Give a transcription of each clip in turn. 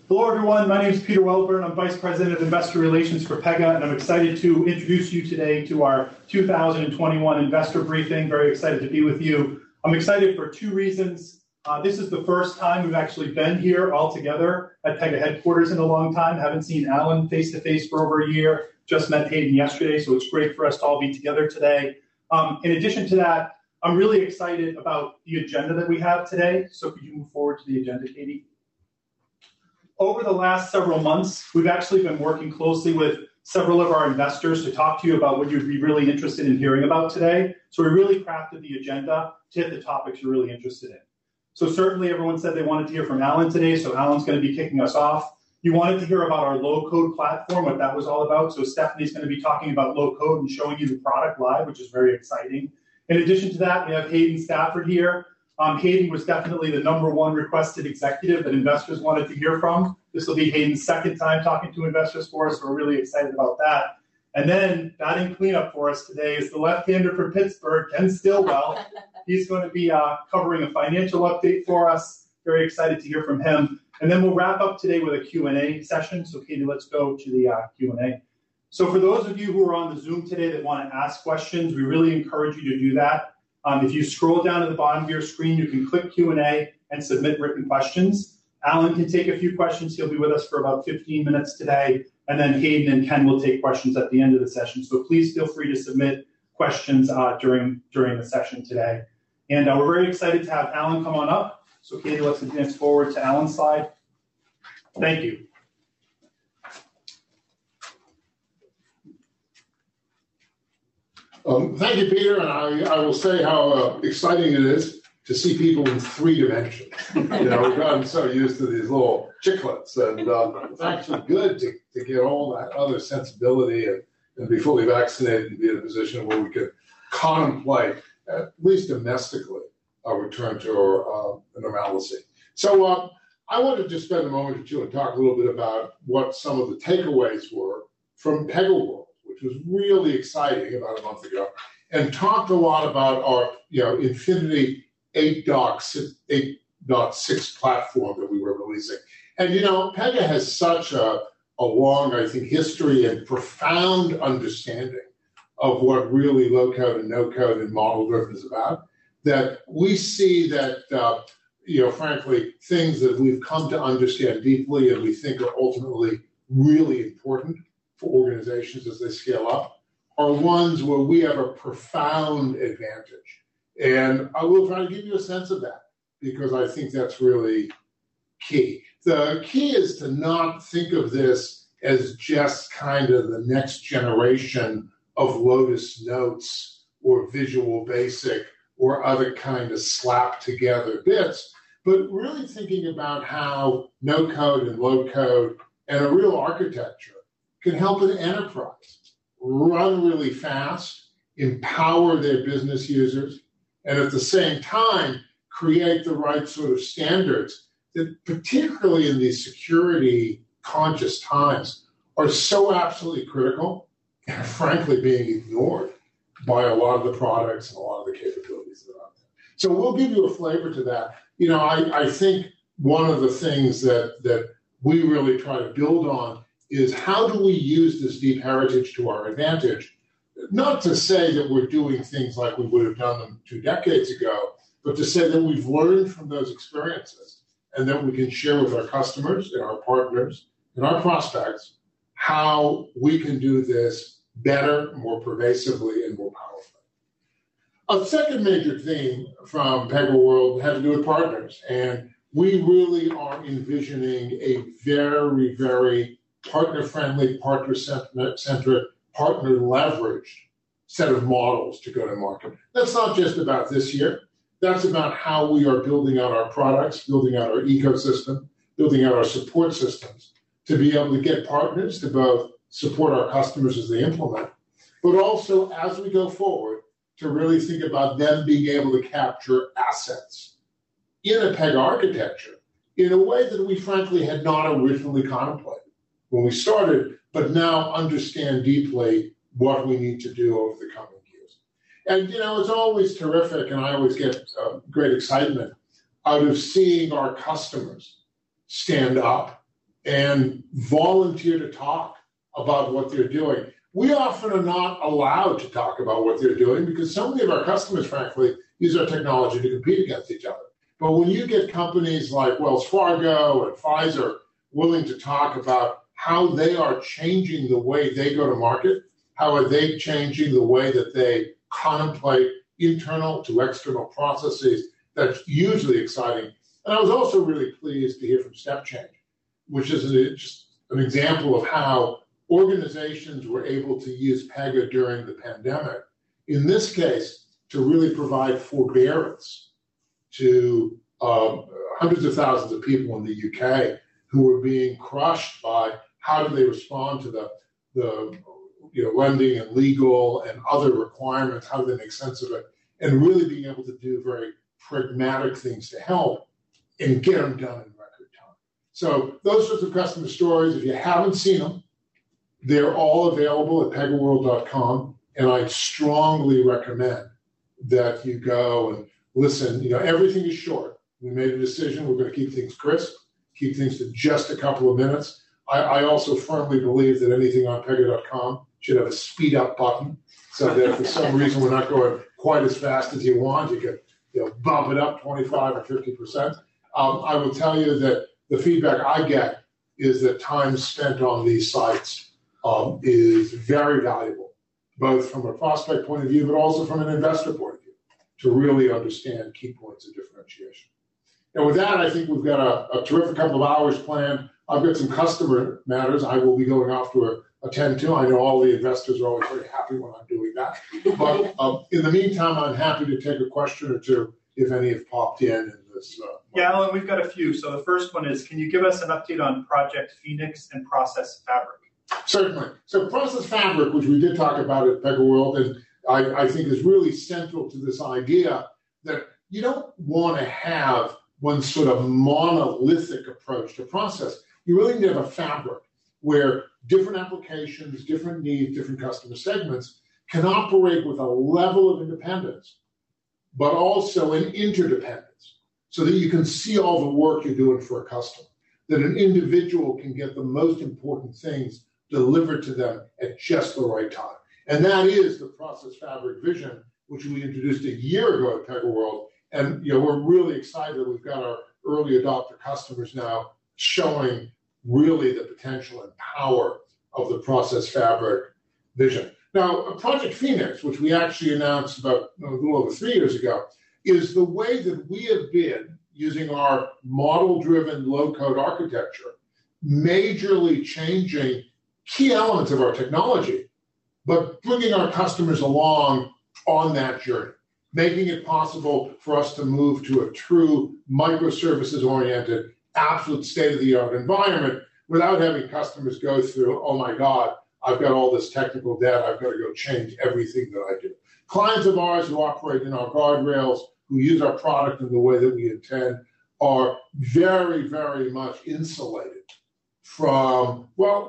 Hello, everyone. My name is Peter Welburn. I'm Vice President of Investor Relations for Pega, and I'm excited to introduce you today to our 2021 investor briefing. Very excited to be with you. I'm excited for two reasons. This is the first time we've actually been here all together at Pega headquarters in a long time. Haven't seen Alan face-to-face for over a year. Just met Hayden yesterday, so it's great for us to all be together today. In addition to that, I'm really excited about the agenda that we have today. So could you move forward to the agenda, Katie? Over the last several months, we've actually been working closely with several of our investors to talk to you about what you'd be really interested in hearing about today. So we really crafted the agenda to hit the topics you're really interested in. So certainly everyone said they wanted to hear from Alan today, so Alan's going to be kicking us off. You wanted to hear about our low-code platform, what that was all about. So Stephanie's going to be talking about low-code and showing you the product live, which is very exciting. In addition to that, we have Hayden Stafford here. Hayden was definitely the #1 requested executive that investors wanted to hear from. This will be Hayden's second time talking to investors for us, so we're really excited about that. And then batting cleanup for us today is the left-hander from Pittsburgh, Ken Stillwell. He's going to be covering a financial update for us. Very excited to hear from him. And then we'll wrap up today with a Q&A session. So Katie, let's go to the Q&A. So for those of you who are on the Zoom today that want to ask questions, we really encourage you to do that. If you scroll down to the bottom of your screen, you can click Q&A and submit written questions. Alan can take a few questions. He'll be with us for about 15 minutes today. And then Hayden and Ken will take questions at the end of the session. So please feel free to submit questions during the session today. And we're very excited to have Alan come on up. So Katie, let's advance forward to Alan's slide. Thank you. Thank you, Peter, and I will say how exciting it is to see people in 3 dimensions. We've gotten so used to these little chiclets, and it's actually good to get all that other sensibility and be fully vaccinated and be in a position where we can contemplate, at least domestically, a return to normalcy. So I wanted to spend a moment or two and talk a little bit about what some of the takeaways were from PegaWorld, which was really exciting about a month ago, and talked a lot about our Infinity 8.6 platform that we were releasing. And Pega has such a long, I think, history and profound understanding of what really low-code and no-code and model-driven is about, that we see that, frankly, things that we've come to understand deeply and we think are ultimately really important for organizations as they scale up are ones where we have a profound advantage. And I will try to give you a sense of that because I think that's really key. The key is to not think of this as just kind of the next generation of Lotus Notes or Visual Basic or other kind of slap together bits, but really thinking about how no code and low code and a real architecture can help an enterprise run really fast, empower their business users, and at the same time, create the right sort of standards that, particularly in these security-conscious times, are so absolutely critical and, frankly, being ignored by a lot of the products and a lot of the capabilities that are out there. So we'll give you a flavor to that. I think one of the things that we really try to build on is how do we use this deep heritage to our advantage? Not to say that we're doing things like we would have done them 2 decades ago, but to say that we've learned from those experiences and that we can share with our customers and our partners and our prospects how we can do this better, more pervasively, and more powerfully. A second major theme from PegaWorld had to do with partners, and we really are envisioning a very, very partner-friendly, partner-centric, partner-leveraged set of models to go to market. That's not just about this year. That's about how we are building out our products, building out our ecosystem, building out our support systems to be able to get partners to both support our customers as they implement, but also as we go forward to really think about them being able to capture assets in a Pega architecture in a way that we frankly had not originally contemplated when we started, but now understand deeply what we need to do over the coming years. And, it's always terrific, and I always get great excitement out of seeing our customers stand up and volunteer to talk about what they're doing. We often are not allowed to talk about what they're doing because so many of our customers, frankly, use our technology to compete against each other. But when you get companies like Wells Fargo and Pfizer willing to talk about how they are changing the way they go to market, how are they changing the way that they contemplate internal to external processes, that's hugely exciting. And I was also really pleased to hear from StepChange, which is just an example of how organizations were able to use Pega during the pandemic, in this case, to really provide forbearance to hundreds of thousands of people in the UK who were being crushed by how do they respond to the lending and legal and other requirements, how do they make sense of it, and really being able to do very pragmatic things to help and get them done in record time. So those sorts of customer stories, if you haven't seen them, they're all available at pegaworld.com, and I strongly recommend that you go and listen. Everything is short. We made a decision. We're going to keep things crisp, keep things to just a couple of minutes. I also firmly believe that anything on pega.com should have a speed up button, so that if for some reason we're not going quite as fast as you want, you can bump it up 25 or 50%. I will tell you that the feedback I get is that time spent on these sites is very valuable, both from a prospect point of view, but also from an investor point of view, to really understand key points of differentiation. And with that, I think we've got a terrific couple of hours planned. I've got some customer matters I will be going off to attend to. I know all the investors are always very happy when I'm doing that. But in the meantime, I'm happy to take a question or two if any have popped in this. Yeah, Alan, we've got a few. So the first one is, can you give us an update on Project Phoenix and Process Fabric? Certainly. So Process Fabric, which we did talk about at PegaWorld, and I think is really central to this idea that you don't want to have one sort of monolithic approach to process. You really need to have a fabric where different applications, different needs, different customer segments can operate with a level of independence, but also an interdependence, so that you can see all the work you're doing for a customer, that an individual can get the most important things delivered to them at just the right time. And that is the Process Fabric vision, which we introduced a year ago at PegaWorld. And we're really excited that we've got our early adopter customers now showing really the potential and power of the Process Fabric vision. Now, Project Phoenix, which we actually announced about a little over 3 years ago, is the way that we have been using our model-driven low-code architecture, majorly changing key elements of our technology, but bringing our customers along on that journey, making it possible for us to move to a true microservices-oriented, absolute state-of-the-art environment without having customers go through, oh my God, I've got all this technical debt, I've got to go change everything that I do. Clients of ours who operate in our guardrails, who use our product in the way that we intend, are very, very much insulated from,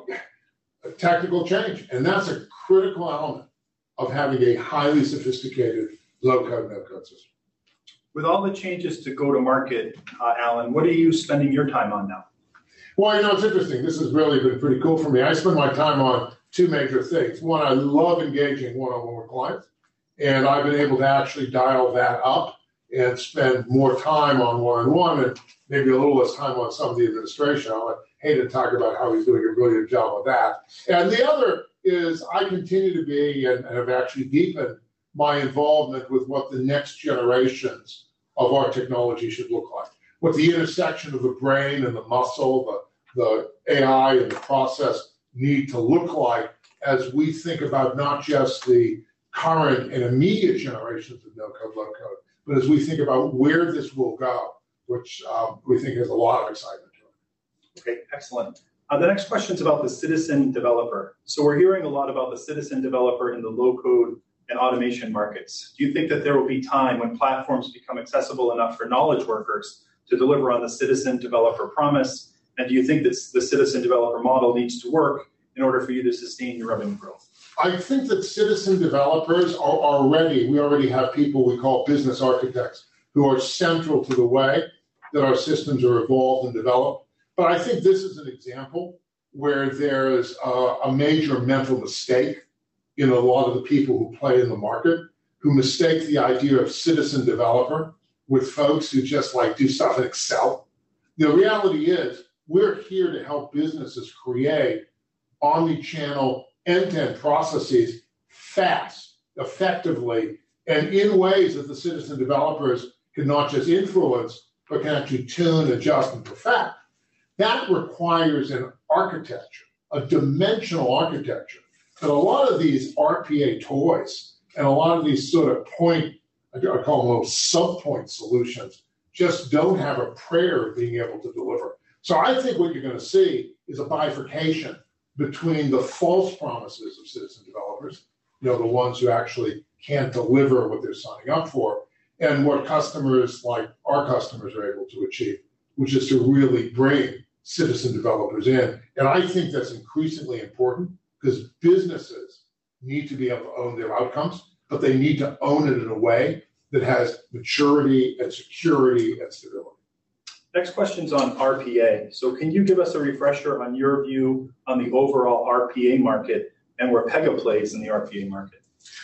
technical change. And that's a critical element of having a highly sophisticated low-code, no-code system. With all the changes to go-to-market, Alan, what are you spending your time on now? Well, it's interesting. This has really been pretty cool for me. I spend my time on two major things. One, I love engaging one-on-one with clients, and I've been able to actually dial that up and spend more time on one-on-one and maybe a little less time on some of the administration. I let Hayden talk about how he's doing a brilliant job of that. And the other is I continue to be and have actually deepened my involvement with what the next generations of our technology should look like, what the intersection of the brain and the muscle, the AI and the process need to look like as we think about not just the current and immediate generations of no-code, low-code, but as we think about where this will go, which we think has a lot of excitement to it. Okay, excellent. The next question is about the citizen developer. So we're hearing a lot about the citizen developer in the low-code and automation markets. Do you think that there will be time when platforms become accessible enough for knowledge workers to deliver on the citizen developer promise? And do you think that the citizen developer model needs to work in order for you to sustain your revenue growth? I think that citizen developers are ready. We already have people we call business architects who are central to the way that our systems are evolved and developed. But I think this is an example where there's a major mental mistake in a lot of the people who play in the market, who mistake the idea of citizen developer with folks who just like do stuff in Excel. The reality is we're here to help businesses create omni-channel end-to-end processes fast, effectively, and in ways that the citizen developers can not just influence, but can actually tune, adjust, and perfect. That requires an architecture, a dimensional architecture, that a lot of these RPA toys and a lot of these sort of point, I call them little sub-point solutions, just don't have a prayer of being able to deliver. So I think what you're going to see is a bifurcation between the false promises of citizen developers, the ones who actually can't deliver what they're signing up for, and what customers like our customers are able to achieve, which is to really bring citizen developers in. And I think that's increasingly important because businesses need to be able to own their outcomes, but they need to own it in a way that has maturity and security and stability. Next question's on RPA. So can you give us a refresher on your view on the overall RPA market and where Pega plays in the RPA market?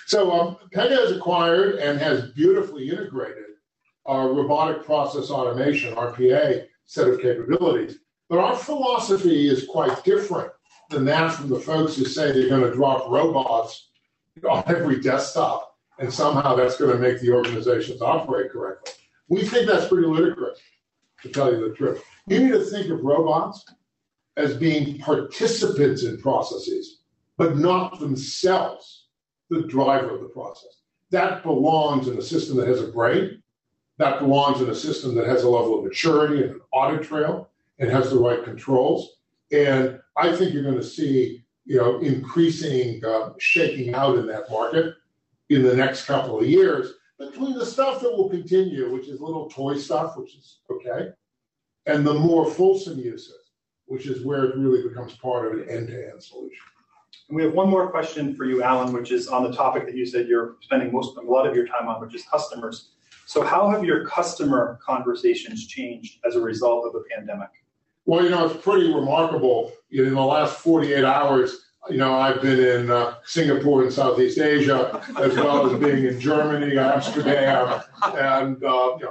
So Pega has acquired and has beautifully integrated our robotic process automation, RPA, set of capabilities. But our philosophy is quite different than that from the folks who say they're going to drop robots on every desktop and somehow that's going to make the organizations operate correctly. We think that's pretty ludicrous, to tell you the truth. You need to think of robots as being participants in processes, but not themselves the driver of the process. That belongs in a system that has a brain. That belongs in a system that has a level of maturity and an audit trail and has the right controls. And I think you're going to see, increasing shaking out in that market in the next couple of years between the stuff that will continue, which is little toy stuff, which is okay, and the more fulsome uses, which is where it really becomes part of an end-to-end solution. And we have one more question for you, Alan, which is on the topic that you said you're spending a lot of your time on, which is customers. So how have your customer conversations changed as a result of the pandemic? Well, it's pretty remarkable. In the last 48 hours, I've been in Singapore and Southeast Asia, as well as being in Germany, Amsterdam, and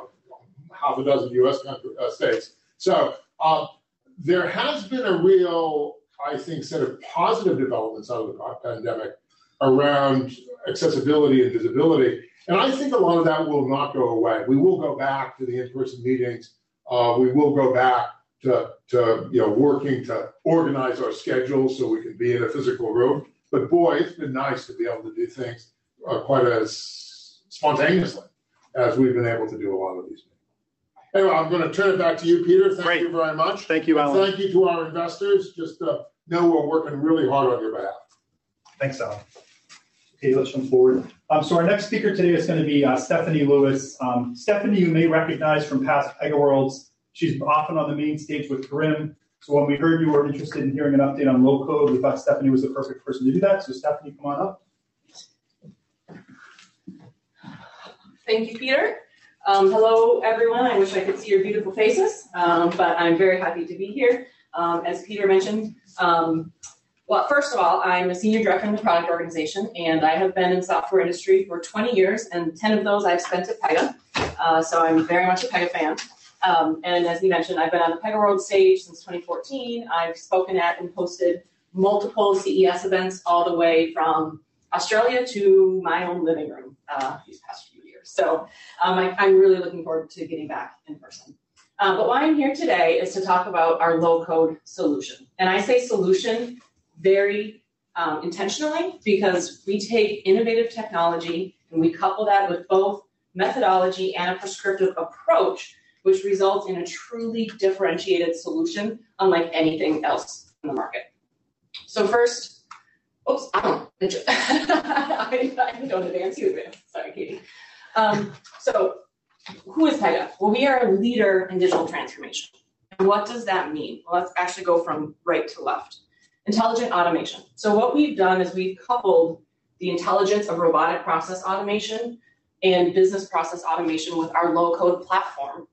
half a dozen U.S. states. So there has been a real, I think, set of positive developments out of the pandemic around accessibility and visibility. And I think a lot of that will not go away. We will go back to the in-person meetings. We will go back to working to organize our schedules so we can be in a physical room. But boy, it's been nice to be able to do things quite as spontaneously as we've been able to do a lot of these things. Anyway, I'm going to turn it back to you, Peter. Thank you very much. Thank you, Alan. Thank you to our investors. Just know we're working really hard on your behalf. Thanks, Alan. Okay, let's jump forward. So our next speaker today is going to be Stephanie Lewis. Stephanie, you may recognize from past PegaWorlds. She's often on the main stage with Karim. So when we heard you were interested in hearing an update on low code, we thought Stephanie was the perfect person to do that. So Stephanie, come on up. Thank you, Peter. Hello, everyone. I wish I could see your beautiful faces, but I'm very happy to be here. As Peter mentioned, well, first of all, I'm a senior director in the product organization, and I have been in the software industry for 20 years, and 10 of those I've spent at Pega. So I'm very much a Pega fan. And as he mentioned, I've been on the PegaWorld stage since 2014. I've spoken at and hosted multiple CES events all the way from Australia to my own living room these past few years. So I'm really looking forward to getting back in person. But why I'm here today is to talk about our low-code solution. And I say solution very intentionally because we take innovative technology and we couple that with both methodology and a prescriptive approach, which results in a truly differentiated solution unlike anything else in the market. So first, I don't advance, you advance. Sorry, Katie. So who is Pega? Well, we are a leader in digital transformation. And what does that mean? Well, let's actually go from right to left. Intelligent automation. So what we've done is we've coupled the intelligence of robotic process automation and business process automation with our low-code platform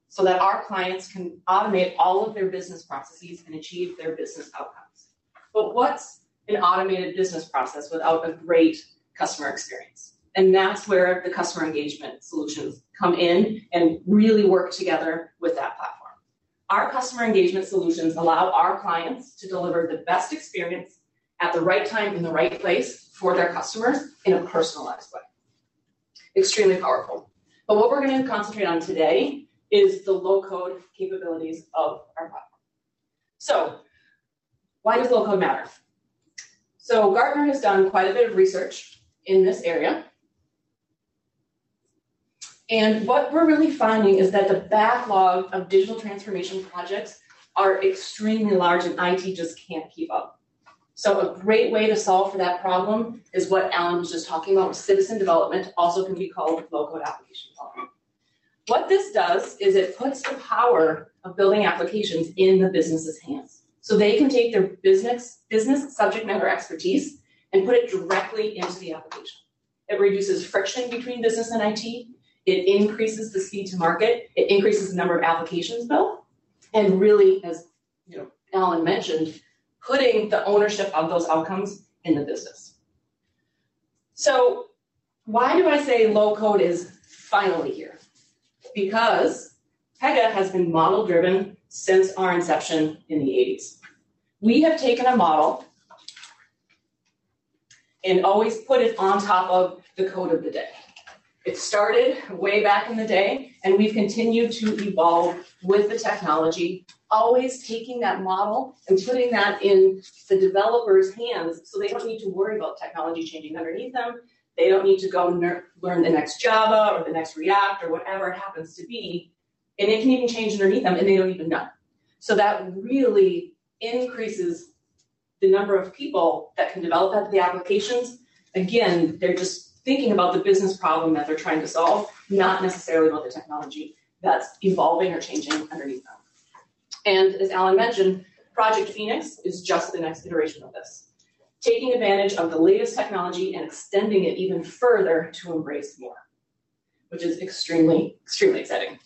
so that our clients can automate all of their business processes and achieve their business outcomes. But what's an automated business process without a great customer experience? And that's where the customer engagement solutions come in and really work together with that platform. Our customer engagement solutions allow our clients to deliver the best experience at the right time in the right place for their customers in a personalized way. Extremely powerful. But what we're going to concentrate on today is the low-code capabilities of our platform. So why does low-code matter? So Gartner has done quite a bit of research in this area. And what we're really finding is that the backlog of digital transformation projects are extremely large and IT just can't keep up. So a great way to solve for that problem is what Alan was just talking about, citizen development, also can be called low-code application development. What this does is it puts the power of building applications in the business's hands. So they can take their business subject matter expertise and put it directly into the application. It reduces friction between business and IT. It increases the speed to market. It increases the number of applications built. And really, as Alan mentioned, putting the ownership of those outcomes in the business. So why do I say low code is finally here? Because Pega has been model-driven since our inception in the 80s. We have taken a model and always put it on top of the code of the day. It started way back in the day, and we've continued to evolve with the technology, always taking that model and putting that in the developers' hands so they don't need to worry about technology changing underneath them. They don't need to go learn the next Java or the next React or whatever it happens to be. And it can even change underneath them, and they don't even know. So that really increases the number of people that can develop the applications. Again, they're just thinking about the business problem that they're trying to solve, not necessarily about the technology that's evolving or changing underneath them. And as Alan mentioned, Project Phoenix is just the next iteration of this, taking advantage of the latest technology and extending it even further to embrace more, which is extremely, extremely exciting.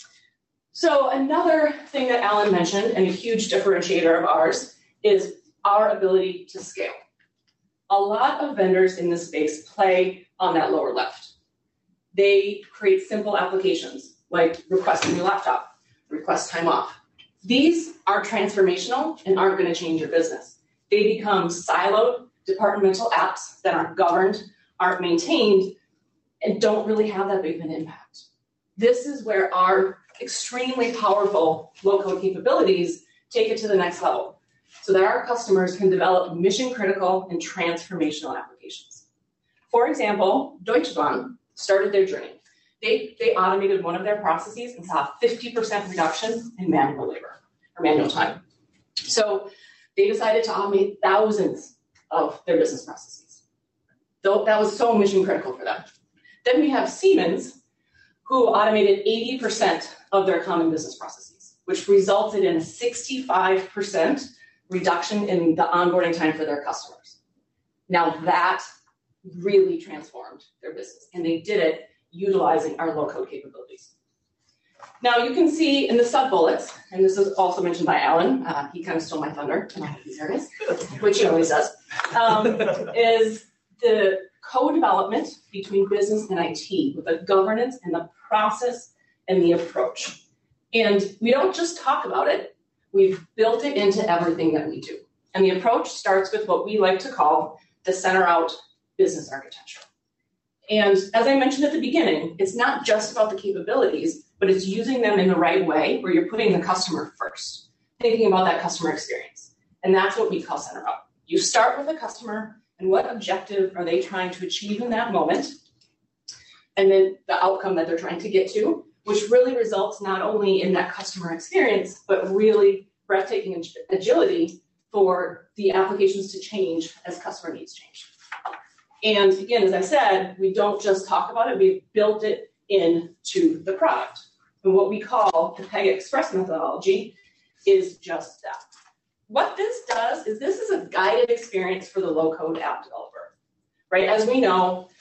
So another thing that Alan mentioned, and a huge differentiator of ours, is our ability to scale. A lot of vendors in this space play on that lower left. They create simple applications like request a new laptop, request time off. These are transformational and aren't going to change your business. They become siloed departmental apps that aren't governed, aren't maintained, and don't really have that big of an impact. This is where our extremely powerful low-code capabilities take it to the next level so that our customers can develop mission-critical and transformational applications. For example, Deutsche Bahn started their journey. They automated one of their processes and saw a 50% reduction in manual labor or manual time. So they decided to automate thousands of their business processes. Though that was so mission critical for them. Then we have Siemens, who automated 80% of their common business processes, which resulted in a 65% reduction in the onboarding time for their customers. Now that really transformed their business, and they did it utilizing our low-code capabilities. Now you can see in the sub-bullets, and this was also mentioned by Alan, he kind of stole my thunder in these areas, which he always does, is the co-development between business and IT with the governance and the process and the approach. And we don't just talk about it, we've built it into everything that we do. And the approach starts with what we like to call the center-out business architecture. And as I mentioned at the beginning, it's not just about the capabilities, but it's using them in the right way where you're putting the customer first, thinking about that customer experience. And that's what we call center out. You start with the customer and what objective are they trying to achieve in that moment, and then the outcome that they're trying to get to, which really results not only in that customer experience, but really breathtaking agility for the applications to change as customer needs change. And again, as I said, we don't just talk about it, we've built it into the product. And what we call the Pega Express methodology is just that. What this does is this is a guided experience for the low-code app developer, right? As we know,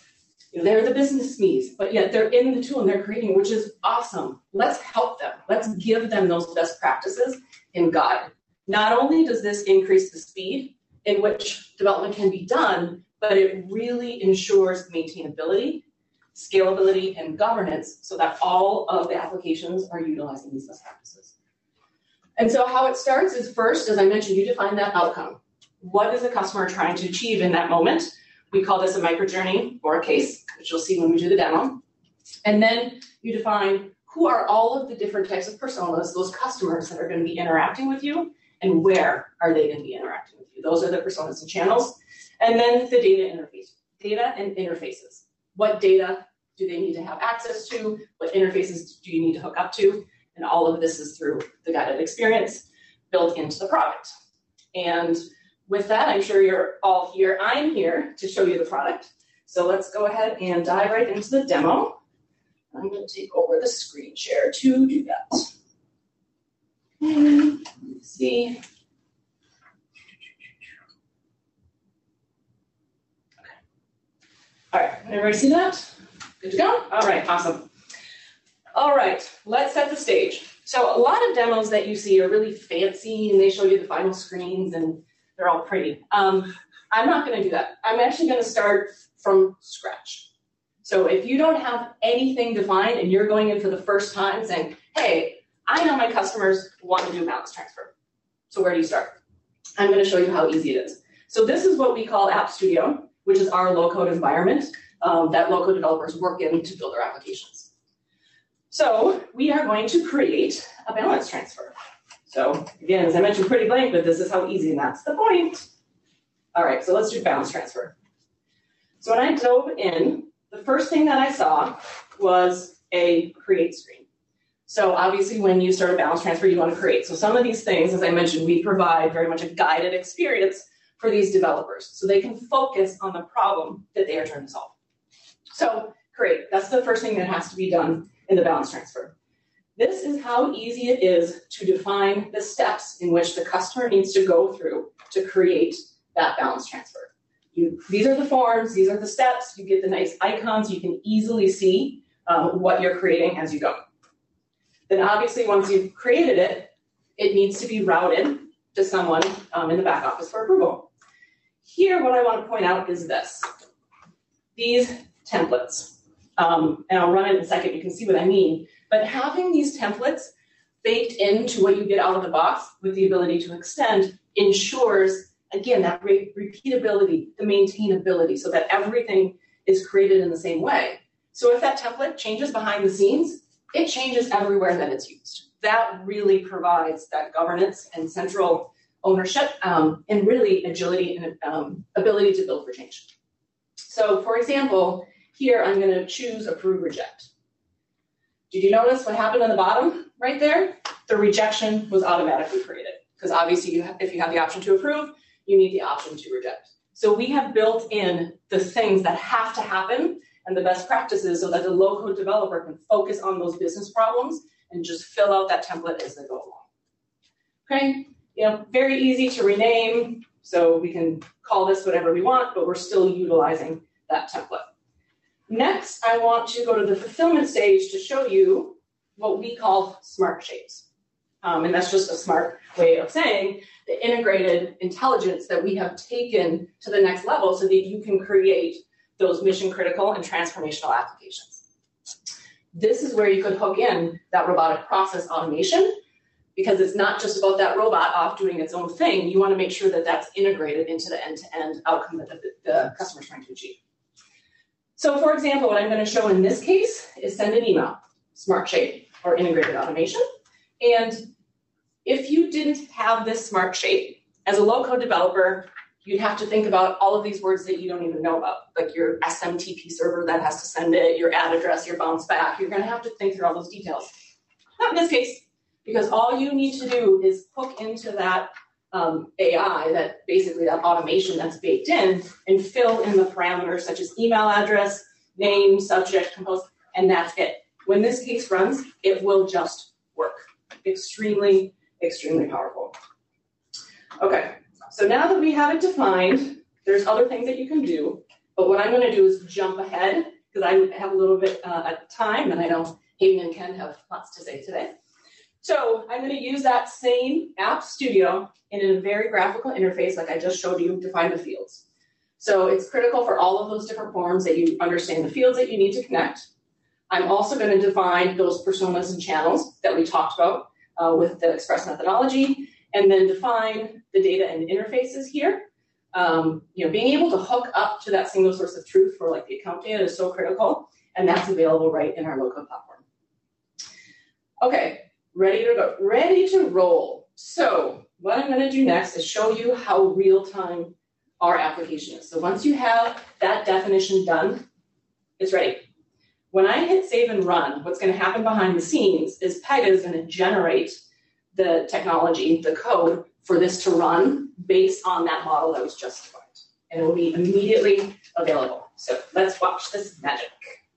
They're the business me's, but yet they're in the tool and they're creating, which is awesome. Let's help them. Let's give them those best practices and guide. Not only does this increase the speed in which development can be done, but it really ensures maintainability, scalability, and governance so that all of the applications are utilizing these best practices. And so how it starts is first, as I mentioned, you define that outcome. What is the customer trying to achieve in that moment? We call this a microjourney or a case, which you'll see when we do the demo. And then you define who are all of the different types of personas, those customers that are going to be interacting with you, and where are they going to be interacting with you. Those are the personas and channels. And then the data and interfaces. What data do they need to have access to? What interfaces do you need to hook up to? And all of this is through the guided experience built into the product. And with that, I'm sure you're all here. I'm here to show you the product. So let's go ahead and dive right into the demo. I'm going to take over the screen share to do that. And let's see. Okay. All right, everybody see that? Good to go? All right, awesome. All right, let's set the stage. So a lot of demos that you see are really fancy and they show you the final screens and they're all pretty. I'm not going to do that. I'm actually going to start from scratch. So if you don't have anything defined and you're going in for the first time saying, hey, I know my customers want to do balance transfer. So where do you start? I'm going to show you how easy it is. So this is what we call App Studio, which is our low-code environment that low-code developers work in to build their applications. So we are going to create a balance transfer. So again, as I mentioned, pretty blank, but this is how easy, and that's the point. All right, so let's do balance transfer. So when I dove in, the first thing that I saw was a create screen. So obviously when you start a balance transfer, you want to create. So some of these things, as I mentioned, we provide very much a guided experience for these developers so they can focus on the problem that they are trying to solve. So create, that's the first thing that has to be done in the balance transfer. This is how easy it is to define the steps in which the customer needs to go through to create that balance transfer. These are the forms, these are the steps, you get the nice icons, you can easily see what you're creating as you go. Then obviously once you've created it, it needs to be routed to someone in the back office for approval. Here, what I want to point out is this. These templates, and I'll run it in a second, you can see what I mean, but having these templates baked into what you get out of the box with the ability to extend ensures, again, that repeatability, the maintainability, so that everything is created in the same way. So if that template changes behind the scenes, it changes everywhere that it's used. That really provides that governance and central ownership and really agility and ability to build for change. So for example, here I'm going to choose approve reject. Did you notice what happened on the bottom right there? The rejection was automatically created because obviously if you have the option to approve, you need the option to reject. So we have built in the things that have to happen and the best practices so that the low-code developer can focus on those business problems and just fill out that template as they go along. Okay, very easy to rename, so we can call this whatever we want, but we're still utilizing that template. Next, I want to go to the fulfillment stage to show you what we call smart shapes. And that's just a smart way of saying the integrated intelligence that we have taken to the next level so that you can create those mission critical and transformational applications. This is where you could hook in that robotic process automation because it's not just about that robot off doing its own thing. You want to make sure that that's integrated into the end-to-end outcome that the customer's trying to achieve. So for example, what I'm going to show in this case is send an email, smart shape or integrated automation. And if you didn't have this smart shape, as a low-code developer, you'd have to think about all of these words that you don't even know about, like your SMTP server that has to send it, your ad address, your bounce back. You're going to have to think through all those details. Not in this case, because all you need to do is hook into that AI, that basically that automation that's baked in, and fill in the parameters such as email address, name, subject, compose, and that's it. When this case runs, it will just work. Extremely, extremely powerful. Okay, so now that we have it defined, there's other things that you can do, but what I'm going to do is jump ahead because I have a little bit at time, and I know Hayden and Ken have lots to say today. So I'm going to use that same App Studio in a very graphical interface like I just showed you to find the fields. So it's critical for all of those different forms that you understand the fields that you need to connect. I'm also going to define those personas and channels that we talked about with the Express methodology, and then define the data and interfaces here. Being able to hook up to that single source of truth for like the account data is so critical, and that's available right in our low-code platform. Okay, ready to go, ready to roll. So what I'm going to do next is show you how real-time our application is. So once you have that definition done, it's ready. When I hit save and run, what's going to happen behind the scenes is Pega is going to generate the technology, the code for this to run based on that model that was just defined. And it will be immediately available. So let's watch this magic.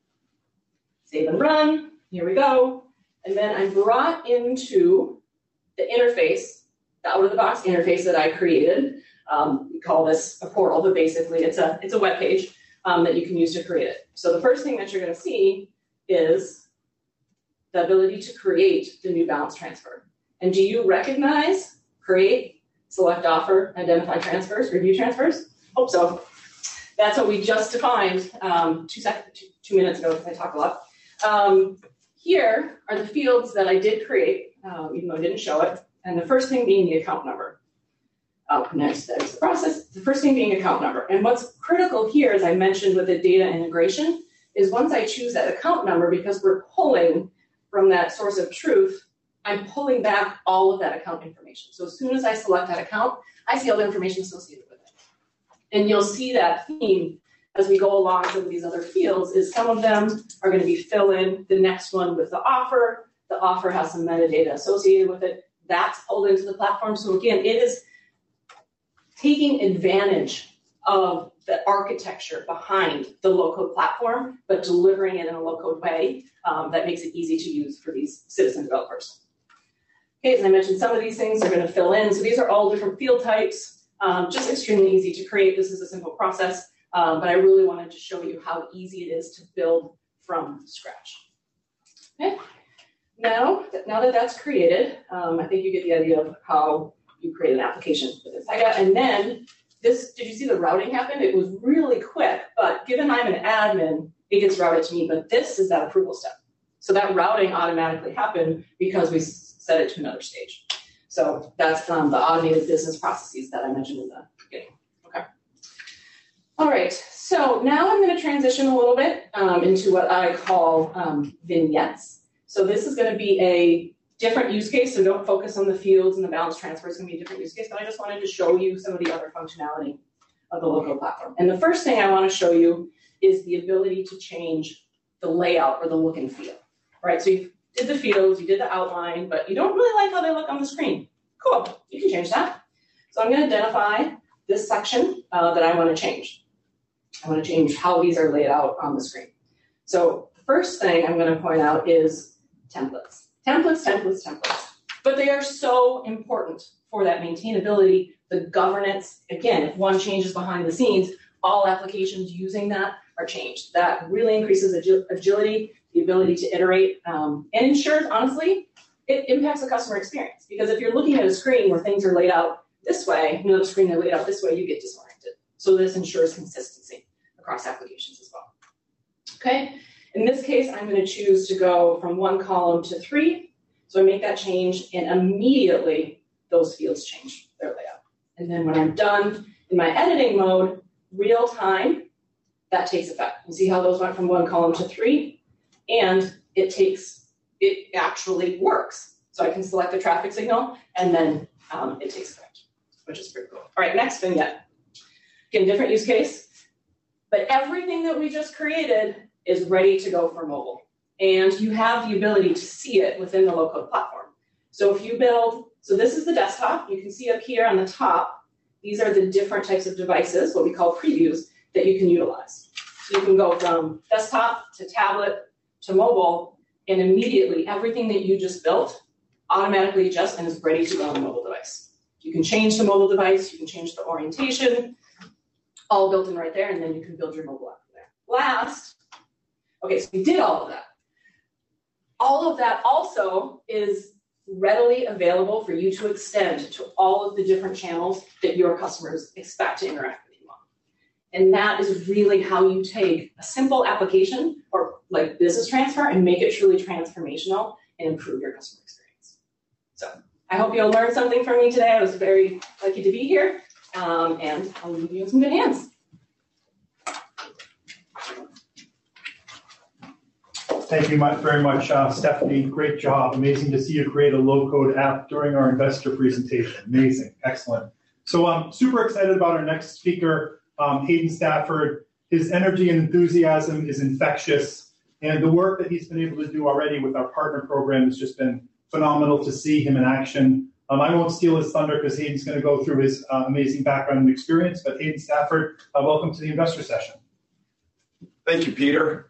Save and run, here we go. And then I'm brought into the interface, the out-of-the-box interface that I created. We call this a portal, but basically it's a web page that you can use to create it. So the first thing that you're going to see is the ability to create the new balance transfer. And do you recognize create, select offer, identify transfers, review transfers? Hope so. That's what we just defined 2 minutes ago, because I talk a lot. Here are the fields that I did create, even though I didn't show it. And the first thing being the account number. Next, that is the process. The first thing being account number. And what's critical here, as I mentioned with the data integration, is once I choose that account number, because we're pulling from that source of truth, I'm pulling back all of that account information. So as soon as I select that account, I see all the information associated with it. And you'll see that theme as we go along some of these other fields, is some of them are going to be fill in, the next one with the offer. The offer has some metadata associated with it. That's pulled into the platform. So again, it is taking advantage of the architecture behind the low-code platform, but delivering it in a low-code way that makes it easy to use for these citizen developers. Okay, as I mentioned, some of these things are going to fill in. So these are all different field types, just extremely easy to create. This is a simple process, but I really wanted to show you how easy it is to build from scratch. Okay, now that that's created, I think you get the idea of how you create an application with this. And then this, did you see the routing happen? It was really quick, but given I'm an admin, it gets routed to me, but this is that approval step. So that routing automatically happened because we set it to another stage. So that's the automated business processes that I mentioned in the beginning. Okay. All right, so now I'm going to transition a little bit into what I call vignettes. So this is going to be a different use case, so don't focus on the fields and the balance transfer. It's going to be a different use case, but I just wanted to show you some of the other functionality of the low-code platform. And the first thing I want to show you is the ability to change the layout or the look and feel. Right, so you did the fields, you did the outline, but you don't really like how they look on the screen. Cool, you can change that. So I'm going to identify this section that I want to change. I want to change how these are laid out on the screen. So the first thing I'm going to point out is templates. Templates. But they are so important for that maintainability, the governance. Again, if one changes behind the scenes, all applications using that are changed. That really increases agility, the ability to iterate, and ensures, honestly, it impacts the customer experience. Because if you're looking at a screen where things are laid out this way, the screen is laid out this way, you get disoriented. So this ensures consistency across applications as well. Okay. In this case, I'm going to choose to go from 1 column to 3. So I make that change, and immediately those fields change their layout. And then when I'm done in my editing mode, real time, that takes effect. You see how those went from 1 column to 3? And it actually works. So I can select the traffic signal, and then it takes effect, which is pretty cool. All right, next vignette. Again, different use case. But everything that we just created is ready to go for mobile. And you have the ability to see it within the low-code platform. So if you build, so this is the desktop. You can see up here on the top, these are the different types of devices, what we call previews, that you can utilize. So you can go from desktop to tablet to mobile, and immediately everything that you just built automatically adjusts and is ready to go on the mobile device. You can change the mobile device, you can change the orientation, all built in right there, and then you can build your mobile app from there. Last, Okay, so we did all of that. All of that also is readily available for you to extend to all of the different channels that your customers expect to interact with you on. And that is really how you take a simple application or like business transfer and make it truly transformational and improve your customer experience. So I hope you'll learn something from me today. I was very lucky to be here, and I'll leave you in some good hands. Thank you very much, Stephanie. Great job. Amazing to see you create a low-code app during our investor presentation. Amazing. Excellent. So I'm super excited about our next speaker, Hayden Stafford. His energy and enthusiasm is infectious, and the work that he's been able to do already with our partner program has just been phenomenal to see him in action. I won't steal his thunder because Hayden's going to go through his amazing background and experience, but Hayden Stafford, welcome to the investor session. Thank you, Peter.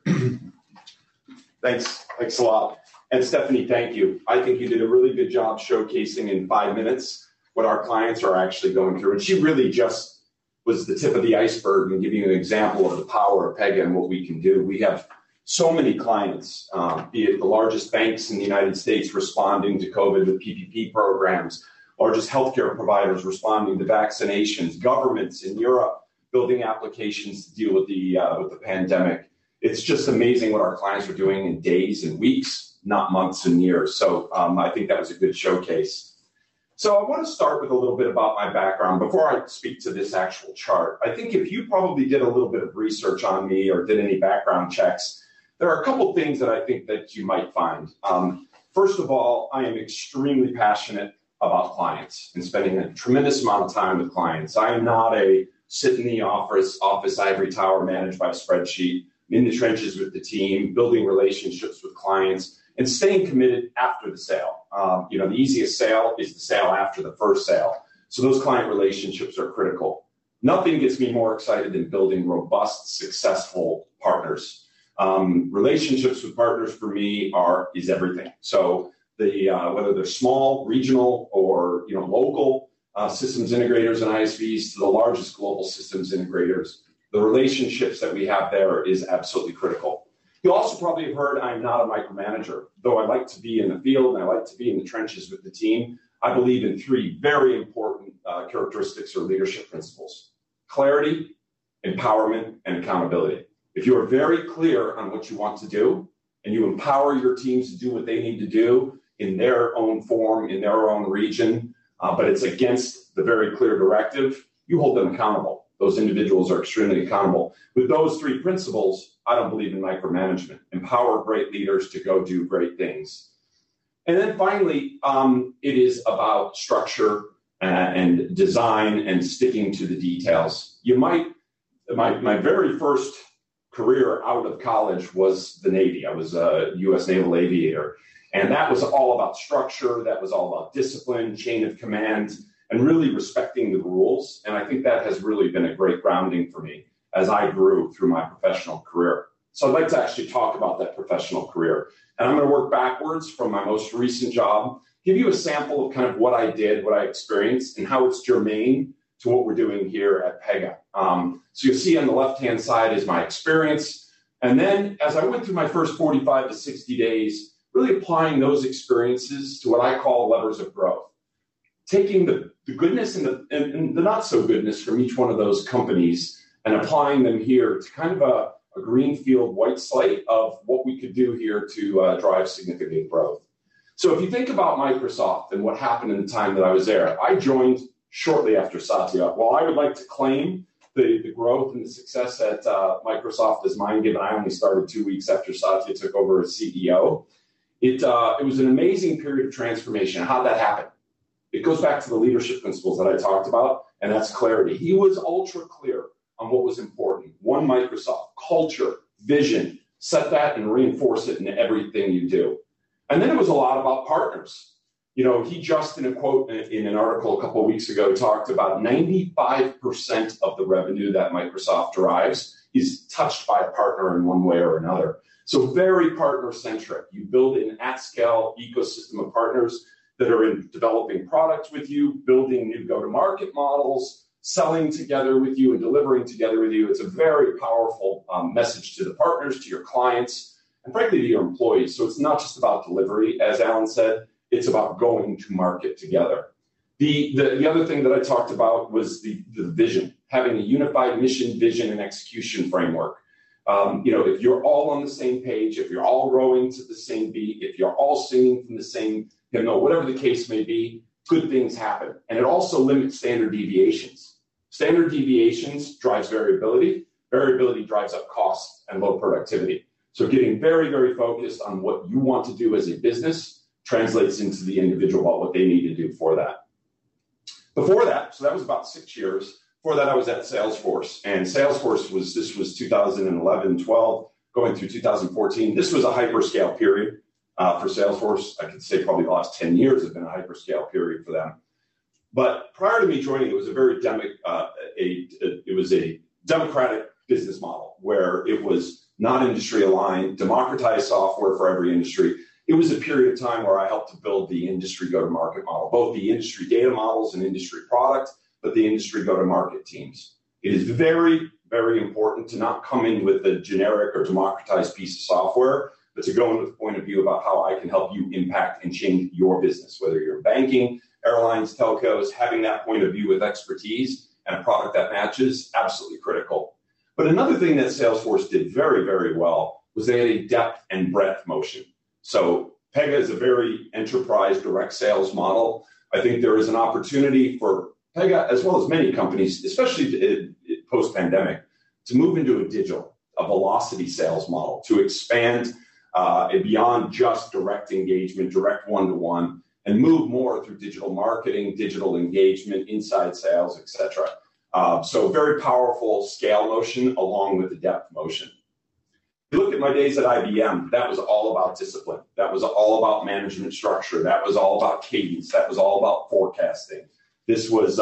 Thanks a lot. And Stephanie, thank you. I think you did a really good job showcasing in 5 minutes what our clients are actually going through. And she really just was the tip of the iceberg and giving you an example of the power of Pega and what we can do. We have so many clients, be it the largest banks in the United States responding to COVID with PPP programs, largest healthcare providers responding to vaccinations, governments in Europe building applications to deal with the pandemic. It's just amazing what our clients are doing in days and weeks, not months and years. So I think that was a good showcase. So I want to start with a little bit about my background before I speak to this actual chart. I think if you probably did a little bit of research on me or did any background checks, there are a couple things that I think that you might find. First of all, I am extremely passionate about clients and spending a tremendous amount of time with clients. I am not a sit in the office ivory tower managed by a spreadsheet. In the trenches with the team, building relationships with clients, and staying committed after the sale. The easiest sale is the sale after the first sale. So those client relationships are critical. Nothing gets me more excited than building robust, successful partners. Relationships with partners for me is everything. So whether they're small, regional, or local systems integrators and ISVs to the largest global systems integrators, the relationships that we have there is absolutely critical. You also probably have heard I'm not a micromanager. Though I like to be in the field and I like to be in the trenches with the team, I believe in 3 very important characteristics or leadership principles: clarity, empowerment, and accountability. If you are very clear on what you want to do and you empower your teams to do what they need to do in their own form, in their own region, but it's against the very clear directive, you hold them accountable. Those individuals are extremely accountable. With those 3 principles, I don't believe in micromanagement. Empower great leaders to go do great things. And then finally, it is about structure and design and sticking to the details. My very first career out of college was the Navy. I was a U.S. Naval aviator. And that was all about structure. That was all about discipline, chain of command, and really respecting the rules. And I think that has really been a great grounding for me as I grew through my professional career. So I'd like to actually talk about that professional career. And I'm going to work backwards from my most recent job, give you a sample of kind of what I did, what I experienced, and how it's germane to what we're doing here at Pega. So you'll see on the left-hand side is my experience. And then as I went through my first 45 to 60 days, really applying those experiences to what I call levers of growth. Taking the goodness and the not so goodness from each one of those companies and applying them here to kind of a greenfield white slate of what we could do here to drive significant growth. So if you think about Microsoft and what happened in the time that I was there, I joined shortly after Satya. While I would like to claim the growth and the success at Microsoft as mine, given I only started 2 weeks after Satya took over as CEO, it was an amazing period of transformation. How'd that happen? It goes back to the leadership principles that I talked about, and that's clarity. He was ultra clear on what was important. One Microsoft, culture, vision, set that and reinforce it in everything you do. And then it was a lot about partners. He just in a quote in an article a couple of weeks ago talked about 95% of the revenue that Microsoft derives is touched by a partner in one way or another. So very partner-centric. You build an at-scale ecosystem of partners that are in developing products with you, building new go-to-market models, selling together with you and delivering together with you. It's a very powerful message to the partners, to your clients, and frankly to your employees. So it's not just about delivery, as Alan said, it's about going to market together. The other thing that I talked about was the vision, having a unified mission, vision, and execution framework. If you're all on the same page, if you're all rowing to the same beat, if you're all singing from the same hymnal, whatever the case may be, good things happen. And it also limits standard deviations. Standard deviations drives variability. Variability drives up costs and low productivity. So getting very, very focused on what you want to do as a business translates into the individual about what they need to do for that. Before that, so that was about 6 years. Before that, I was at Salesforce. And Salesforce was 2011, 12, going through 2014. This was a hyperscale period for Salesforce. I could say probably the last 10 years have been a hyperscale period for them. But prior to me joining, it was a very democratic business model where it was not industry aligned, democratized software for every industry. It was a period of time where I helped to build the industry go-to-market model, both the industry data models and industry product, but the industry go-to-market teams. It is very, very important to not come in with a generic or democratized piece of software, but to go in with a point of view about how I can help you impact and change your business, whether you're banking, airlines, telcos. Having that point of view with expertise and a product that matches, absolutely critical. But another thing that Salesforce did very, very well was they had a depth and breadth motion. So Pega is a very enterprise direct sales model. I think there is an opportunity for Pega, as well as many companies, especially post-pandemic, to move into a velocity sales model, to expand beyond just direct engagement, direct one-to-one, and move more through digital marketing, digital engagement, inside sales, etc. So very powerful scale motion along with the depth motion. If you look at my days at IBM, that was all about discipline. That was all about management structure. That was all about cadence. That was all about forecasting. This was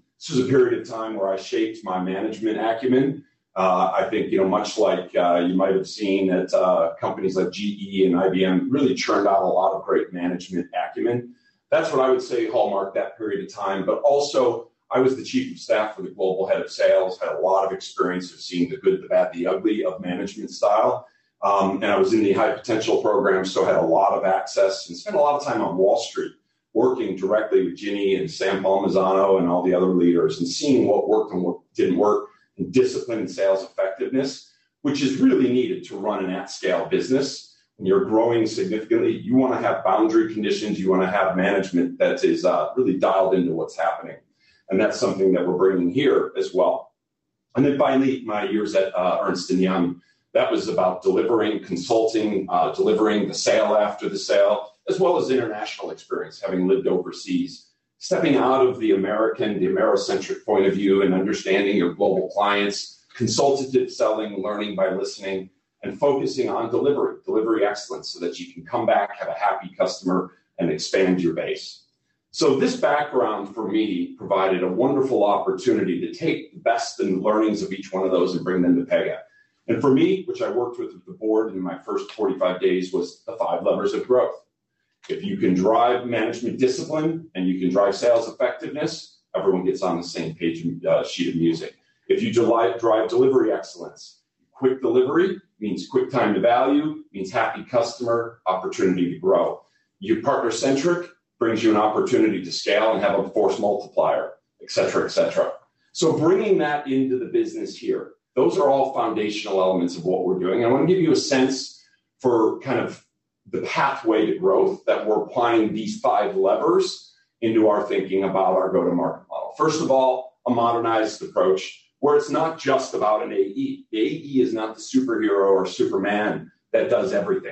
a period of time where I shaped my management acumen. I think, much like you might have seen at companies like GE and IBM, really churned out a lot of great management acumen. That's what I would say hallmarked that period of time. But also, I was the chief of staff for the global head of sales, had a lot of experience of seeing the good, the bad, the ugly of management style. And I was in the high potential program, so had a lot of access and spent a lot of time on Wall Street, working directly with Ginny and Sam Palmisano and all the other leaders and seeing what worked and what didn't work, and discipline and sales effectiveness, which is really needed to run an at-scale business. When you're growing significantly, you want to have boundary conditions, you want to have management that is really dialed into what's happening. And that's something that we're bringing here as well. And then finally, my years at Ernst & Young, that was about delivering, consulting, delivering the sale after the sale, as well as international experience, having lived overseas. Stepping out of the Americentric point of view and understanding your global clients, consultative selling, learning by listening, and focusing on delivery excellence so that you can come back, have a happy customer, and expand your base. So this background for me provided a wonderful opportunity to take the best and learnings of each one of those and bring them to Pega. And for me, which I worked with the board in my first 45 days, was the 5 levers of growth. If you can drive management discipline and you can drive sales effectiveness, everyone gets on the same page sheet of music. If you drive delivery excellence, quick delivery means quick time to value, means happy customer, opportunity to grow. You partner-centric brings you an opportunity to scale and have a force multiplier, et cetera, et cetera. So bringing that into the business here, those are all foundational elements of what we're doing. I want to give you a sense for kind of the pathway to growth that we're applying these 5 levers into our thinking about our go-to-market model. First of all, a modernized approach where it's not just about an AE. The AE is not the superhero or Superman that does everything,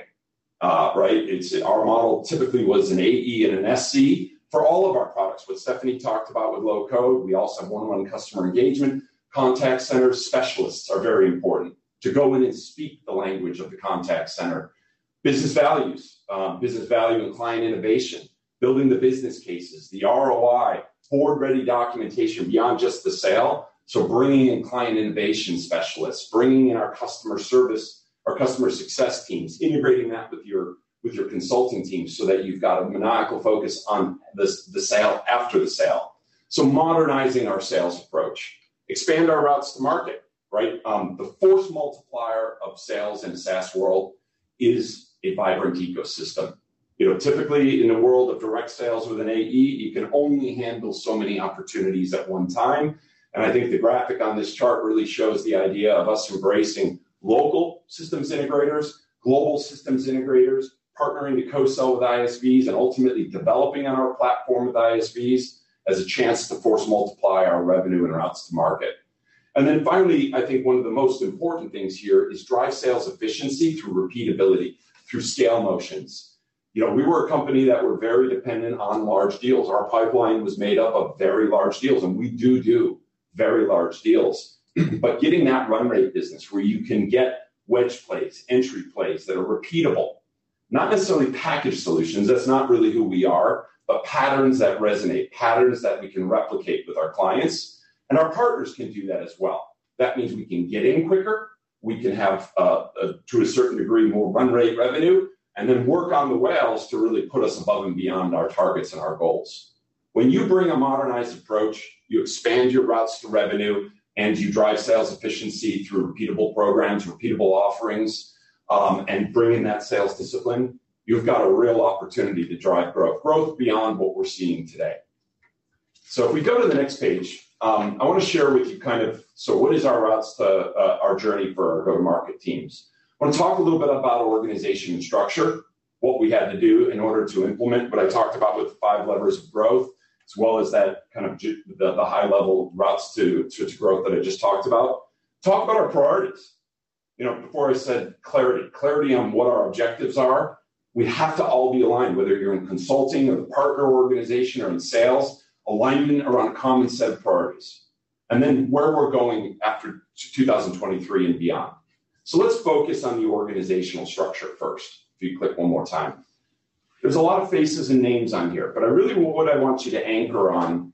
right? Our model typically was an AE and an SC for all of our products. What Stephanie talked about with low code, we also have one-on-one customer engagement. Contact center specialists are very important to go in and speak the language of the contact center. Business value and client innovation, building the business cases, the ROI, board-ready documentation beyond just the sale. So bringing in client innovation specialists, bringing in our customer service, our customer success teams, integrating that with your consulting teams so that you've got a maniacal focus on the sale after the sale. So modernizing our sales approach, expand our routes to market, right? The force multiplier of sales in a SaaS world is a vibrant ecosystem. Typically in the world of direct sales with an AE, you can only handle so many opportunities at one time. And I think the graphic on this chart really shows the idea of us embracing local systems integrators, global systems integrators, partnering to co-sell with ISVs, and ultimately developing on our platform with ISVs as a chance to force multiply our revenue and routes to market. And then finally, I think one of the most important things here is drive sales efficiency through repeatability, through scale motions. We were a company that were very dependent on large deals. Our pipeline was made up of very large deals, and we do very large deals. But getting that run rate business where you can get wedge plays, entry plays that are repeatable, not necessarily packaged solutions, that's not really who we are, but patterns that resonate, patterns that we can replicate with our clients. And our partners can do that as well. That means we can get in quicker, we can have, to a certain degree, more run rate revenue, and then work on the whales to really put us above and beyond our targets and our goals. When you bring a modernized approach, you expand your routes to revenue, and you drive sales efficiency through repeatable programs, repeatable offerings, and bring in that sales discipline, you've got a real opportunity to drive growth beyond what we're seeing today. So if we go to the next page, I want to share with you so what is our routes to our journey for our go-to-market teams? I want to talk a little bit about organization and structure, what we had to do in order to implement what I talked about with 5 levers of growth, as well as that the high-level routes to growth that I just talked about. Talk about our priorities. Before I said clarity on what our objectives are, we have to all be aligned, whether you're in consulting or the partner organization or in sales, alignment around a common set of priorities. And then where we're going after 2023 and beyond. So let's focus on the organizational structure first. If you click one more time. There's a lot of faces and names on here, but what I want you to anchor on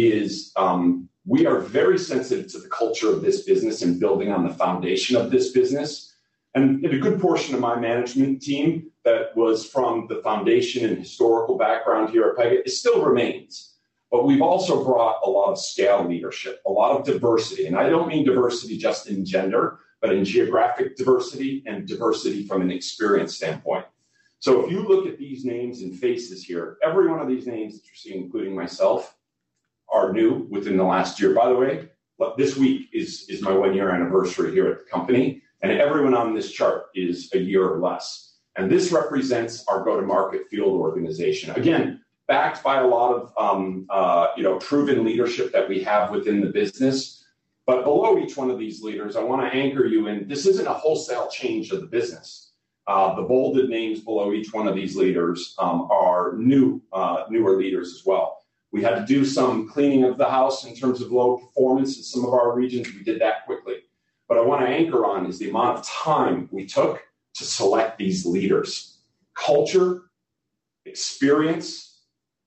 is we are very sensitive to the culture of this business and building on the foundation of this business. And a good portion of my management team that was from the foundation and historical background here at Pega, it still remains. But we've also brought a lot of scale leadership, a lot of diversity. And I don't mean diversity just in gender, but in geographic diversity and diversity from an experience standpoint. So if you look at these names and faces here, every one of these names that you're seeing, including myself, are new within the last year. By the way, this week is my 1-year anniversary here at the company, and everyone on this chart is a year or less. And this represents our go-to-market field organization. Again, backed by a lot of proven leadership that we have within the business. But below each one of these leaders, I want to anchor you in, this isn't a wholesale change of the business. The bolded names below each one of these leaders are newer leaders as well. We had to do some cleaning of the house in terms of low performance in some of our regions. We did that quickly. But I want to anchor on is the amount of time we took to select these leaders. Culture, experience,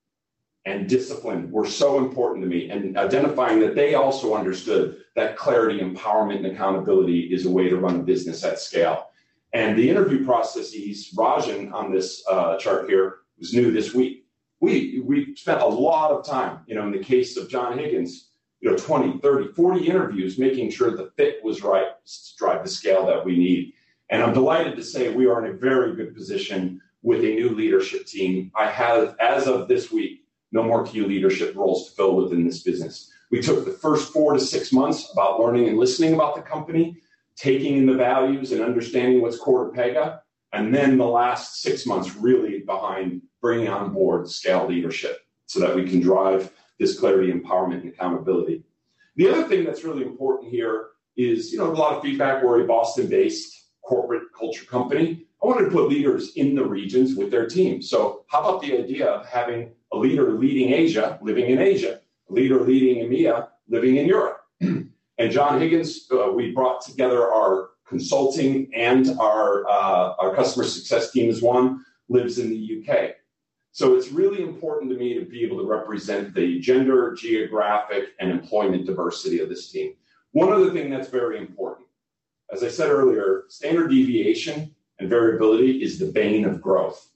and discipline were so important to me, and identifying that they also understood that clarity, empowerment, and accountability is a way to run a business at scale. And the interview processes, Rajan on this chart here, was new this week. We spent a lot of time, in the case of John Higgins, 20, 30, 40 interviews, making sure the fit was right to drive the scale that we need. And I'm delighted to say we are in a very good position with a new leadership team. I have, as of this week, no more key leadership roles to fill within this business. We took the first 4 to 6 months about learning and listening about the company, taking in the values and understanding what's core to Pega, and then the last 6 months really behind bringing on board scale leadership so that we can drive this clarity, empowerment, and accountability. The other thing that's really important here is, a lot of feedback. We're a Boston-based corporate culture company. I wanted to put leaders in the regions with their team. So how about the idea of having a leader leading Asia, living in Asia, a leader leading EMEA, living in Europe? And John Higgins, we brought together our consulting and our customer success team as one, lives in the UK. So it's really important to me to be able to represent the gender, geographic, and employment diversity of this team. One other thing that's very important, as I said earlier, standard deviation and variability is the bane of growth.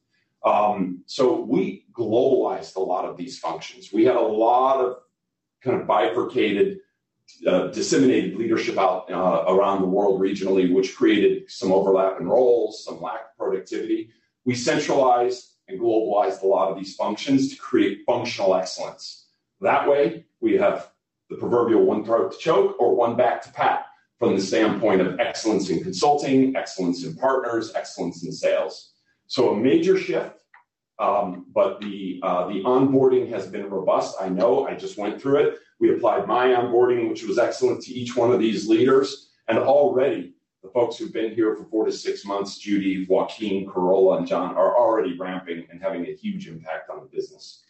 So we globalized a lot of these functions. We had a lot of kind of bifurcated disseminated leadership out around the world regionally, which created some overlap in roles, some lack of productivity. We centralized and globalized a lot of these functions to create functional excellence. That way, we have the proverbial one throat to choke or one back to pat from the standpoint of excellence in consulting, excellence in partners, excellence in sales. So a major shift, but the onboarding has been robust. I know, I just went through it. We applied my onboarding, which was excellent, to each one of these leaders. And already, the folks who've been here for 4 to 6 months, Judy, Joaquin, Corolla, and John, are already ramping and having a huge impact on the business.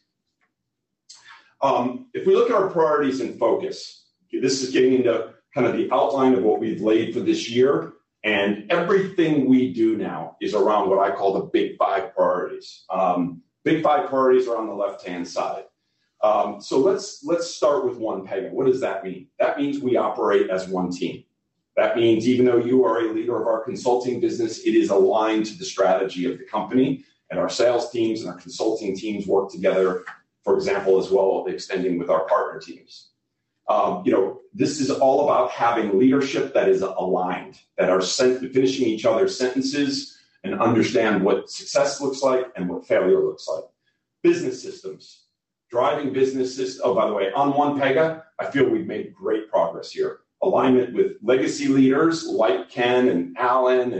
If we look at our priorities and focus, this is getting into kind of the outline of what we've laid for this year. And everything we do now is around what I call the big 5 priorities. Big 5 priorities are on the left-hand side. So let's start with One Pega. What does that mean? That means we operate as one team. That means even though you are a leader of our consulting business, it is aligned to the strategy of the company, and our sales teams and our consulting teams work together, for example, as well as extending with our partner teams. This is all about having leadership that is aligned, that are finishing each other's sentences and understand what success looks like and what failure looks like. Business systems, driving business systems. Oh, by the way, on One Pega, I feel we've made great progress here. Alignment with legacy leaders like Ken and Alan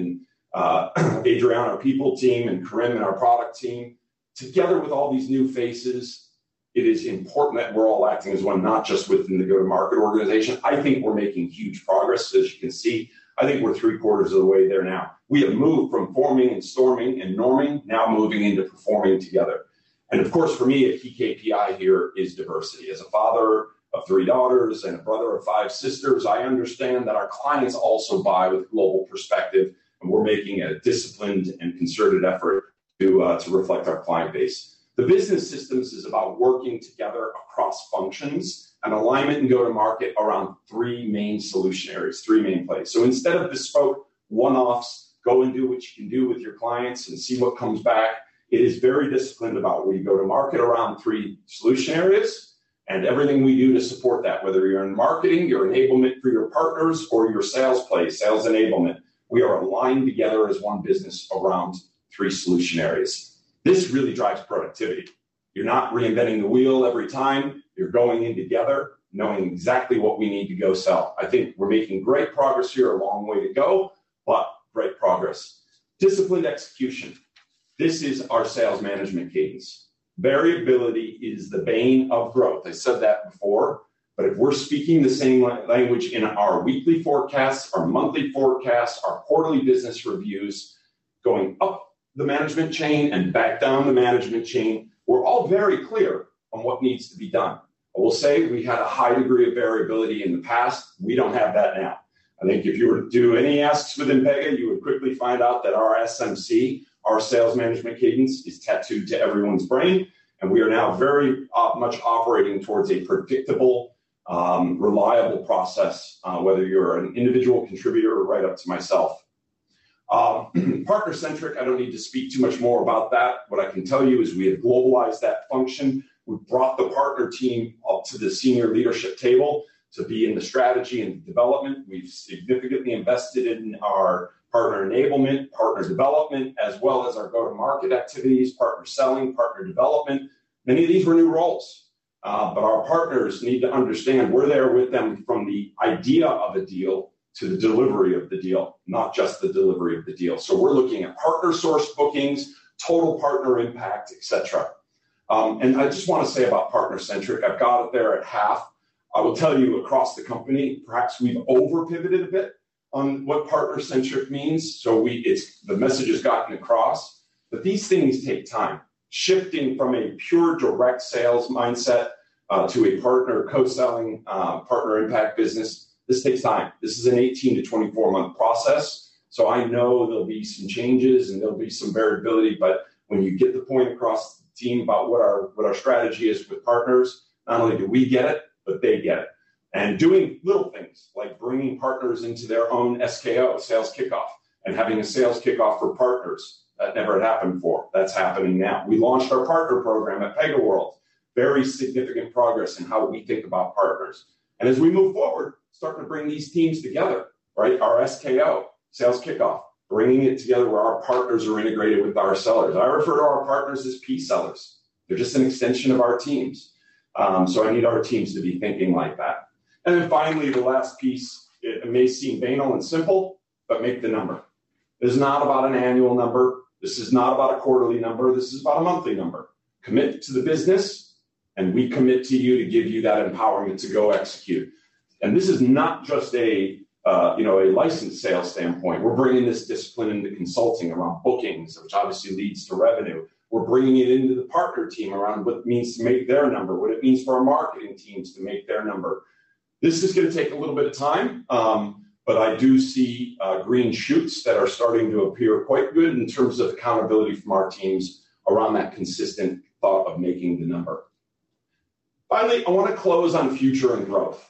and Adrian, our people team, and Karim and our product team, together with all these new faces. It is important that we're all acting as one, not just within the go-to-market organization. I think we're making huge progress. As you can see, I think we're 3/4 of the way there now. We have moved from forming and storming and norming, now moving into performing together. And of course, for me, a key KPI here is diversity. As a father of 3 daughters and a brother of 5 sisters, I understand that our clients also buy with global perspective, and we're making a disciplined and concerted effort to reflect our client base. The business systems is about working together across functions and alignment and go-to-market around 3 main solution areas, 3 main plays. So instead of bespoke one-offs, go and do what you can do with your clients and see what comes back, it is very disciplined about we go to market around 3 solution areas and everything we do to support that, whether you're in marketing, your enablement for your partners, or your sales play, sales enablement. We are aligned together as one business around 3 solution areas. This really drives productivity. You're not reinventing the wheel every time. You're going in together, knowing exactly what we need to go sell. I think we're making great progress here, a long way to go, but great progress. Disciplined execution. This is our sales management cadence. Variability is the bane of growth. I said that before, but if we're speaking the same language in our weekly forecasts, our monthly forecasts, our quarterly business reviews, going up the management chain and back down the management chain, we're all very clear on what needs to be done. I will say we had a high degree of variability in the past. We don't have that now. I think if you were to do any asks within Pega, you would quickly find out that our SMC, our sales management cadence, is tattooed to everyone's brain. And we are now very much operating towards a predictable, reliable process, whether you're an individual contributor or right up to myself. Partner-centric, I don't need to speak too much more about that. What I can tell you is we have globalized that function. We've brought the partner team up to the senior leadership table to be in the strategy and development. We've significantly invested in our partner enablement, partner development, as well as our go-to-market activities, partner selling, partner development. Many of these were new roles, but our partners need to understand we're there with them from the idea of a deal to the delivery of the deal, not just the delivery of the deal. So we're looking at partner source bookings, total partner impact, etc. And I just want to say about partner-centric, I've got it there at half. I will tell you across the company, perhaps we've over-pivoted a bit on what partner-centric means. So the message has gotten across, but these things take time. Shifting from a pure direct sales mindset to a partner co-selling partner impact business, this takes time. This is an 18 to 24-month process. So I know there'll be some changes and there'll be some variability, but when you get the point across the team about what our strategy is with partners, not only do we get it, but they get it. And doing little things like bringing partners into their own SKO, sales kickoff, and having a sales kickoff for partners. That never had happened before. That's happening now. We launched our partner program at PegaWorld. Very significant progress in how we think about partners. And as we move forward, starting to bring these teams together, right? Our SKO, sales kickoff, bringing it together where our partners are integrated with our sellers. I refer to our partners as P sellers. They're just an extension of our teams. So I need our teams to be thinking like that. And then finally, the last piece, it may seem banal and simple, but make the number. This is not about an annual number. This is not about a quarterly number. This is about a monthly number. Commit to the business, and we commit to you to give you that empowerment to go execute. And this is not just a licensed sales standpoint. We're bringing this discipline into consulting around bookings, which obviously leads to revenue. We're bringing it into the partner team around what it means to make their number, what it means for our marketing teams to make their number. This is going to take a little bit of time, but I do see green shoots that are starting to appear quite good in terms of accountability from our teams around that consistent thought of making the number. Finally, I want to close on future and growth.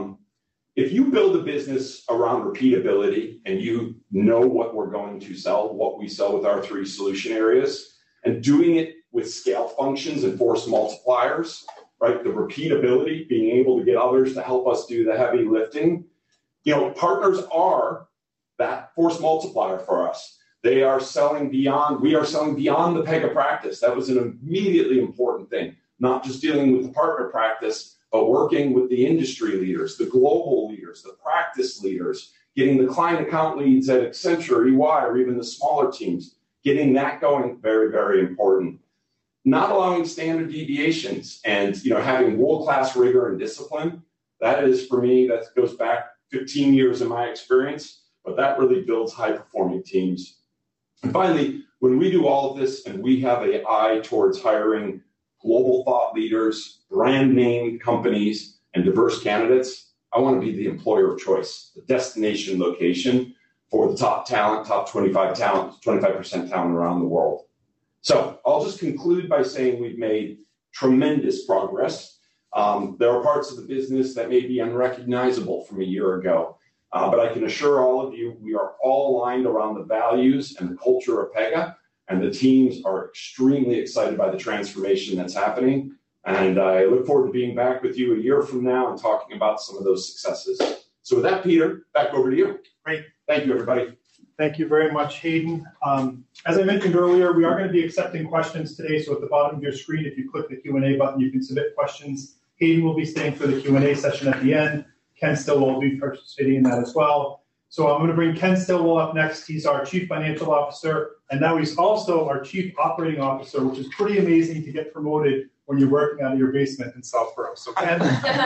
If you build a business around repeatability and you know what we're going to sell, what we sell with our 3 solution areas, and doing it with scale functions and force multipliers, right? The repeatability, being able to get others to help us do the heavy lifting. Partners are that force multiplier for us. They are selling beyond, we are selling beyond the Pega practice. That was an immediately important thing, not just dealing with the partner practice, but working with the industry leaders, the global leaders, the practice leaders, getting the client account leads at Accenture, EY, or even the smaller teams, getting that going, very, very important. Not allowing standard deviations and having world-class rigor and discipline. That is, for me, that goes back 15 years in my experience, but that really builds high-performing teams. And finally, when we do all of this and we have an eye towards hiring global thought leaders, brand name companies, and diverse candidates, I want to be the employer of choice, the destination location for the top talent, top 25% talent around the world. So I'll just conclude by saying we've made tremendous progress. There are parts of the business that may be unrecognizable from a year ago, but I can assure all of you, we are all aligned around the values and the culture of Pega, and the teams are extremely excited by the transformation that's happening. And I look forward to being back with you a year from now and talking about some of those successes. So with that, Peter, back over to you. Great. Thank you, everybody. Thank you very much, Hayden. As I mentioned earlier, we are going to be accepting questions today. So at the bottom of your screen, if you click the Q&A button, you can submit questions. Hayden will be staying for the Q&A session at the end. Ken Stillwell will be participating in that as well. So I'm going to bring Ken Stillwell up next. He's our Chief Financial Officer, and now he's also our Chief Operating Officer, which is pretty amazing to get promoted when you're working out of your basement in Southborough. So Ken.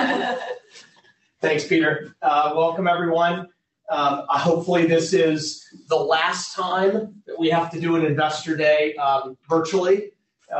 Thanks, Peter. Welcome, everyone. Hopefully this is the last time that we have to do an Investor Day virtually.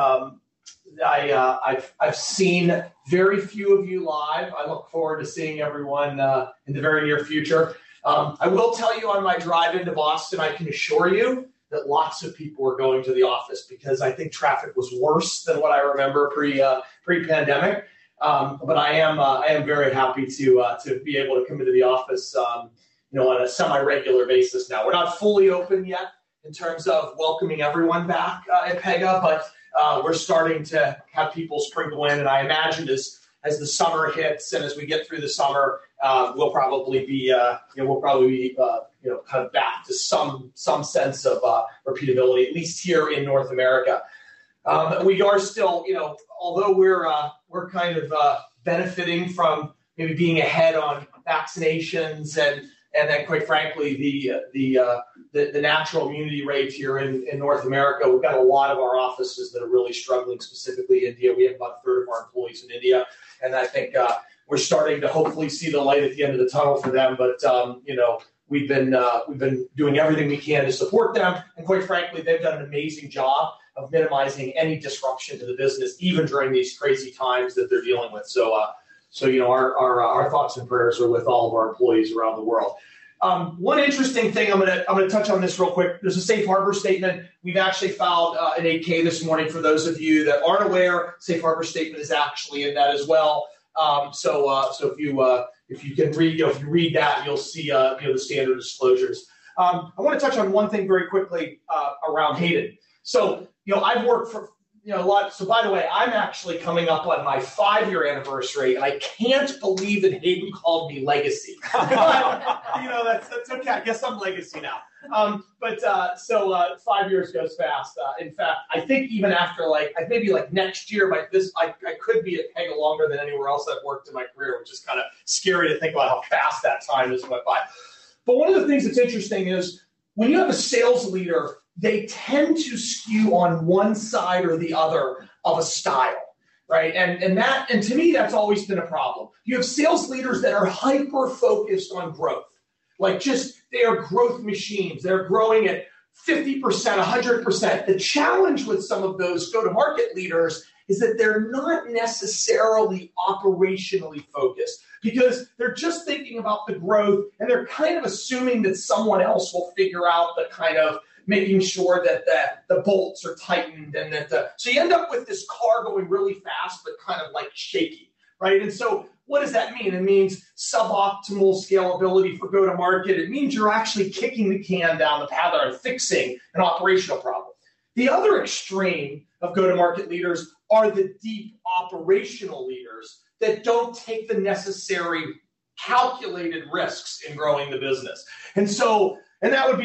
I've seen very few of you live. I look forward to seeing everyone in the very near future. I will tell you on my drive into Boston, I can assure you that lots of people were going to the office because I think traffic was worse than what I remember pre-pandemic. But I am very happy to be able to come into the office on a semi-regular basis now. We're not fully open yet in terms of welcoming everyone back at Pega, but we're starting to have people sprinkle in, and I imagine as the summer hits and as we get through the summer, we'll probably be kind of back to some sense of repeatability, at least here in North America. We are still, although we're kind of benefiting from maybe being ahead on vaccinations and then, quite frankly, the natural immunity rate here in North America. We've got a lot of our offices that are really struggling, specifically India. We have about a third of our employees in India, and I think we're starting to hopefully see the light at the end of the tunnel for them. But we've been doing everything we can to support them, and quite frankly, they've done an amazing job of minimizing any disruption to the business, even during these crazy times that they're dealing with. So our thoughts and prayers are with all of our employees around the world. One interesting thing, I'm gonna touch on this real quick. There's a safe harbor statement. We've actually filed an 8K this morning. For those of you that aren't aware, safe harbor statement is actually in that as well. So if you can read, if you read that, you'll see the standard disclosures. I want to touch on one thing very quickly around Hayden. So I've worked a lot. So by the way, I'm actually coming up on my 5-year anniversary, and I can't believe that Hayden called me legacy. But, that's okay. I guess I'm legacy now. So 5 years goes fast. In fact, I think even after maybe next year, I could be at Pega longer than anywhere else I've worked in my career, which is kind of scary to think about how fast that time has went by. But one of the things that's interesting is when you have a sales leader, they tend to skew on one side or the other of a style, right? And to me, that's always been a problem. You have sales leaders that are hyper focused on growth, they are growth machines. They're growing at 50%, 100%. The challenge with some of those go-to-market leaders is that they're not necessarily operationally focused because they're just thinking about the growth and they're kind of assuming that someone else will figure out the kind of making sure that the bolts are tightened and so you end up with this car going really fast but kind of shaky, right? And so what does that mean? It means suboptimal scalability for go-to-market. It means you're actually kicking the can down the path or fixing an operational problem. The other extreme of go-to-market leaders are the deep operational leaders that don't take the necessary calculated risks in growing the business. And that would be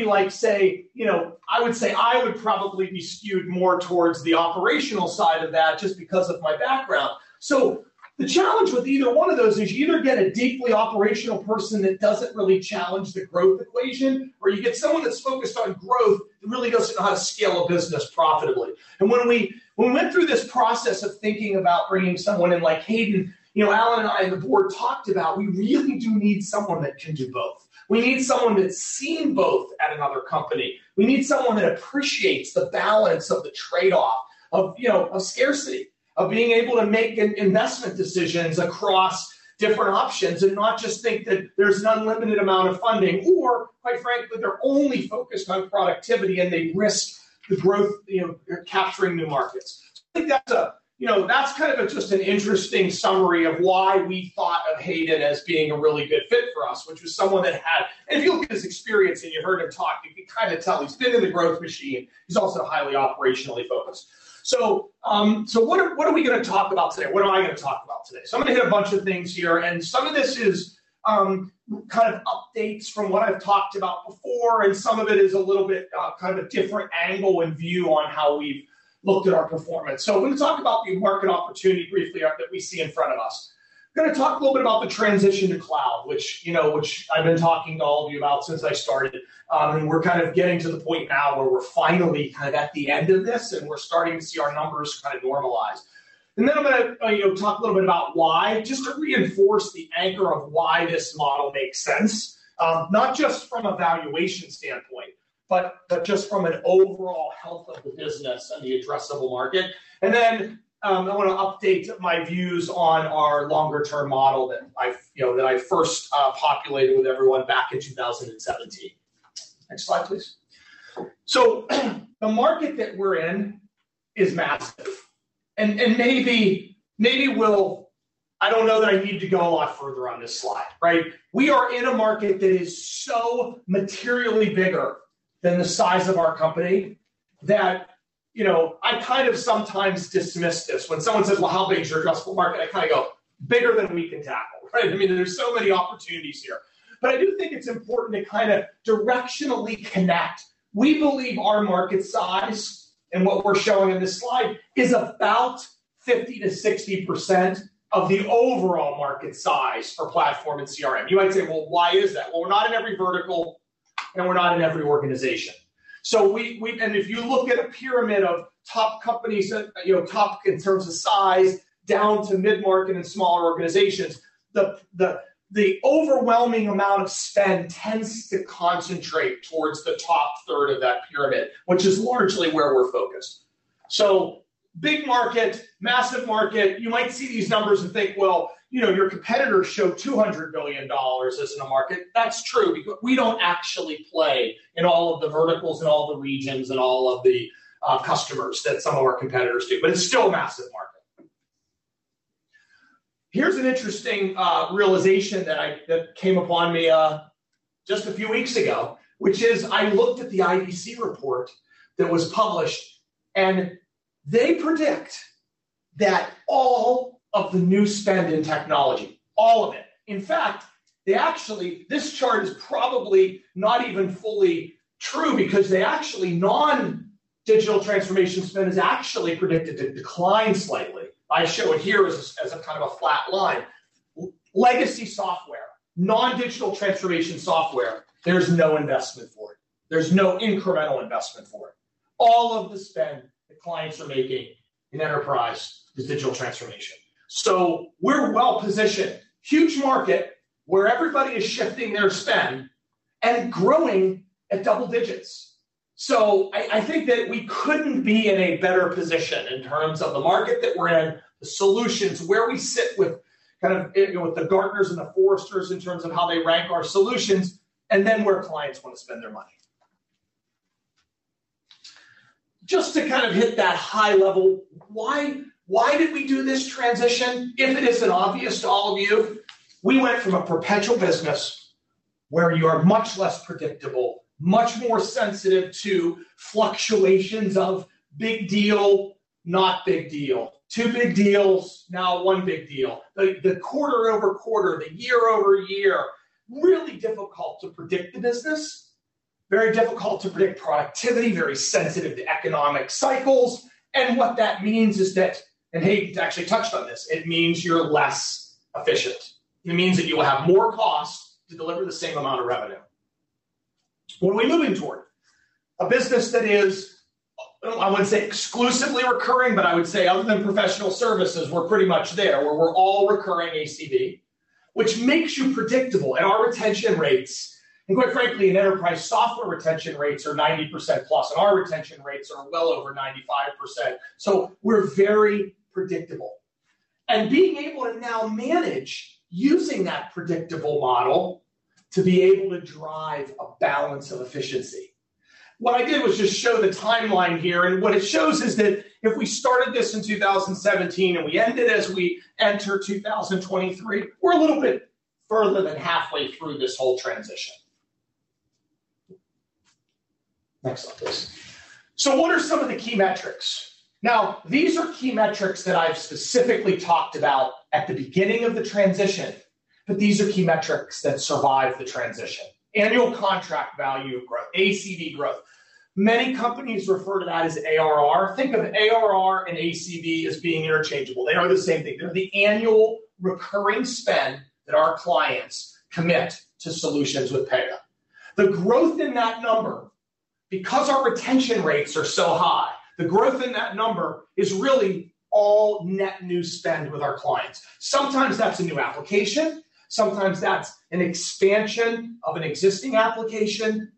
I would probably be skewed more towards the operational side of that just because of my background. So the challenge with either one of those is you either get a deeply operational person that doesn't really challenge the growth equation, or you get someone that's focused on growth that really doesn't know how to scale a business profitably. And when we went through this process of thinking about bringing someone in like Hayden, Alan and I and the board talked about, we really do need someone that can do both. We need someone that's seen both at another company. We need someone that appreciates the balance of the trade-off of scarcity, of being able to make investment decisions across different options and not just think that there's an unlimited amount of funding or, quite frankly, they're only focused on productivity and they risk the growth, capturing new markets. So I think that's kind of just an interesting summary of why we thought of Hayden as being a really good fit for us, which was someone that had, and if you look at his experience and you heard him talk, you can kind of tell he's been in the growth machine. He's also highly operationally focused. So what are we going to talk about today? What am I going to talk about today? So I'm going to hit a bunch of things here, and some of this is kind of updates from what I've talked about before, and some of it is a little bit kind of a different angle and view on how we've looked at our performance. So I'm going to talk about the market opportunity briefly that we see in front of us. I'm going to talk a little bit about the transition to cloud, which I've been talking to all of you about since I started. And we're kind of getting to the point now where we're finally kind of at the end of this and we're starting to see our numbers kind of normalize. And then I'm going to talk a little bit about why, just to reinforce the anchor of why this model makes sense, not just from a valuation standpoint, but just from an overall health of the business and the addressable market. And then I want to update my views on our longer-term model that I first populated with everyone back in 2017. Next slide, please. So the market that we're in is massive, and maybe we'll. I don't know that I need to go a lot further on this slide, right? We are in a market that is so materially bigger than the size of our company that. I kind of sometimes dismiss this. When someone says, well, how big is your addressable market? I kind of go, bigger than we can tackle, right? I mean, there's so many opportunities here. But I do think it's important to kind of directionally connect. We believe our market size and what we're showing in this slide is about 50 to 60% of the overall market size for platform and CRM. You might say, well, why is that? Well, we're not in every vertical and we're not in every organization. So and if you look at a pyramid of top companies, top in terms of size, down to mid-market and smaller organizations, the overwhelming amount of spend tends to concentrate towards the top third of that pyramid, which is largely where we're focused. So big market, massive market, you might see these numbers and think, well, your competitors show $200 billion as in a market. That's true because we don't actually play in all of the verticals and all the regions and all of the customers that some of our competitors do, but it's still a massive market. Here's an interesting realization that came upon me just a few weeks ago, which is I looked at the IDC report that was published, and they predict that all of the new spend in technology, all of it. In fact, this chart is probably not even fully true because non-digital transformation spend is actually predicted to decline slightly. I show it here as a kind of a flat line. Legacy software, non-digital transformation software, there's no investment for it. There's no incremental investment for it. All of the spend that clients are making in enterprise is digital transformation. So we're well positioned. Huge market where everybody is shifting their spend and growing at double digits. So I think that we couldn't be in a better position in terms of the market that we're in, the solutions, where we sit with kind of with the Gartners and the Forresters in terms of how they rank our solutions, and then where clients want to spend their money. Just to kind of hit that high level, why did we do this transition? If it isn't obvious to all of you, we went from a perpetual business where you are much less predictable, much more sensitive to fluctuations of big deal, not big deal. Two big deals, now one big deal. The quarter over quarter, the year over year, really difficult to predict the business, very difficult to predict productivity, very sensitive to economic cycles. And what that means is that, and Hayden actually touched on this, it means you're less efficient. It means that you will have more costs to deliver the same amount of revenue. What are we moving toward? A business that is, I wouldn't say exclusively recurring, but I would say other than professional services, we're pretty much there, where we're all recurring ACV, which makes you predictable. And our retention rates, and quite frankly, in enterprise software retention rates are 90% plus, and our retention rates are well over 95%. So we're very predictable. And being able to now manage using that predictable model to be able to drive a balance of efficiency. What I did was just show the timeline here, and what it shows is that if we started this in 2017 and we ended as we enter 2023, we're a little bit further than halfway through this whole transition. Next slide, please. So what are some of the key metrics? Now, these are key metrics that I've specifically talked about at the beginning of the transition, but these are key metrics that survive the transition. Annual contract value growth, ACV growth. Many companies refer to that as ARR. Think of ARR and ACV as being interchangeable. They are the same thing. They're the annual recurring spend that our clients commit to solutions with Pega. The growth in that number, because our retention rates are so high, the growth in that number is really all net new spend with our clients. Sometimes that's a new application. Sometimes that's an expansion of an existing application.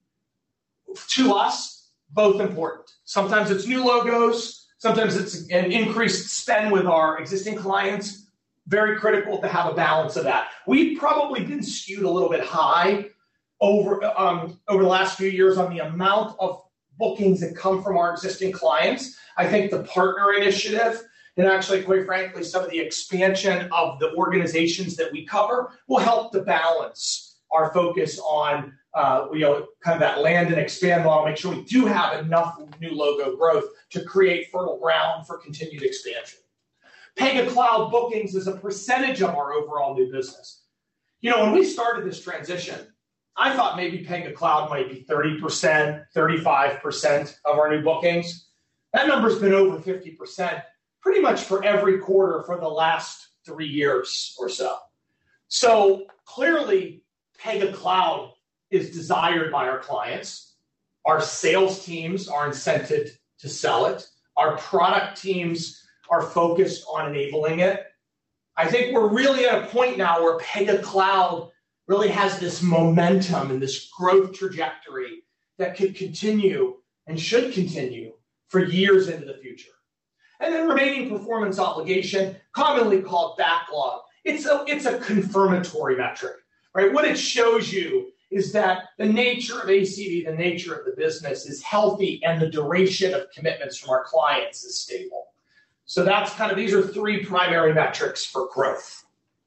To us, both important. Sometimes it's new logos. Sometimes it's an increased spend with our existing clients. Very critical to have a balance of that. We've probably been skewed a little bit high over the last few years on the amount of bookings that come from our existing clients. I think the partner initiative and actually, quite frankly, some of the expansion of the organizations that we cover will help to balance our focus on kind of that land and expand model, make sure we do have enough new logo growth to create fertile ground for continued expansion. Pega Cloud bookings is a percentage of our overall new business. When we started this transition, I thought maybe Pega Cloud might be 30%, 35% of our new bookings. That number's been over 50%, pretty much for every quarter for the last 3 years or so. So clearly, Pega Cloud is desired by our clients. Our sales teams are incented to sell it. Our product teams are focused on enabling it. I think we're really at a point now where Pega Cloud really has this momentum and this growth trajectory that could continue and should continue for years into the future. And then remaining performance obligation, commonly called backlog. It's a confirmatory metric, right? What it shows you is that the nature of ACV, the nature of the business is healthy and the duration of commitments from our clients is stable. So that's these are 3 primary metrics for growth.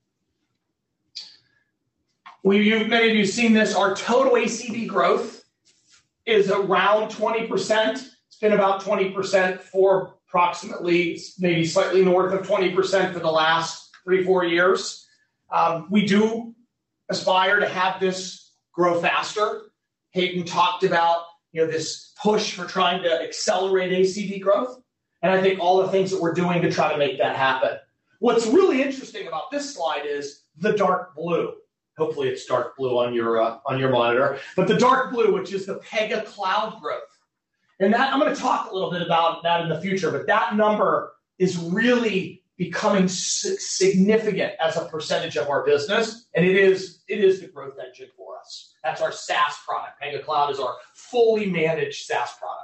Many of you have seen this. Our total ACV growth is around 20%. It's been about 20% for approximately maybe slightly north of 20% for the last 3-4 years. We do aspire to have this grow faster. Hayden talked about this push for trying to accelerate ACV growth, and I think all the things that we're doing to try to make that happen. What's really interesting about this slide is the dark blue. Hopefully it's dark blue on your monitor, but the dark blue, which is the Pega Cloud growth. And that I'm going to talk a little bit about that in the future, but that number is really becoming significant as a percentage of our business, and it is the growth engine for us. That's our SaaS product. Pega Cloud is our fully managed SaaS product.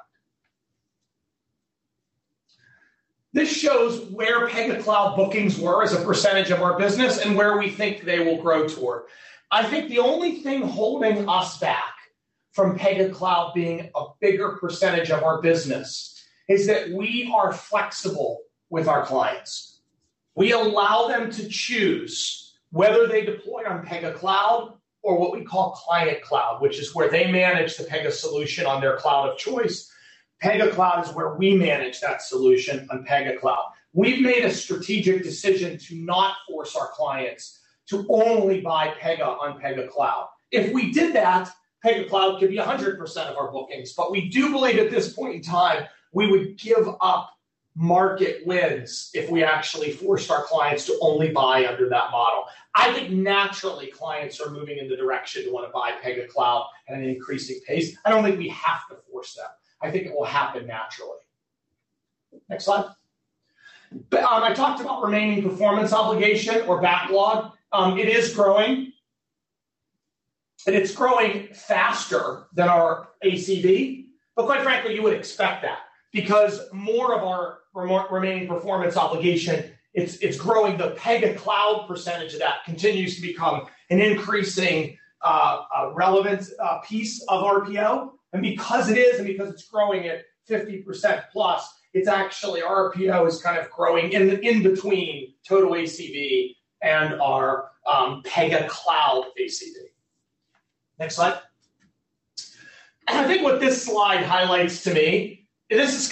This shows where Pega Cloud bookings were as a percentage of our business and where we think they will grow toward. I think the only thing holding us back from Pega Cloud being a bigger percentage of our business is that we are flexible with our clients. We allow them to choose whether they deploy on Pega Cloud or what we call Client Cloud, which is where they manage the Pega solution on their cloud of choice. Pega Cloud is where we manage that solution on Pega Cloud. We've made a strategic decision to not force our clients to only buy Pega on Pega Cloud. If we did that, Pega Cloud could be 100% of our bookings, but we do believe at this point in time, we would give up market wins if we actually forced our clients to only buy under that model. I think naturally clients are moving in the direction to want to buy Pega Cloud at an increasing pace. I don't think we have to force them. I think it will happen naturally. Next slide. I talked about remaining performance obligation or backlog. It is growing, and it's growing faster than our ACV. But quite frankly, you would expect that because more of our remaining performance obligation, it's growing. The Pega Cloud percentage of that continues to become an increasing relevant piece of RPO. And because it is, and because it's growing at 50% plus, it's actually, our RPO is kind of growing in between total ACV and our Pega Cloud ACV. Next slide. And I think what this slide highlights to me, this is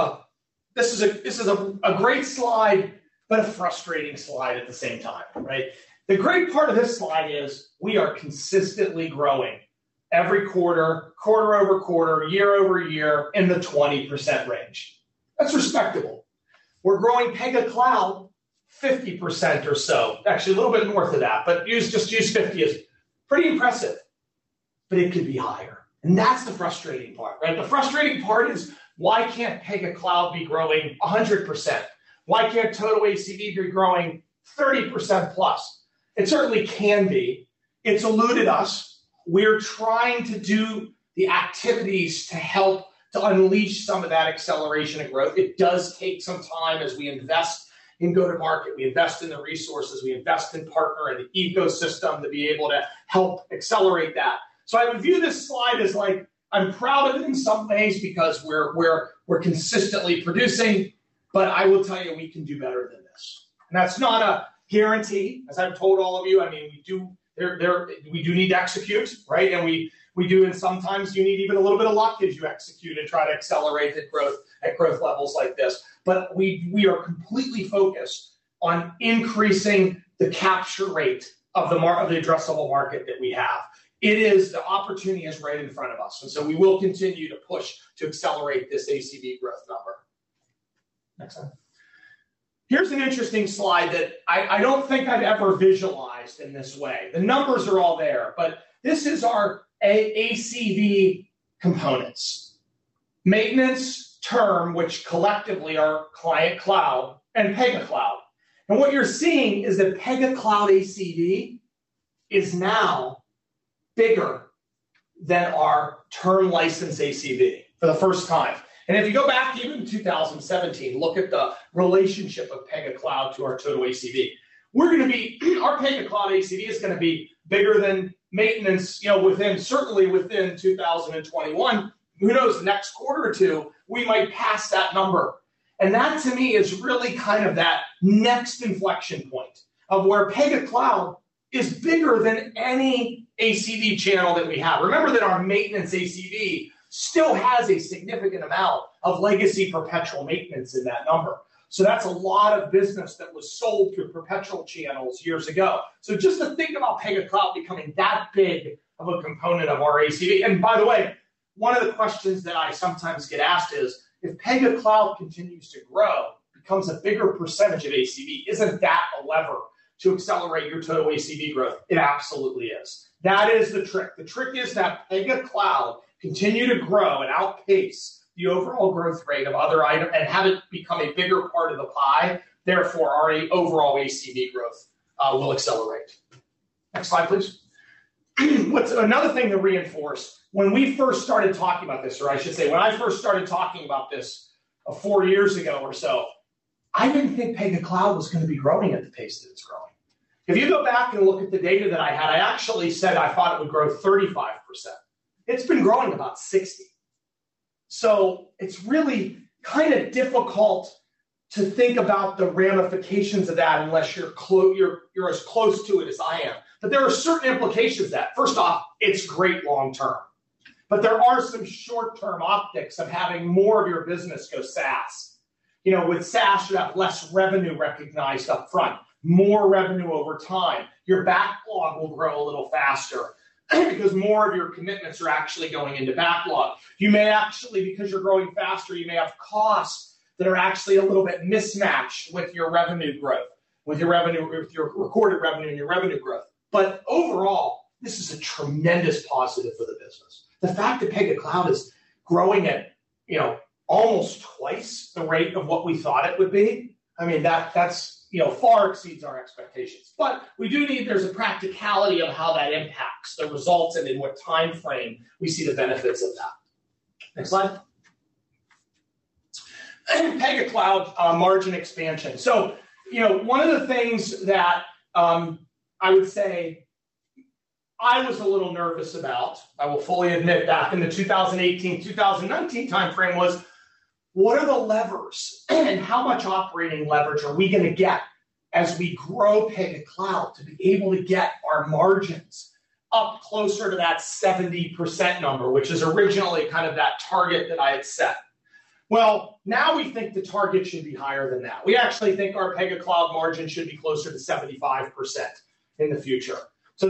a great slide, but a frustrating slide at the same time, right? The great part of this slide is we are consistently growing every quarter, quarter over quarter, year over year in the 20% range. That's respectable. We're growing Pega Cloud 50% or so, actually a little bit north of that, but just use 50 as pretty impressive, but it could be higher. And that's the frustrating part, right? The frustrating part is why can't Pega Cloud be growing 100%? Why can't total ACV be growing 30% plus? It certainly can be. It's eluded us. We're trying to do the activities to help to unleash some of that acceleration and growth. It does take some time as we invest in go-to-market, we invest in the resources, we invest in partner and the ecosystem to be able to help accelerate that. So I would view this slide as like, I'm proud of it in some ways because we're consistently producing, but I will tell you we can do better than this. And that's not a guarantee, as I've told all of you. I mean, we do need to execute, right? And we do, and sometimes you need even a little bit of luck as you execute and try to accelerate the growth at growth levels like this. But we are completely focused on increasing the capture rate of the addressable market that we have. The opportunity is right in front of us. And so we will continue to push to accelerate this ACV growth number. Next slide. Here's an interesting slide that I don't think I've ever visualized in this way. The numbers are all there, but this is our ACV components. Maintenance, term, which collectively are Client Cloud, and Pega Cloud. And what you're seeing is that Pega Cloud ACV is now bigger than our term license ACV for the first time. And if you go back even to 2017, look at the relationship of Pega Cloud to our total ACV. Our Pega Cloud ACV is going to be bigger than maintenance, certainly within 2021. Who knows, the next quarter or two, we might pass that number. And that to me is really kind of that next inflection point of where Pega Cloud is bigger than any ACV channel that we have. Remember that our maintenance ACV still has a significant amount of legacy perpetual maintenance in that number. So that's a lot of business that was sold through perpetual channels years ago. So just to think about Pega Cloud becoming that big of a component of our ACV. And by the way, one of the questions that I sometimes get asked is, if Pega Cloud continues to grow, becomes a bigger percentage of ACV, isn't that a lever to accelerate your total ACV growth? It absolutely is. That is the trick. The trick is that Pega Cloud continue to grow and outpace the overall growth rate of other items and have it become a bigger part of the pie. Therefore, our overall ACV growth will accelerate. Next slide, please. What's another thing to reinforce, when we first started talking about this, or I should say, when I first started talking about this 4 years ago or so, I didn't think Pega Cloud was going to be growing at the pace that it's growing. If you go back and look at the data that I had, I actually said I thought it would grow 35%. It's been growing about 60%. So it's really kind of difficult to think about the ramifications of that unless you're as close to it as I am. But there are certain implications of that. First off, it's great long term. But there are some short-term optics of having more of your business go SaaS. You know, with SaaS, you have less revenue recognized up front, more revenue over time. Your backlog will grow a little faster because more of your commitments are actually going into backlog. You may actually, because you're growing faster, you may have costs that are actually a little bit mismatched with your revenue growth, with your recorded revenue and your revenue growth. But overall, this is a tremendous positive for the business. The fact that Pega Cloud is growing at, almost twice the rate of what we thought it would be, I mean, that's far exceeds our expectations. But we do there's a practicality of how that impacts the results and in what time frame we see the benefits of that. Next slide. Pega Cloud margin expansion. So, one of the things that I would say I was a little nervous about, I will fully admit, back in the 2018-2019 timeframe was, what are the levers and how much operating leverage are we going to get as we grow Pega Cloud to be able to get our margins up closer to that 70% number, which is originally kind of that target that I had set. Well, now we think the target should be higher than that. We actually think our Pega Cloud margin should be closer to 75% in the future. So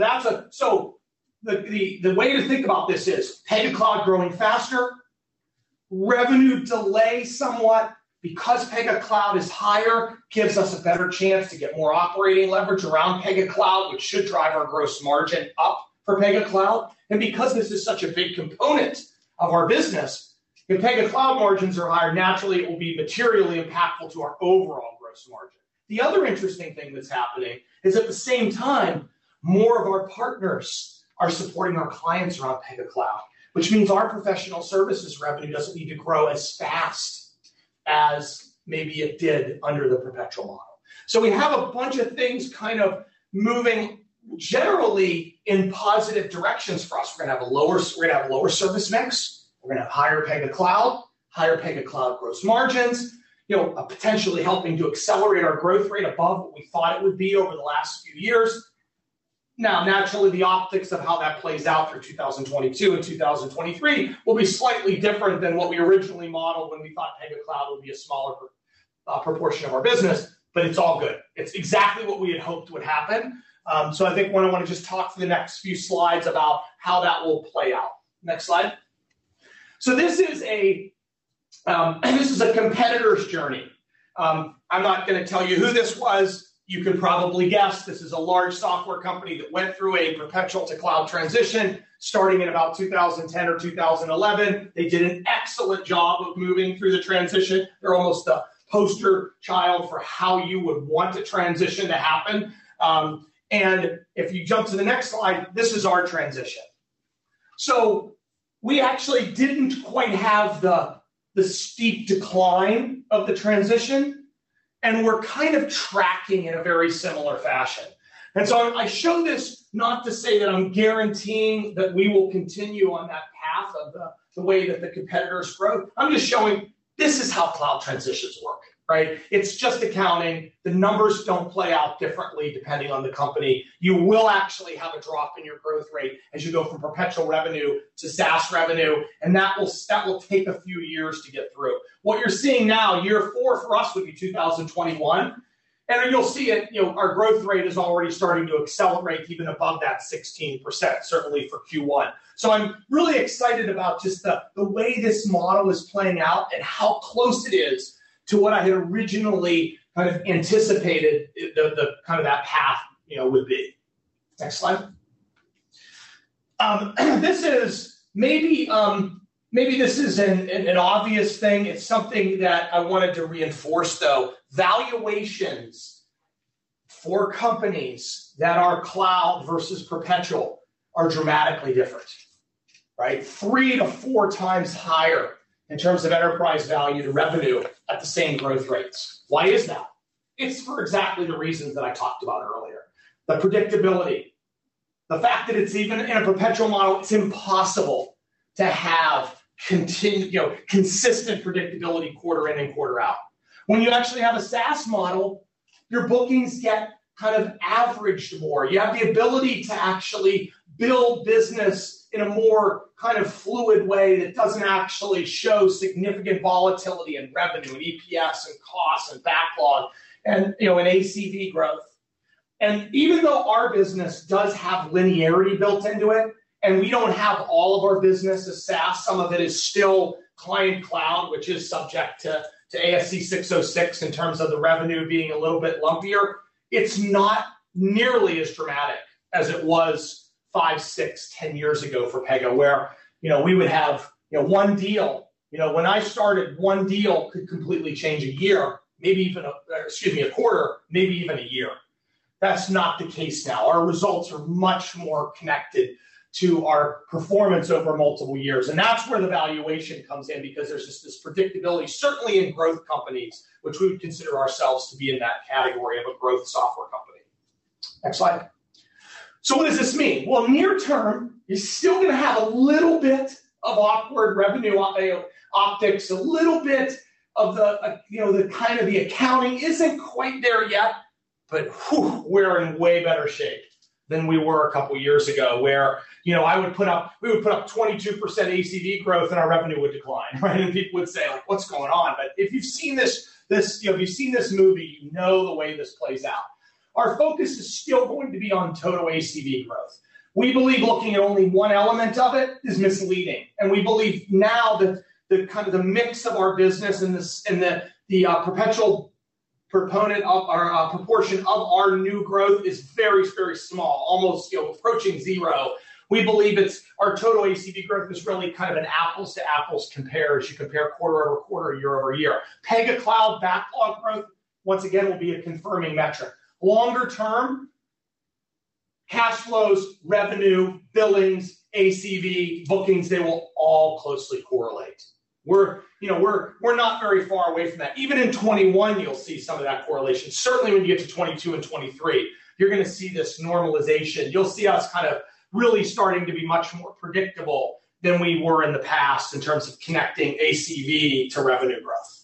the way to think about this is Pega Cloud growing faster, revenue delay somewhat, because Pega Cloud is higher, gives us a better chance to get more operating leverage around Pega Cloud, which should drive our gross margin up for Pega Cloud. And because this is such a big component of our business, if Pega Cloud margins are higher, naturally it will be materially impactful to our overall gross margin. The other interesting thing that's happening is at the same time, more of our partners are supporting our clients around Pega Cloud, which means our professional services revenue doesn't need to grow as fast as maybe it did under the perpetual model. So we have a bunch of things kind of moving generally in positive directions for us. We're going to have a lower service mix. We're going to have higher Pega Cloud gross margins, potentially helping to accelerate our growth rate above what we thought it would be over the last few years. Now, naturally, the optics of how that plays out through 2022 and 2023 will be slightly different than what we originally modeled when we thought Pega Cloud would be a smaller proportion of our business, but it's all good. It's exactly what we had hoped would happen. So I think I want to just talk for the next few slides about how that will play out. Next slide. So this is a competitor's journey. I'm not going to tell you who this was. You can probably guess this is a large software company that went through a perpetual to cloud transition starting in about 2010 or 2011. They did an excellent job of moving through the transition. They're almost the poster child for how you would want a transition to happen. And if you jump to the next slide, this is our transition. So we actually didn't quite have the steep decline of the transition. And we're kind of tracking in a very similar fashion. And so I show this not to say that I'm guaranteeing that we will continue on that path of the way that the competitors grow. I'm just showing this is how cloud transitions work, right? It's just accounting. The numbers don't play out differently depending on the company. You will actually have a drop in your growth rate as you go from perpetual revenue to SaaS revenue, and that will take a few years to get through. What you're seeing now, year 4 for us would be 2021. And you'll see it, our growth rate is already starting to accelerate even above that 16%, certainly for Q1. So I'm really excited about just the way this model is playing out and how close it is to what I had originally kind of anticipated the kind of that path, would be. Next slide. This is maybe this is an obvious thing. It's something that I wanted to reinforce, though. Valuations for companies that are cloud versus perpetual are dramatically different, right? 3 to 4 times higher in terms of enterprise value to revenue at the same growth rates. Why is that? It's for exactly the reasons that I talked about earlier. The predictability, the fact that it's even in a perpetual model, it's impossible to have consistent predictability quarter in and quarter out. When you actually have a SaaS model, your bookings get kind of averaged more. You have the ability to actually build business in a more kind of fluid way that doesn't actually show significant volatility in revenue and EPS and costs and backlog and and ACV growth. And even though our business does have linearity built into it, and we don't have all of our business as SaaS, some of it is still client cloud, which is subject to ASC 606 in terms of the revenue being a little bit lumpier. It's not nearly as dramatic as it was 5, 6, 10 years ago for Pega, where we would have one deal. When I started, one deal could completely change a year, maybe even a quarter, maybe even a year. That's not the case now. Our results are much more connected to our performance over multiple years. And that's where the valuation comes in, because there's just this predictability, certainly in growth companies, which we would consider ourselves to be in that category of a growth software company. Next slide. So what does this mean? Well, near term, you're still going to have a little bit of awkward revenue optics, a little bit of the kind of the accounting isn't quite there yet, but we're in way better shape than we were a couple years ago, where we would put up 22% ACV growth and our revenue would decline, right? And people would say, like, what's going on? But if you've seen this if you've seen this movie, you know the way this plays out. Our focus is still going to be on total ACV growth. We believe looking at only one element of it is misleading, and we believe now that the kind of the mix of our business and the perpetual proponent of our proportion of our new growth is very, very small, almost approaching zero. We believe our total ACV growth is really kind of an apples to apples compare as you compare quarter over quarter, year over year. Pega Cloud backlog growth, once again, will be a confirming metric. Longer term, cash flows, revenue, billings, ACV, bookings, they will all closely correlate. We're not very far away from that. Even in 21, you'll see some of that correlation. Certainly when you get to 22 and 23, you're going to see this normalization. You'll see us kind of really starting to be much more predictable than we were in the past in terms of connecting ACV to revenue growth.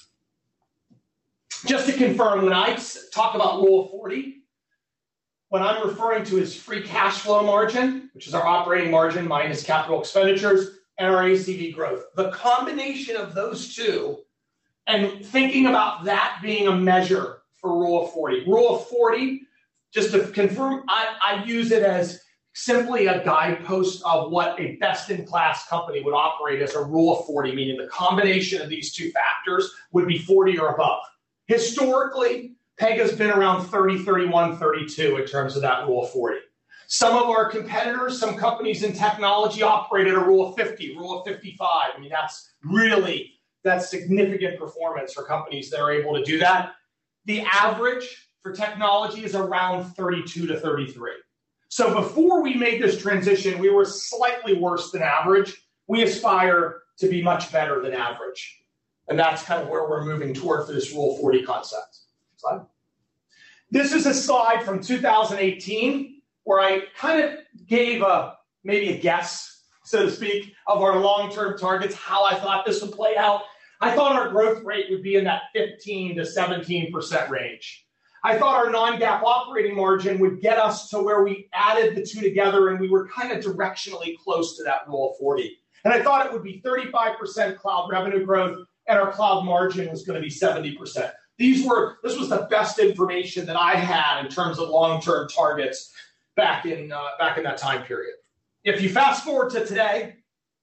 Just to confirm, when I talk about Rule of 40, what I'm referring to is free cash flow margin, which is our operating margin minus capital expenditures, and our ACV growth. The combination of those two, and thinking about that being a measure for Rule of 40. Rule of 40, just to confirm, I use it as simply a guidepost of what a best-in-class company would operate as a Rule of 40, meaning the combination of these two factors would be 40 or above. Historically, Pega's been around 30, 31, 32 in terms of that Rule of 40. Some of our competitors, some companies in technology operate at a Rule of 50, Rule of 55. I mean, that's significant performance for companies that are able to do that. The average for technology is around 32 to 33. So before we made this transition, we were slightly worse than average. We aspire to be much better than average. And that's kind of where we're moving toward for this Rule of 40 concept. Slide. This is a slide from 2018 where I kind of gave maybe a guess, so to speak, of our long-term targets, how I thought this would play out. I thought our growth rate would be in that 15 to 17% range. I thought our non-GAAP operating margin would get us to where we added the two together and we were kind of directionally close to that Rule of 40. And I thought it would be 35% cloud revenue growth and our cloud margin was going to be 70%. This was the best information that I had in terms of long-term targets back in that time period. If you fast forward to today,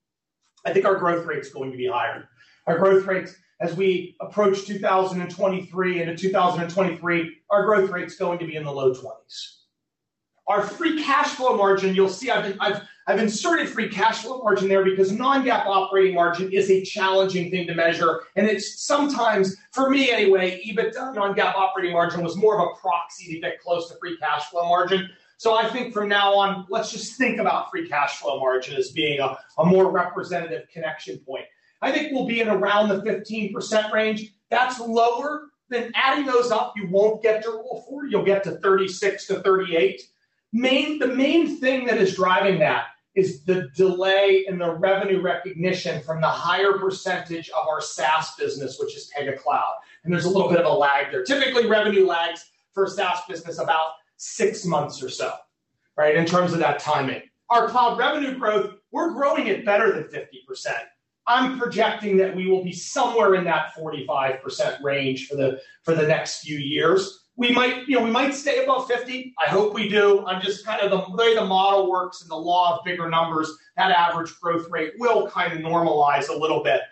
I think our growth rate is going to be higher. Our growth rates, as we approach 2023 into 2023, our growth rate's going to be in the low 20s. Our free cash flow margin, you'll see I've inserted free cash flow margin there because non-GAAP operating margin is a challenging thing to measure. And it's sometimes, for me anyway, EBITDA non-GAAP operating margin was more of a proxy to get close to free cash flow margin. So I think from now on, let's just think about free cash flow margin as being a more representative connection point. I think we'll be in around the 15% range. That's lower than adding those up. You won't get to Rule 40. You'll get to 36 to 38. The main thing that is driving that is the delay in the revenue recognition from the higher percentage of our SaaS business, which is Pega Cloud. And there's a little bit of a lag there. Typically, revenue lags for a SaaS business about 6 months or so, right, in terms of that timing. Our cloud revenue growth, we're growing it better than 50%. I'm projecting that we will be somewhere in that 45% range for the next few years. We might stay above 50. I hope we do. I'm just kind of the way the model works and the law of bigger numbers, that average growth rate will kind of normalize a little bit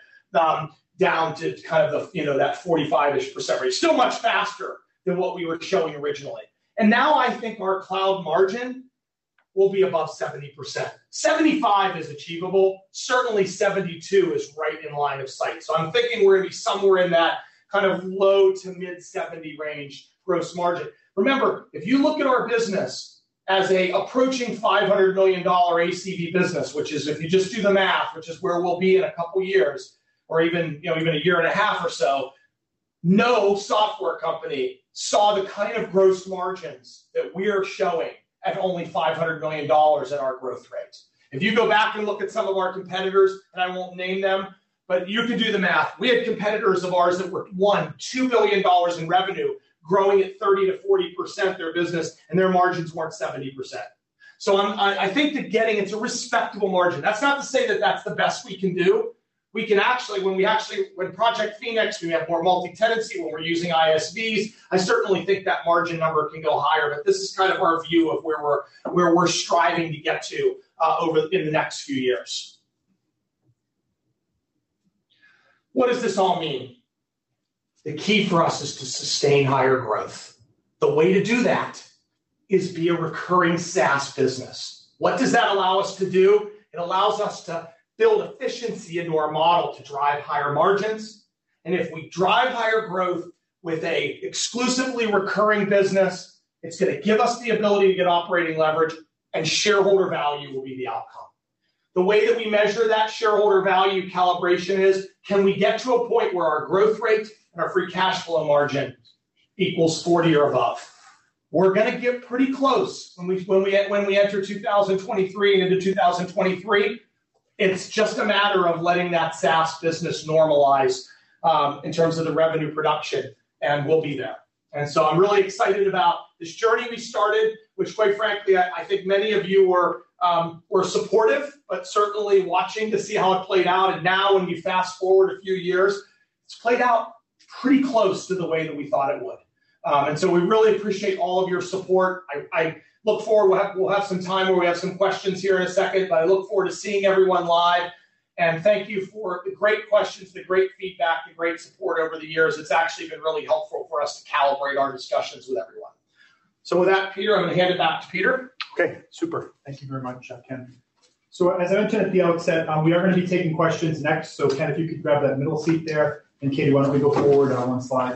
down to kind of the, that 45-ish% rate. Still much faster than what we were showing originally. And now I think our cloud margin will be above 70%. 75 is achievable. Certainly 72 is right in line of sight. So I'm thinking we're going to be somewhere in that kind of low to mid 70 range gross margin. Remember, if you look at our business as a approaching $500 million ACV business, which is, if you just do the math, which is where we'll be in a couple years, or even a year and a half or so, no software company saw the kind of gross margins that we are showing at only $500 million at our growth rate. If you go back and look at some of our competitors, and I won't name them, but you can do the math. We had competitors of ours that were $2 billion in revenue, growing at 30 to 40% their business, and their margins weren't 70%. So I think that it's a respectable margin. That's not to say that that's the best we can do. We can actually, when Project Phoenix, we have more multi-tenancy, when we're using ISVs, I certainly think that margin number can go higher, but this is kind of our view of where we're striving to get to in the next few years. What does this all mean? The key for us is to sustain higher growth. The way to do that is be a recurring SaaS business. What does that allow us to do? It allows us to build efficiency into our model to drive higher margins. And if we drive higher growth with a exclusively recurring business, it's going to give us the ability to get operating leverage, and shareholder value will be the outcome. The way that we measure that shareholder value calibration is, can we get to a point where our growth rate and our free cash flow margin equals 40 or above? We're going to get pretty close when we enter 2023 and into 2023. It's just a matter of letting that SaaS business normalize in terms of the revenue production, and we'll be there. And so I'm really excited about this journey we started, which quite frankly, I think many of you were supportive, but certainly watching to see how it played out. And now when you fast forward a few years, it's played out pretty close to the way that we thought it would. And so we really appreciate all of your support. I look forward, we'll have some time where we have some questions here in a second, but I look forward to seeing everyone live. And thank you for the great questions, the great feedback, the great support over the years. It's actually been really helpful for us to calibrate our discussions with everyone. So with that, Peter, I'm going to hand it back to Peter. Okay, super. Thank you very much, Ken. So as I mentioned at the outset, we are going to be taking questions next. So Ken, if you could grab that middle seat there. And Katie, why don't we go forward on one slide.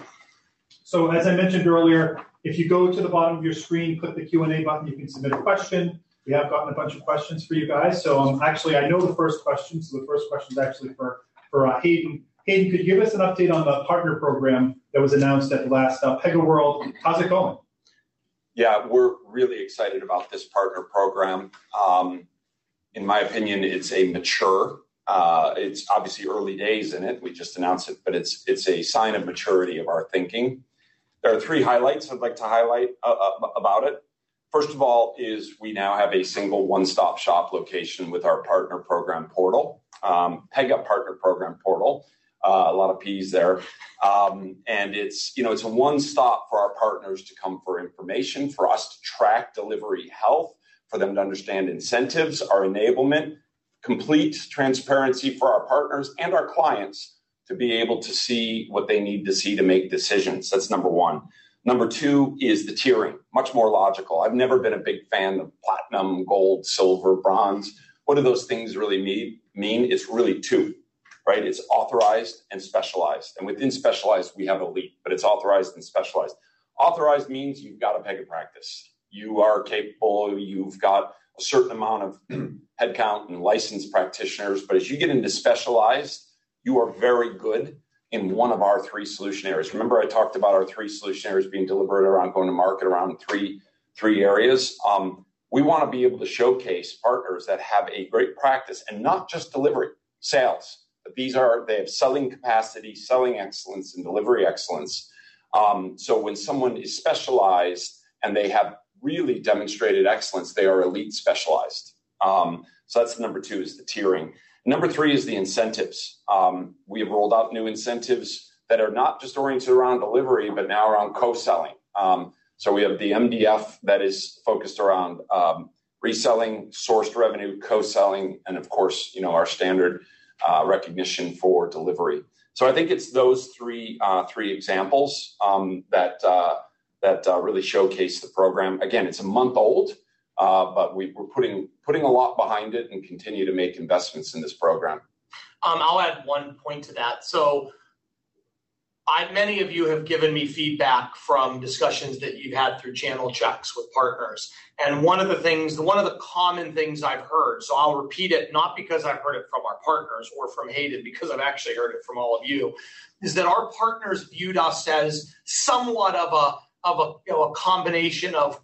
So as I mentioned earlier, if you go to the bottom of your screen, click the Q&A button, you can submit a question. We have gotten a bunch of questions for you guys. So actually, I know the first question. So the first question is actually for Hayden. Hayden, could you give us an update on the partner program that was announced at the last PegaWorld? How's it going? Yeah, we're really excited about this partner program. In my opinion, it's a mature It's obviously early days in it. We just announced it, but it's a sign of maturity of our thinking. There are 3 highlights I'd like to highlight about it. First of all is we now have a single one-stop shop location with our partner program portal, Pega Partner Program Portal. A lot of P's there. And it's a one-stop for our partners to come for information, for us to track delivery health, for them to understand incentives, our enablement, complete transparency for our partners and our clients to be able to see what they need to see to make decisions. That's number 1. Number 2 is the tiering, much more logical. I've never been a big fan of platinum, gold, silver, bronze. What do those things really mean? It's really 2, right? It's authorized and specialized. And within specialized, we have elite, but it's authorized and specialized. Authorized means you've got a Pega practice. You are capable, you've got a certain amount of headcount and licensed practitioners. But as you get into specialized, you are very good in one of our 3 solution areas. Remember, I talked about our 3 solution areas being deliberate around going to market around three areas. We want to be able to showcase partners that have a great practice and not just delivery, sales. But they have selling capacity, selling excellence, and delivery excellence. So when someone is specialized and they have really demonstrated excellence, they are elite specialized. So that's number 2 is the tiering. Number 3 is the incentives. We have rolled out new incentives that are not just oriented around delivery, but now around co-selling. So we have the MDF that is focused around reselling, sourced revenue, co-selling, and of course, our standard recognition for delivery. So I think it's those three examples that really showcase the program. Again, it's a month old. But we're putting a lot behind it and continue to make investments in this program. I'll add one point to that. So many of you have given me feedback from discussions that you've had through channel checks with partners. And one of the common things I've heard, so I'll repeat it, not because I've heard it from our partners or from Hayden, because I've actually heard it from all of you, is that our partners viewed us as somewhat of a combination of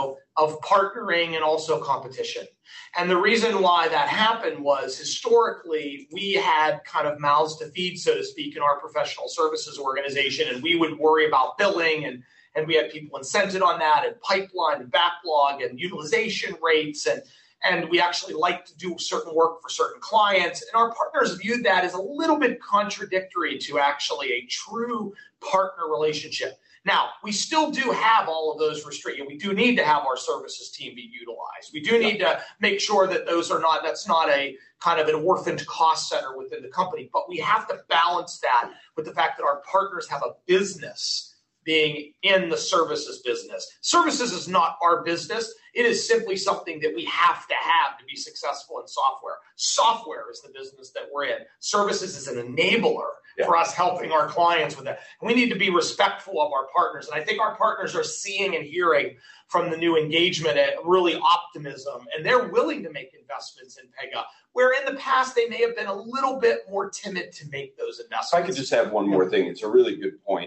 partnering and also competition. And the reason why that happened was historically we had kind of mouths to feed, so to speak, in our professional services organization, and we would worry about billing and we had people incented on that and pipeline and backlog and utilization rates and we actually like to do certain work for certain clients. And our partners viewed that as a little bit contradictory to actually a true partner relationship. Now, we still do have all of those restrictions. We do need to have our services team be utilized. We do need to make sure that that's not a kind of an orphaned cost center within the company. But we have to balance that with the fact that our partners have a business being in the services business. Services is not our business. It is simply something that we have to be successful in software. Software is the business that we're in. Services is an enabler for us helping our clients with that. And we need to be respectful of our partners. And I think our partners are seeing and hearing from the new engagement really optimism. And they're willing to make investments in Pega, where in the past they may have been a little bit more timid to make those investments. If I could just add one more thing. It's a really good point.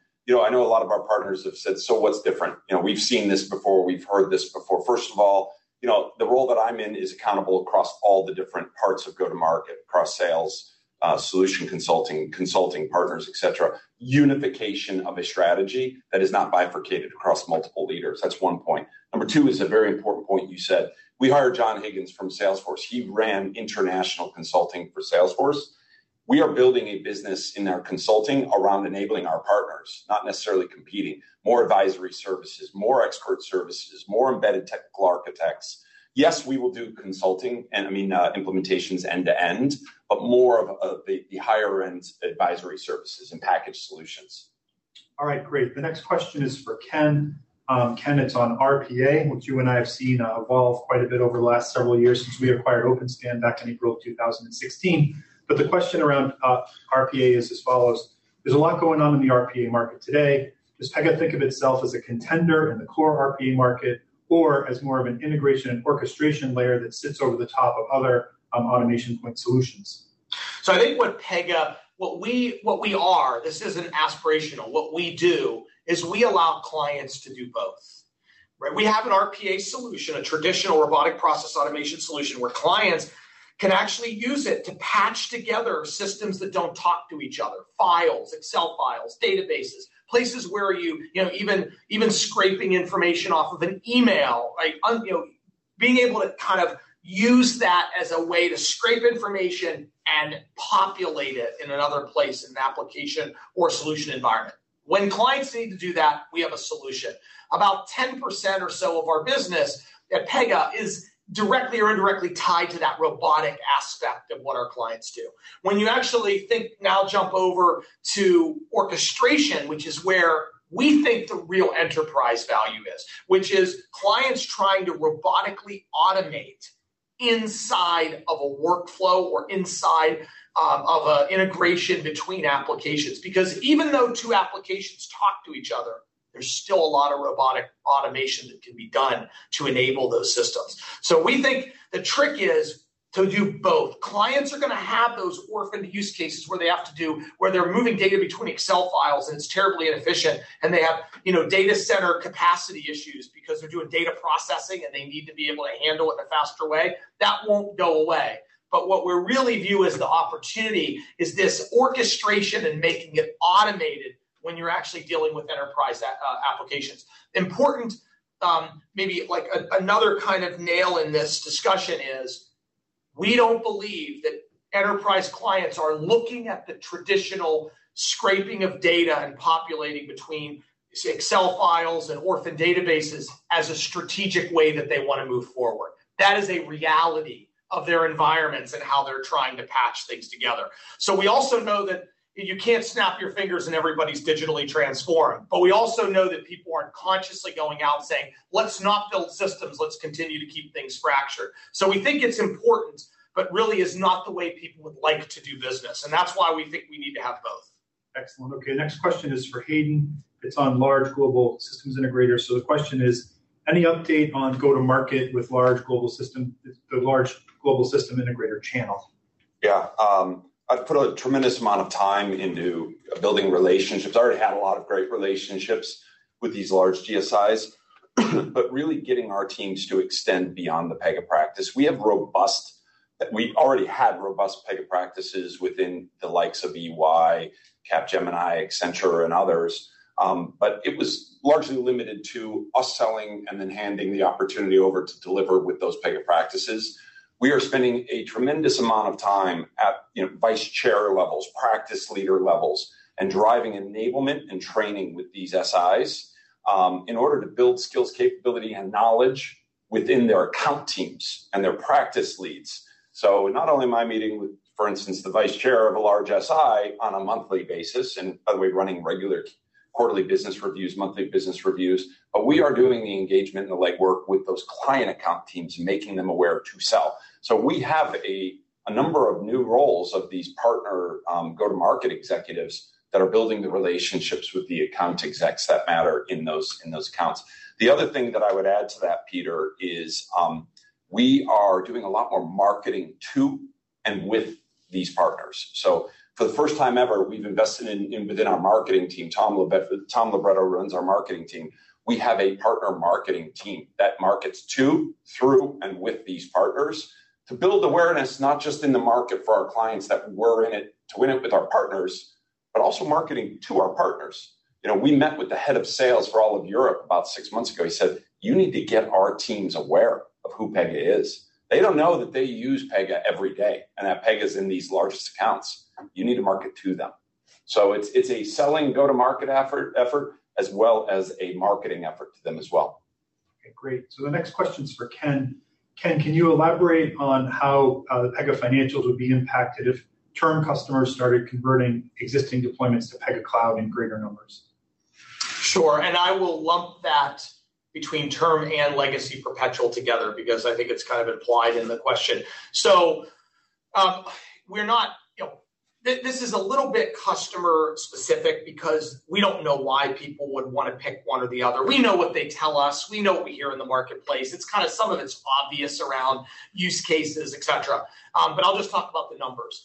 I know a lot of our partners have said, so what's different? We've seen this before. We've heard this before. First of all, the role that I'm in is accountable across all the different parts of go-to-market, across sales, solution consulting partners, et cetera. Unification of a strategy that is not bifurcated across multiple leaders. That's one point. Number 2 is a very important point you said. We hired John Higgins from Salesforce. He ran international consulting for Salesforce. We are building a business in our consulting around enabling our partners, not necessarily competing. More advisory services, more expert services, more embedded technical architects. Yes, we will do consulting and implementations end to end, but more of the higher end advisory services and packaged solutions. All right, great. The next question is for Ken. Ken, it's on RPA, which you and I have seen evolve quite a bit over the last several years since we acquired OpenSpan back in April of 2016. But the question around RPA is as follows. There's a lot going on in the RPA market today. Does Pega think of itself as a contender in the core RPA market or as more of an integration and orchestration layer that sits over the top of other automation point solutions? So I think what we are, this isn't aspirational. What we do is we allow clients to do both. Right? We have an RPA solution, a traditional robotic process automation solution where clients can actually use it to patch together systems that don't talk to each other, files, Excel files, databases, places where even scraping information off of an email, right? Being able to kind of use that as a way to scrape information and populate it in another place in an application or solution environment. When clients need to do that, we have a solution. About 10% or so of our business at Pega is directly or indirectly tied to that robotic aspect of what our clients do. When you actually jump over to orchestration, which is where we think the real enterprise value is, which is clients trying to robotically automate inside of a workflow or inside of an integration between applications. Because even though two applications talk to each other, there's still a lot of robotic automation that can be done to enable those systems. So we think the trick is to do both. Clients are going to have those orphaned use cases where they're moving data between Excel files and it's terribly inefficient, and they have data center capacity issues because they're doing data processing and they need to be able to handle it in a faster way. That won't go away. But what we really view as the opportunity is this orchestration and making it automated when you're actually dealing with enterprise applications. Important, maybe like another kind of nail in this discussion is we don't believe that enterprise clients are looking at the traditional scraping of data and populating between Excel files and orphan databases as a strategic way that they want to move forward. That is a reality of their environments and how they're trying to patch things together. So we also know that you can't snap your fingers and everybody's digitally transformed. But we also know that people aren't consciously going out saying, let's not build systems, let's continue to keep things fractured. So we think it's important, but really is not the way people would like to do business. And that's why we think we need to have both. Excellent. Okay, next question is for Hayden. It's on large global systems integrators. So the question is, any update on go-to-market with the large global system integrator channel? Yeah, I've put a tremendous amount of time into building relationships. I already had a lot of great relationships with these large GSIs, but really getting our teams to extend beyond the Pega practice. We already had robust Pega practices within the likes of EY, Capgemini, Accenture, and others. But it was largely limited to us selling and then handing the opportunity over to deliver with those Pega practices. We are spending a tremendous amount of time at vice chair levels, practice leader levels, and driving enablement and training with these SIs in order to build skills, capability, and knowledge within their account teams and their practice leads. So not only am I meeting with, for instance, the vice chair of a large SI on a monthly basis, and by the way, running regular quarterly business reviews, monthly business reviews, but we are doing the engagement and the legwork with those client account teams, making them aware to sell. So we have a number of new roles of these partner go-to-market executives that are building the relationships with the account execs that matter in those accounts. The other thing that I would add to that, Peter, is we are doing a lot more marketing to and with these partners. So for the first time ever, we've invested in within our marketing team. Tom Libretto runs our marketing team. We have a partner marketing team that markets to, through, and with these partners to build awareness, not just in the market for our clients that we're in it to win it with our partners, but also marketing to our partners. We met with the head of sales for all of Europe about 6 months ago. He said, you need to get our teams aware of who Pega is. They don't know that they use Pega every day and that Pega is in these largest accounts. You need to market to them. So it's a selling go-to-market effort as well as a marketing effort to them as well. Okay, great. So the next question is for Ken. Ken, can you elaborate on how the Pega financials would be impacted if term customers started converting existing deployments to Pega Cloud in greater numbers? Sure, and I will lump that between term and legacy perpetual together because I think it's kind of implied in the question. So we're not, this is a little bit customer specific because we don't know why people would want to pick one or the other. We know what they tell us. We know what we hear in the marketplace. It's kind of some of it's obvious around use cases, et cetera. But I'll just talk about the numbers.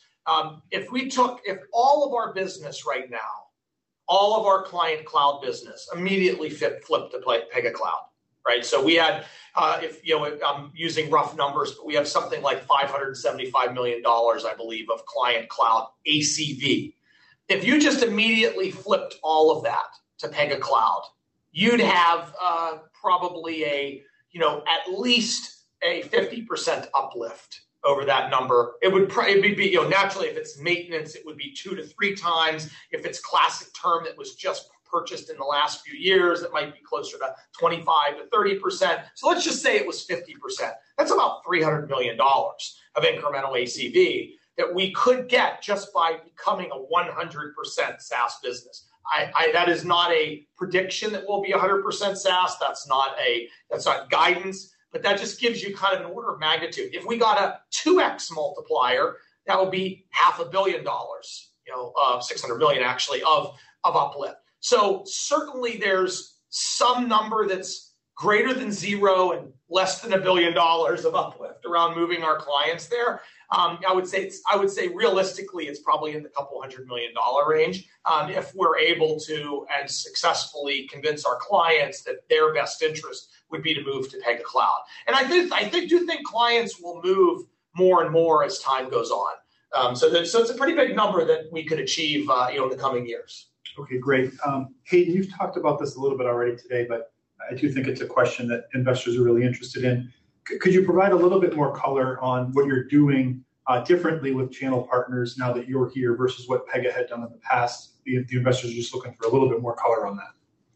If all of our business right now, all of our client cloud business immediately flipped to Pega Cloud, right? So we had, I'm using rough numbers, but we have something like $575 million, I believe, of client cloud ACV. If you just immediately flipped all of that to Pega Cloud, you'd have probably at least a 50% uplift over that number. It would be, naturally, if it's maintenance, it would be 2 to 3 times. If it's classic term that was just purchased in the last few years, it might be closer to 25 to 30%. So let's just say it was 50%. That's about $300 million of incremental ACV that we could get just by becoming a 100% SaaS business. That is not a prediction that we'll be 100% SaaS. That's not guidance, but that just gives you kind of an order of magnitude. If we got a 2x multiplier, that would be $500 million, $600 million actually of uplift. So certainly there's some number that's greater than 0 and less than $1 billion of uplift around moving our clients there. I would say realistically, it's probably in the couple $100 million range if we're able to and successfully convince our clients that their best interest would be to move to Pega Cloud. And I do think clients will move more and more as time goes on. So it's a pretty big number that we could achieve, in the coming years. Okay, great. Hayden, you've talked about this a little bit already today, but I do think it's a question that investors are really interested in. Could you provide a little bit more color on what you're doing differently with channel partners now that you're here versus what Pega had done in the past? The investors are just looking for a little bit more color on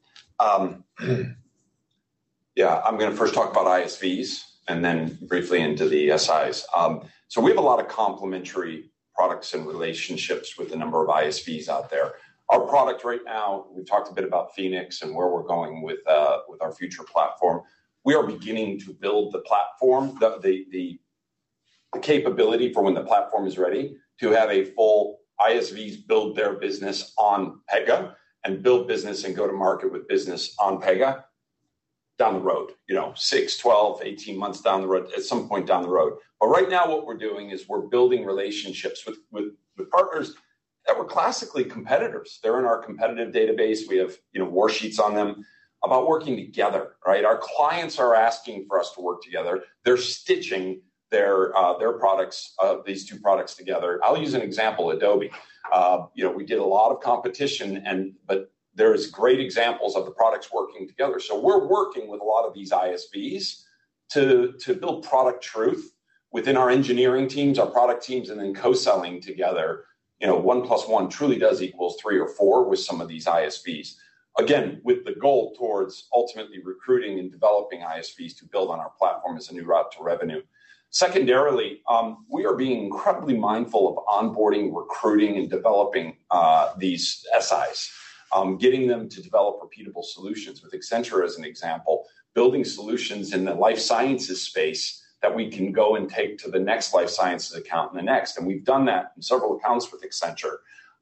that. Yeah, I'm going to first talk about ISVs and then briefly into the SIs. So we have a lot of complementary products and relationships with a number of ISVs out there. Our product right now, we've talked a bit about Phoenix and where we're going with our future platform. We are beginning to build the platform, the capability for when the platform is ready to have a full ISVs build their business on Pega and build business and go to market with business on Pega down the road, 6, 12, 18 months down the road, at some point down the road. But right now what we're doing is we're building relationships with partners that were classically competitors. They're in our competitive database. We have, war sheets on them about working together, right? Our clients are asking for us to work together. They're stitching their products, these two products together. I'll use an example, Adobe. We did a lot of competition, but there's great examples of the products working together. So we're working with a lot of these ISVs to build product truth within our engineering teams, our product teams, and then co-selling together. 1 + 1 truly does equals 3 or 4 with some of these ISVs. Again, with the goal towards ultimately recruiting and developing ISVs to build on our platform as a new route to revenue. Secondarily, we are being incredibly mindful of onboarding, recruiting, and developing these SIs, getting them to develop repeatable solutions. With Accenture as an example, building solutions in the life sciences space that we can go and take to the next life sciences account and the next. And we've done that in several accounts with Accenture.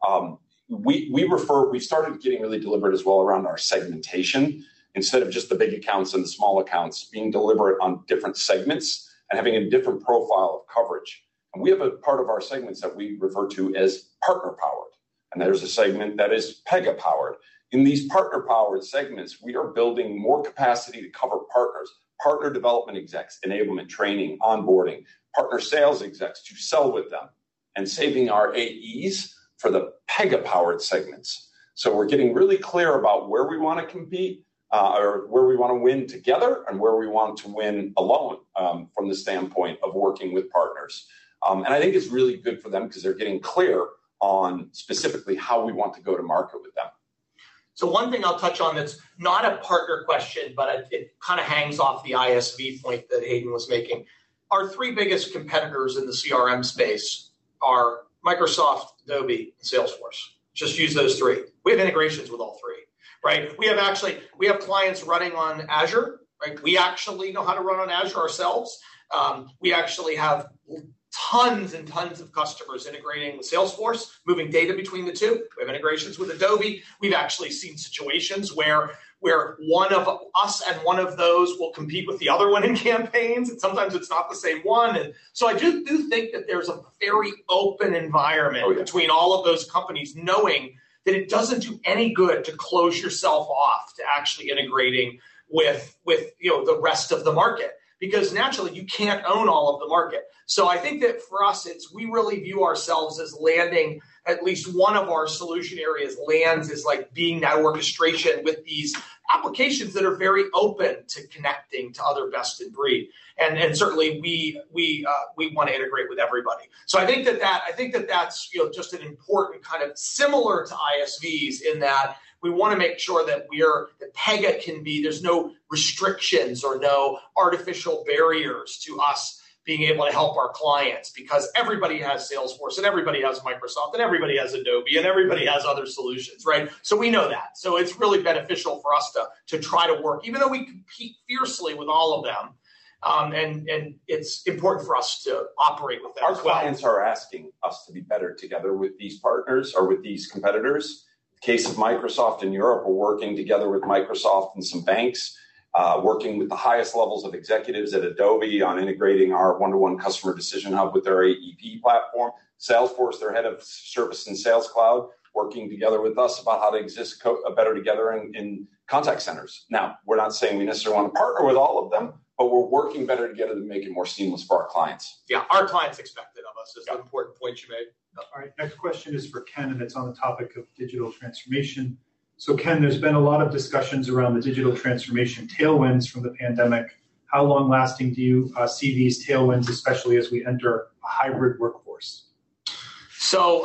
We started getting really deliberate as well around our segmentation, instead of just the big accounts and the small accounts, being deliberate on different segments and having a different profile of coverage. And we have a part of our segments that we refer to as partner powered. And there's a segment that is Pega powered. In these partner powered segments, we are building more capacity to cover partners, partner development execs, enablement, training, onboarding, partner sales execs to sell with them, and saving our AEs for the Pega-powered segments. So we're getting really clear about where we want to compete, or where we want to win together, and where we want to win alone from the standpoint of working with partners. And I think it's really good for them because they're getting clear on specifically how we want to go to market with them. So one thing I'll touch on that's not a partner question, but it kind of hangs off the ISV point that Hayden was making. Our 3 biggest competitors in the CRM space are Microsoft, Adobe, and Salesforce. Just use those 3. We have integrations with all 3, right? We have clients running on Azure, right? We actually know how to run on Azure ourselves. We actually have tons and tons of customers integrating with Salesforce, moving data between the 2. We have integrations with Adobe. We've actually seen situations where one of us and one of those will compete with the other one in campaigns, and sometimes it's not the same one. And so I do think that there's a very open environment between all of those companies, knowing that it doesn't do any good to close yourself off to actually integrating with the rest of the market, because naturally you can't own all of the market. So I think that for us, we really view ourselves as landing at least one of our solution areas lands is like being that orchestration with these applications that are very open to connecting to other best in breed. And certainly we want to integrate with everybody. So I think that's just an important kind of similar to ISVs in that we want to make sure that that Pega can be, there's no restrictions or no artificial barriers to us being able to help our clients, because everybody has Salesforce and everybody has Microsoft and everybody has Adobe and everybody has other solutions, right? So we know that. So it's really beneficial for us to try to work, even though we compete fiercely with all of them. And it's important for us to operate with them. Our clients are asking us to be better together with these partners or with these competitors. In the case of Microsoft in Europe, we're working together with Microsoft and some banks, working with the highest levels of executives at Adobe on integrating our one-to-one customer decision hub with their AEP platform. Salesforce, their head of service and sales cloud, working together with us about how to exist better together in contact centers. Now, we're not saying we necessarily want to partner with all of them, but we're working better together to make it more seamless for our clients. Yeah, our clients expect it of us is the important point you made. All right, next question is for Ken, and it's on the topic of digital transformation. So Ken, there's been a lot of discussions around the digital transformation tailwinds from the pandemic. How long lasting do you see these tailwinds, especially as we enter a hybrid workforce? So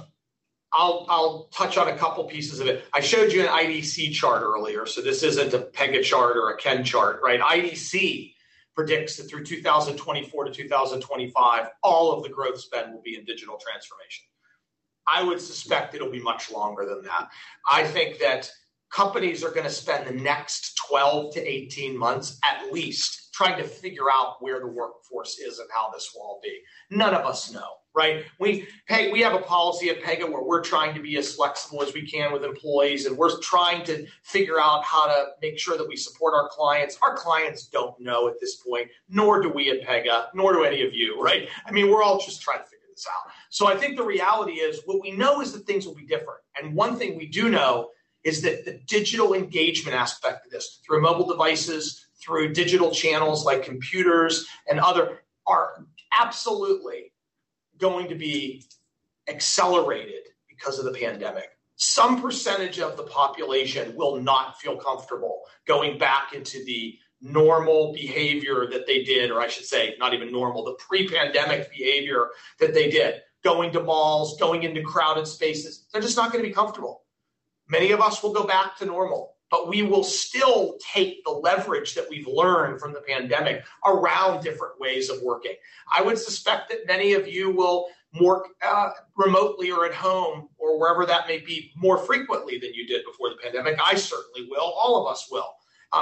I'll touch on a couple pieces of it. I showed you an IDC chart earlier, so this isn't a Pega chart or a Ken chart, right? IDC predicts that through 2024 to 2025, all of the growth spend will be in digital transformation. I would suspect it'll be much longer than that. I think that companies are going to spend the next 12 to 18 months at least trying to figure out where the workforce is and how this will all be. None of us know, right? We have a policy at Pega where we're trying to be as flexible as we can with employees, and we're trying to figure out how to make sure that we support our clients. Our clients don't know at this point, nor do we at Pega, nor do any of you, right? I mean, we're all just trying to figure this out. So I think the reality is what we know is that things will be different. And one thing we do know is that the digital engagement aspect of this, through mobile devices, through digital channels like computers and other, are absolutely going to be accelerated because of the pandemic. Some percentage of the population will not feel comfortable going back into the normal behavior that they did, or I should say, not even normal, the pre-pandemic behavior that they did, going to malls, going into crowded spaces. They're just not going to be comfortable. Many of us will go back to normal, but we will still take the leverage that we've learned from the pandemic around different ways of working. I would suspect that many of you will work remotely or at home or wherever that may be more frequently than you did before the pandemic. I certainly will. All of us will.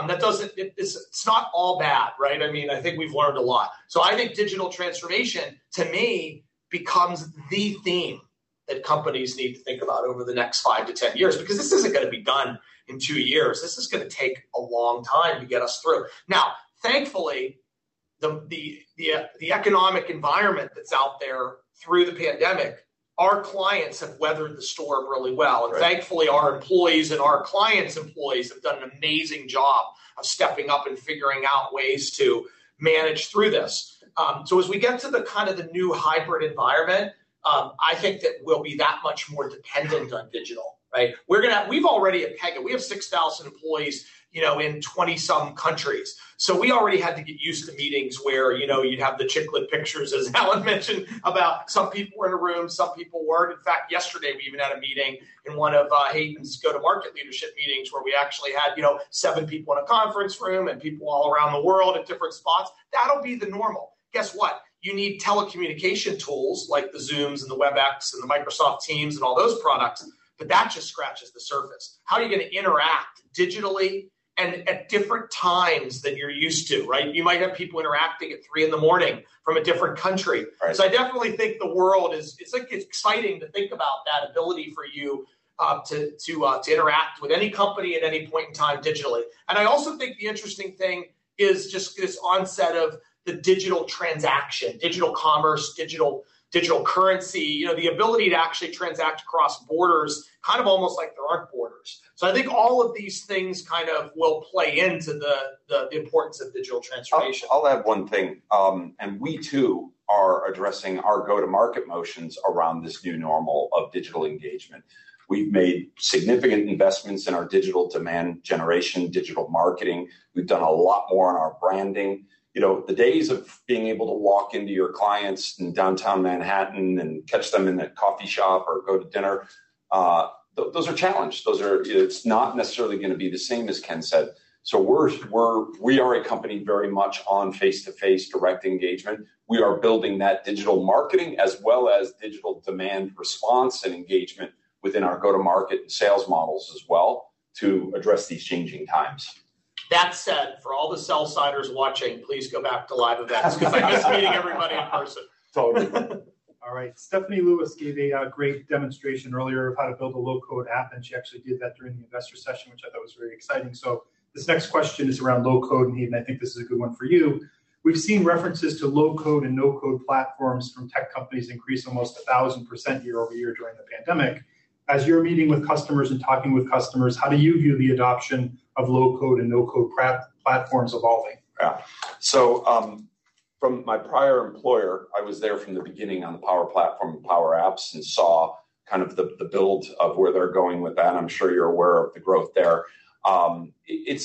It's not all bad, right? I mean, I think we've learned a lot. So I think digital transformation, to me, becomes the theme that companies need to think about over the next 5 to 10 years, because this isn't going to be done in 2 years. This is going to take a long time to get us through. Now, thankfully, the economic environment that's out there through the pandemic, our clients have weathered the storm really well. And thankfully, our employees and our clients' employees have done an amazing job of stepping up and figuring out ways to manage through this. So as we get to the kind of the new hybrid environment, I think that we'll be that much more dependent on digital, right? We've already at Pega, we have 6,000 employees, in 20 some countries. So we already had to get used to meetings where, you'd have the chiclet pictures, as Alan mentioned, about some people were in a room, some people weren't. In fact, yesterday we even had a meeting in one of Hayden's go-to-market leadership meetings where we actually had, 7 people in a conference room and people all around the world at different spots. That'll be the normal. Guess what? You need telecommunication tools like the Zooms and the WebEx and the Microsoft Teams and all those products, but that just scratches the surface. How are you going to interact digitally and at different times than you're used to, right? You might have people interacting at 3 a.m. from a different country. Right. So I definitely think the world it's exciting to think about that ability for you to interact with any company at any point in time digitally. And I also think the interesting thing is just this onset of the digital transaction, digital commerce, digital digital currency, the ability to actually transact across borders, kind of almost like there aren't borders. So I think all of these things kind of will play into the importance of digital transformation. I'll add one thing, and we too are addressing our go-to-market motions around this new normal of digital engagement. We've made significant investments in our digital demand generation, digital marketing. We've done a lot more on our branding. The days of being able to walk into your clients in downtown Manhattan and catch them in a coffee shop or go to dinner, those are challenged. It's not necessarily going to be the same, as Ken said. So we are a company very much on face-to-face direct engagement. We are building that digital marketing as well as digital demand response and engagement within our go-to-market and sales models as well to address these changing times. That said, for all the sell-siders watching, please go back to live events because I miss meeting everybody in person. Totally. All right. Stephanie Lewis gave a great demonstration earlier of how to build a low-code app, and she actually did that during the investor session, which I thought was very exciting. So this next question is around low-code, and I think this is a good one for you. We've seen references to low-code and no-code platforms from tech companies increase almost 1,000% year over year during the pandemic. As you're meeting with customers and talking with customers, how do you view the adoption of low-code and no-code platforms evolving? Yeah. So from my prior employer, I was there from the beginning on the Power Platform and Power Apps and saw kind of the build of where they're going with that. I'm sure you're aware of the growth there. It's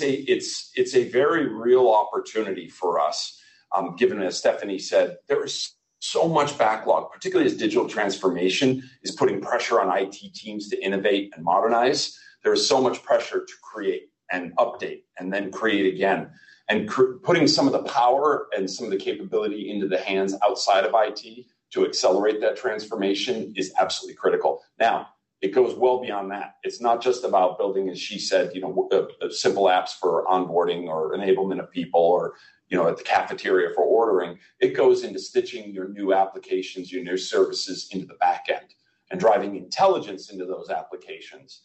a very real opportunity for us, given, as Stephanie said, there is so much backlog, particularly as digital transformation is putting pressure on IT teams to innovate and modernize. There is so much pressure to create and update and then create again. And putting some of the power and some of the capability into the hands outside of IT to accelerate that transformation is absolutely critical. Now, it goes well beyond that. It's not just about building, as she said, simple apps for onboarding or enablement of people or at the cafeteria for ordering. It goes into stitching your new applications, your new services into the back end and driving intelligence into those applications.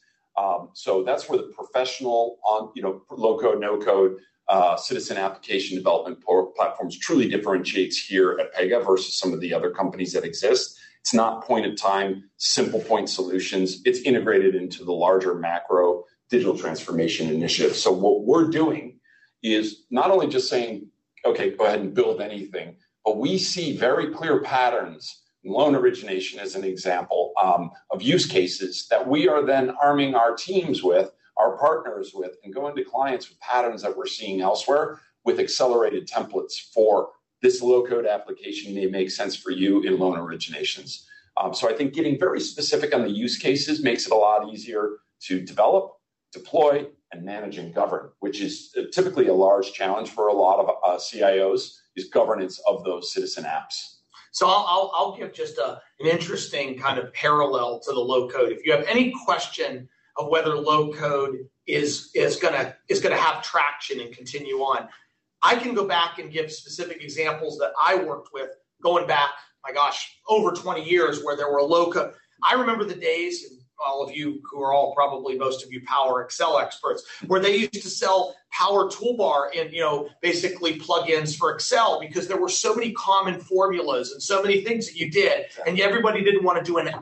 So that's where the professional low-code, no-code citizen application development platforms truly differentiates here at Pega versus some of the other companies that exist. It's not point of time, simple point solutions. It's integrated into the larger macro digital transformation initiative. So what we're doing is not only just saying, okay, go ahead and build anything, but we see very clear patterns, loan origination as an example, of use cases that we are then arming our teams with, our partners with, and going to clients with patterns that we're seeing elsewhere with accelerated templates for this low-code application may make sense for you in loan originations. So I think getting very specific on the use cases makes it a lot easier to develop, deploy, and manage and govern, which is typically a large challenge for a lot of CIOs, is governance of those citizen apps. So I'll give just an interesting kind of parallel to the low code. If you have any question of whether low code is gonna have traction and continue on, I can go back and give specific examples that I worked with going back, my gosh, over 20 years where there were low code. I remember the days, all of you who are all probably most of you Power Excel experts, where they used to sell Power Toolbar and basically plugins for Excel because there were so many common formulas and so many things that you did, and everybody didn't want to do an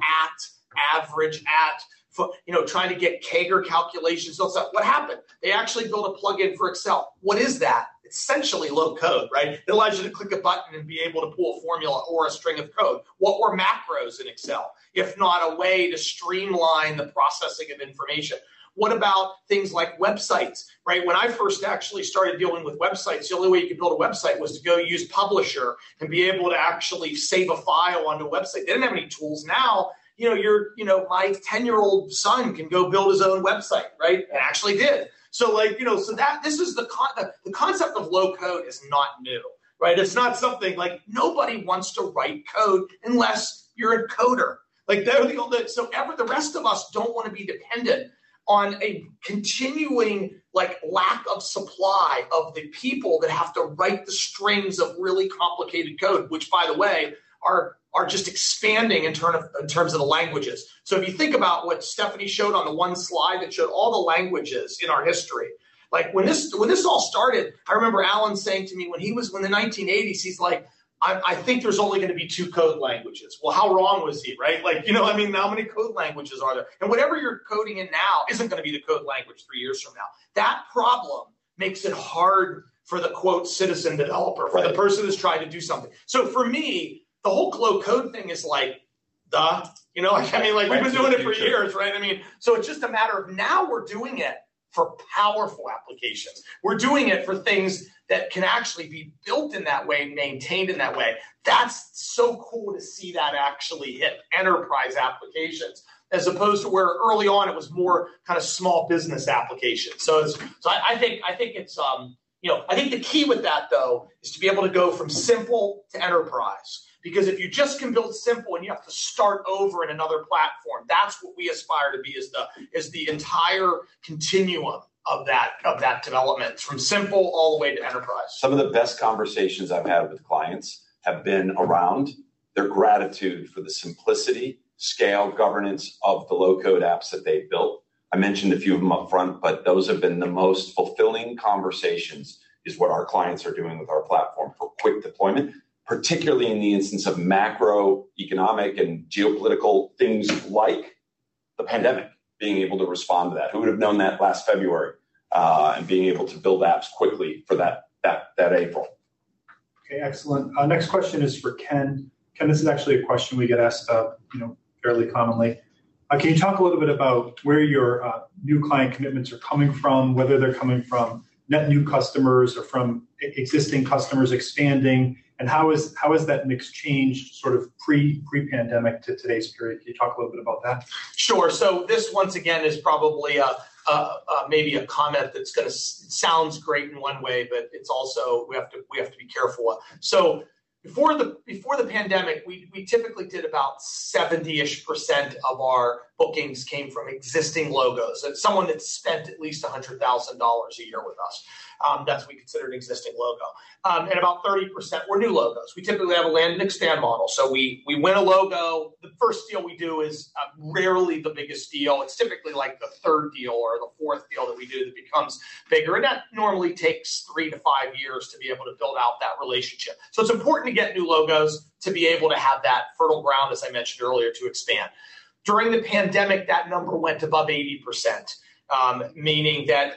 average trying to get Kager calculations. So what happened? They actually built a plugin for Excel. What is that? It's essentially low code, right? It allows you to click a button and be able to pull a formula or a string of code. What were macros in Excel, if not a way to streamline the processing of information? What about things like websites, right? When I first actually started dealing with websites, the only way you could build a website was to go use Publisher and be able to actually save a file onto a website. They didn't have any tools. Now, my 10-year-old son can go build his own website, right? And actually did. So this is the concept of low code is not new, right? It's not something like nobody wants to write code unless you're a coder. The rest of us don't want to be dependent on a continuing lack of supply of the people that have to write the strings of really complicated code, which, by the way, are just expanding in terms of the languages. So if you think about what Stephanie showed on the one slide that showed all the languages in our history, like when this all started, I remember Alan saying to me when the 1980s, he's like, I think there's only going to be 2 code languages. Well, how wrong was he, right? How many code languages are there? And whatever you're coding in now isn't going to be the code language 3 years from now. That problem makes it hard for the, quote, citizen developer, for the person who's trying to do something. So for me, the whole low code thing is like, duh. We've been doing it for years, right? So it's just a matter of now we're doing it for powerful applications. We're doing it for things that can actually be built in that way, maintained in that way. That's so cool to see that actually hit enterprise applications, as opposed to where early on it was more kind of small business applications. So I think it's I think the key with that though is to be able to go from simple to enterprise. Because if you just can build simple and you have to start over in another platform, that's what we aspire to be, is the entire continuum of that development, from simple all the way to enterprise. Some of the best conversations I've had with clients have been around their gratitude for the simplicity, scale, governance of the low-code apps that they've built. I mentioned a few of them up front, but those have been the most fulfilling conversations, is what our clients are doing with our platform for quick deployment, particularly in the instance of macroeconomic and geopolitical things like the pandemic, being able to respond to that. Who would have known that last February, and being able to build apps quickly for that April. Okay, excellent. Next question is for Ken. Ken, this is actually a question we get asked, fairly commonly. Can you talk a little bit about where your new client commitments are coming from, whether they're coming from net new customers or from existing customers expanding, and how is that mix changed sort of pre-pandemic to today's period? Can you talk a little bit about that? Sure. So this, once again, is probably maybe a comment that's going to sounds great in one way, but it's also we have to be careful. So before the pandemic, we typically did about 70-ish% of our bookings came from existing logos. It's someone that spent at least $100,000 a year with us. That's what we consider an existing logo. And about 30% were new logos. We typically have a land and expand model. So we win a logo. The first deal we do is rarely the biggest deal. It's typically like the third deal or the fourth deal that we do that becomes bigger. And that normally takes 3 to 5 years to be able to build out that relationship. So it's important to get new logos to be able to have that fertile ground, as I mentioned earlier, to expand. During the pandemic, that number went above 80%, meaning that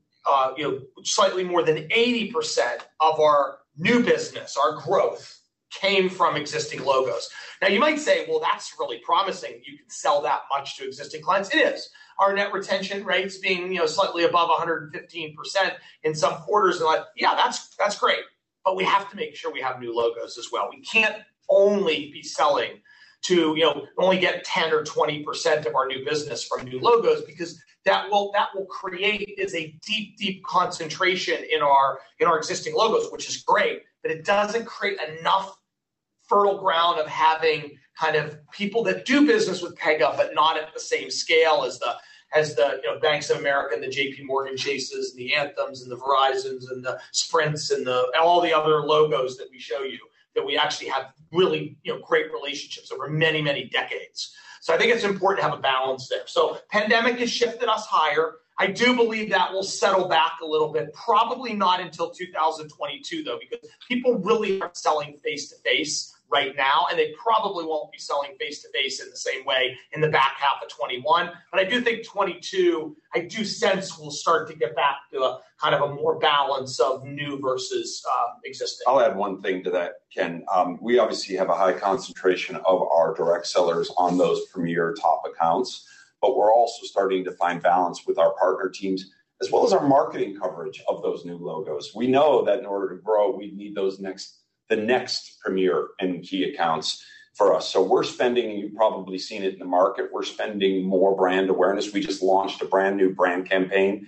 slightly more than 80% of our new business, our growth, came from existing logos. Now, you might say, well, that's really promising. You can sell that much to existing clients. It is. Our net retention rates being slightly above 115% in some quarters, and that's great. But we have to make sure we have new logos as well. We can't only be selling to only get 10 or 20% of our new business from new logos, because that will create is a deep concentration in our existing logos, which is great, but it doesn't create enough fertile ground of having kind of people that do business with Pega, but not at the same scale as the Banks of America and the JP Morgan Chases and the Anthems and the Verizons and the Sprints and all the other logos that we show you, that we actually have really great relationships over many, many decades. So I think it's important to have a balance there. So pandemic has shifted us higher. I do believe that will settle back a little bit, probably not until 2022 though, because people really aren't selling face-to-face right now, and they probably won't be selling face-to-face in the same way in the back half of 21. But I do think 22, I do sense we'll start to get back to a kind of a more balance of new versus existing. I'll add one thing to that, Ken. We obviously have a high concentration of our direct sellers on those premier top accounts, but we're also starting to find balance with our partner teams, as well as our marketing coverage of those new logos. We know that in order to grow, we need the next premier and key accounts for us. So we're spending, you've probably seen it in the market, we're spending more brand awareness. We just launched a brand new brand campaign,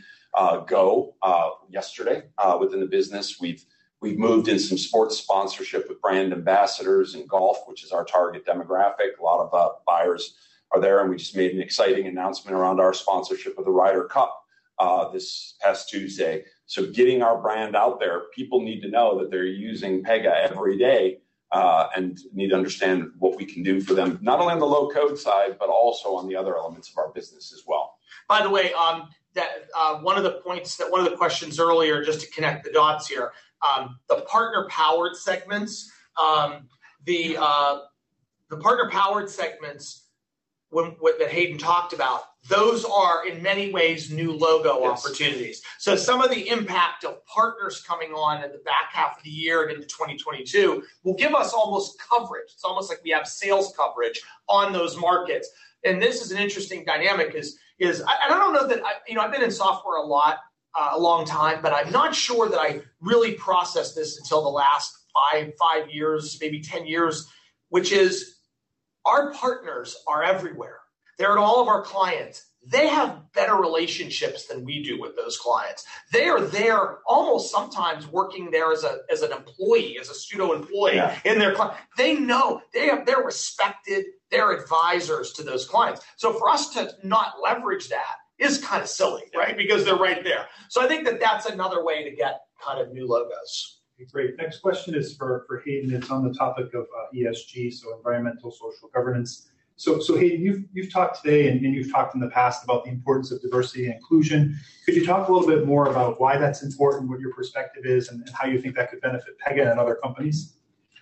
yesterday within the business. We've moved in some sports sponsorship with brand ambassadors in golf, which is our target demographic. A lot of buyers are there, and we just made an exciting announcement around our sponsorship of the Ryder Cup this past Tuesday. So getting our brand out there, people need to know that they're using Pega every day and need to understand what we can do for them, not only on the low code side, but also on the other elements of our business as well. By the way, one of the questions earlier, just to connect the dots here, the partner powered segments The partner-powered segments that Hayden talked about, those are in many ways new logo opportunities. So some of the impact of partners coming on in the back half of the year and into 2022 will give us almost coverage. It's almost like we have sales coverage on those markets. And this is an interesting dynamic I don't know that, I've been in software a long time, but I'm not sure that I really processed this until the last 5 years, maybe 10 years, which is our partners are everywhere. They're at all of our clients. They have better relationships than we do with those clients. They are there almost sometimes working there as an employee, as a pseudo employee in their client. They know they're respected. They're advisors to those clients. So for us to not leverage that is kind of silly, right? Because they're right there. So I think that's another way to get kind of new logos. Great. Next question is for Hayden. It's on the topic of ESG, so environmental, social governance. So Hayden, you've talked today and you've talked in the past about the importance of diversity and inclusion. Could you talk a little bit more about why that's important, what your perspective is, and how you think that could benefit Pega and other companies?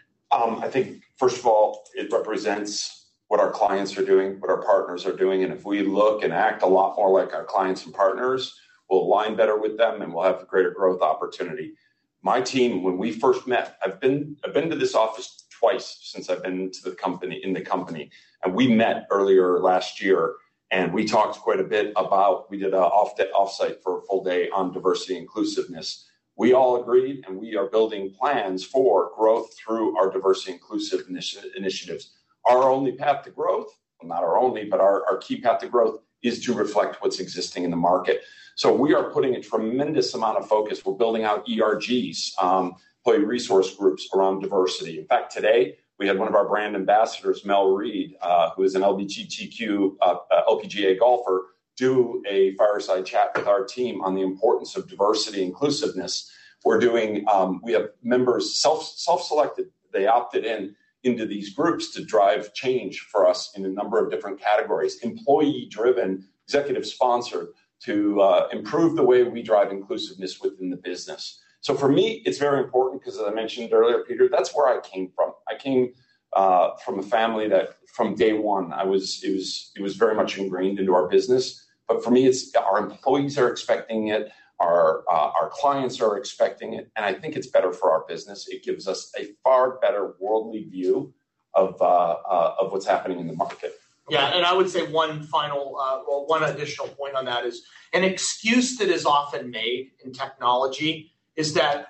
I think, first of all, it represents what our clients are doing, what our partners are doing. And if we look and act a lot more like our clients and partners, we'll align better with them and we'll have a greater growth opportunity. My team, when we first met, I've been to this office twice since I've been to the company, and we met earlier last year, and we talked quite a bit about. We did an offsite for a full day on diversity and inclusiveness. We all agreed, and we are building plans for growth through our diversity inclusive initiatives. Our only path to growth, well, not our only, but our key path to growth is to reflect what's existing in the market. So we are putting a tremendous amount of focus. We're building out ERGs, employee resource groups around diversity. In fact, today we had one of our brand ambassadors, Mel Reed, who is an LGBTQ LPGA golfer, do a fireside chat with our team on the importance of diversity and inclusiveness. We're doing, we have members self-selected. They opted into these groups to drive change for us in a number of different categories, employee-driven, executive-sponsored, to improve the way we drive inclusiveness within the business. So for me, it's very important because, as I mentioned earlier, Peter, that's where I came from. I came from a family that, from day one, it was very much ingrained into our business. But for me, it's our employees are expecting it, our clients are expecting it, and I think it's better for our business. It gives us a far better worldly view of what's happening in the market. Yeah, and I would say one additional point on that is an excuse that is often made in technology is that,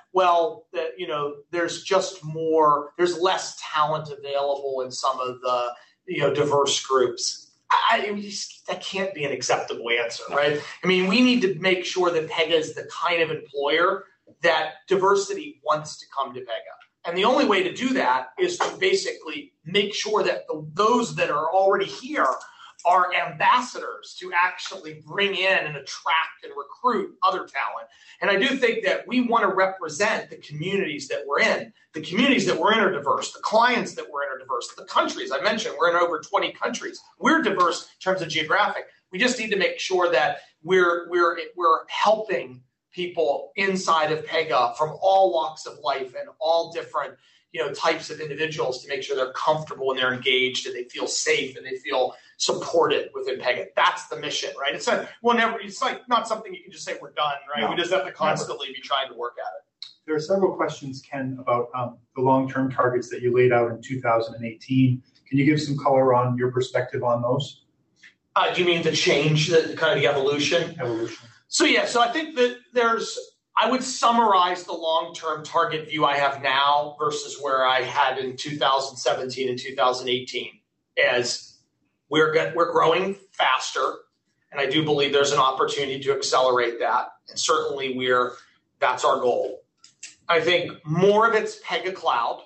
there's less talent available in some of the, diverse groups. That can't be an acceptable answer, right? I mean, we need to make sure that Pega is the kind of employer that diversity wants to come to Pega. And the only way to do that is to basically make sure that those that are already here are ambassadors to actually bring in and attract and recruit other talent. And I do think that we want to represent the communities that we're in. The communities that we're in are diverse. The clients that we're in are diverse. The countries, I mentioned, we're in over 20 countries. We're diverse in terms of geographic. We just need to make sure that we're helping people inside of Pega from all walks of life and all different types of individuals to make sure they're comfortable and they're engaged and they feel safe and they feel supported within Pega. That's the mission, right? It's like not something you can just say we're done, right? No, we just have to constantly be trying to work at it. There are several questions, Ken, about the long-term targets that you laid out in 2018. Can you give some color on your perspective on those? Do you mean the change, the kind of the evolution? Evolution. So I think that I would summarize the long-term target view I have now versus where I had in 2017 and 2018 as we're growing faster, and I do believe there's an opportunity to accelerate that, and certainly that's our goal. I think more of it's Pega Cloud.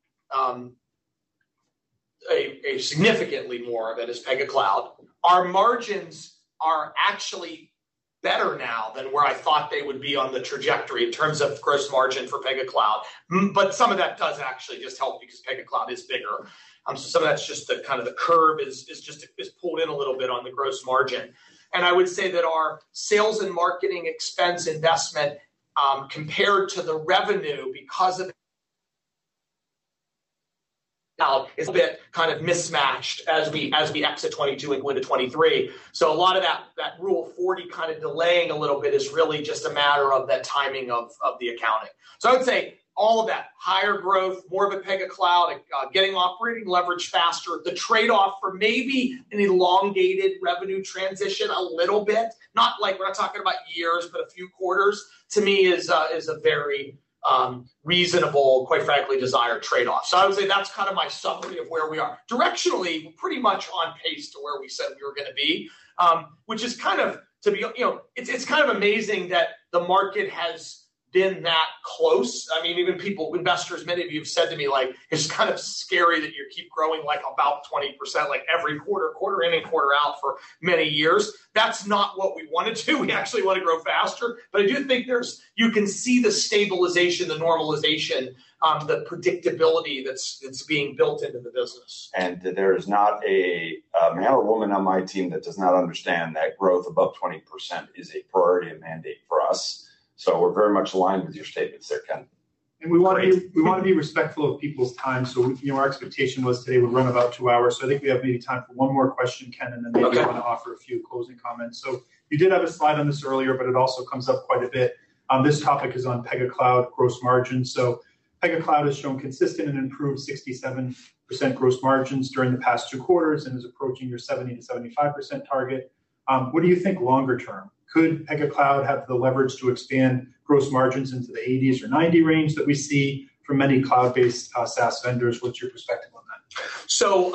A significantly more of it is Pega Cloud. Our margins are actually better now than where I thought they would be on the trajectory in terms of gross margin for Pega Cloud. But some of that does actually just help because Pega Cloud is bigger. So some of that's just the kind of the curve is pulled in a little bit on the gross margin. And I would say that our sales and marketing expense investment compared to the revenue because of is a bit kind of mismatched as we exit 22 and go into 23. So a lot of that Rule of 40 kind of delaying a little bit is really just a matter of that timing of the accounting. So I would say all of that, higher growth, more of a Pega Cloud, getting operating leverage faster, the trade-off for maybe an elongated revenue transition a little bit, not like we're not talking about years, but a few quarters, to me is a very reasonable, quite frankly, desired trade-off. So I would say that's kind of my summary of where we are. Directionally, we're pretty much on pace to where we said we were going to be, which is kind of, it's kind of amazing that the market has been that close. I mean, even investors, many of you have said to me, like, it's kind of scary that you keep growing like about 20%, like every quarter in and quarter out for many years. That's not what we want to do. We actually want to grow faster. But I do think you can see the stabilization, the normalization, the predictability that's being built into the business. And there is not a man or woman on my team that does not understand that growth above 20% is a priority and mandate for us. So we're very much aligned with your statements there, Ken. And we want to be respectful of people's time. So our expectation was today would run about 2 hours. So I think we have maybe time for one more question, Ken, and then maybe I want to offer a few closing comments. So you did have a slide on this earlier, but it also comes up quite a bit. This topic is on Pega Cloud gross margins. So Pega Cloud has shown consistent and improved 67% gross margins during the past 2 quarters and is approaching your 70 to 75% target. What do you think longer term? Could Pega Cloud have the leverage to expand gross margins into the 80s or 90 range that we see from many cloud-based SaaS vendors? What's your perspective on that? So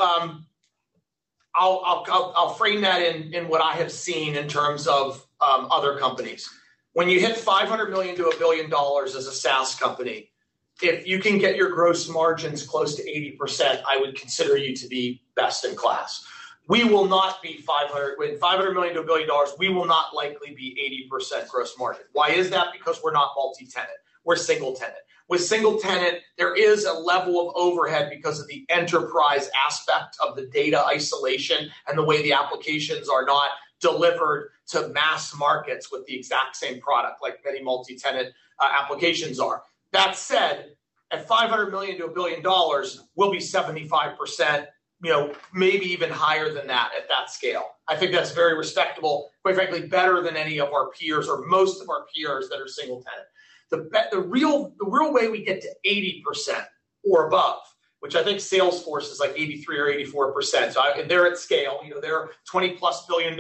I'll frame that in what I have seen in terms of other companies. When you hit $500 million to $1 billion as a SaaS company, if you can get your gross margins close to 80%, I would consider you to be best in class. We will not be $500 million to $1 billion. We will not likely be 80% gross margin. Why is that? Because we're not multi-tenant. We're single tenant. With single tenant, there is a level of overhead because of the enterprise aspect of the data isolation and the way the applications are not delivered to mass markets with the exact same product like many multi-tenant applications are. That said, at $500 million to $1 billion, we'll be 75%. Maybe even higher than that at that scale. I think that's very respectable, quite frankly, better than any of our peers or most of our peers that are single tenant. The real way we get to 80% or above, which I think Salesforce is like 83 or 84%. So they're at scale. They're $20+ billion,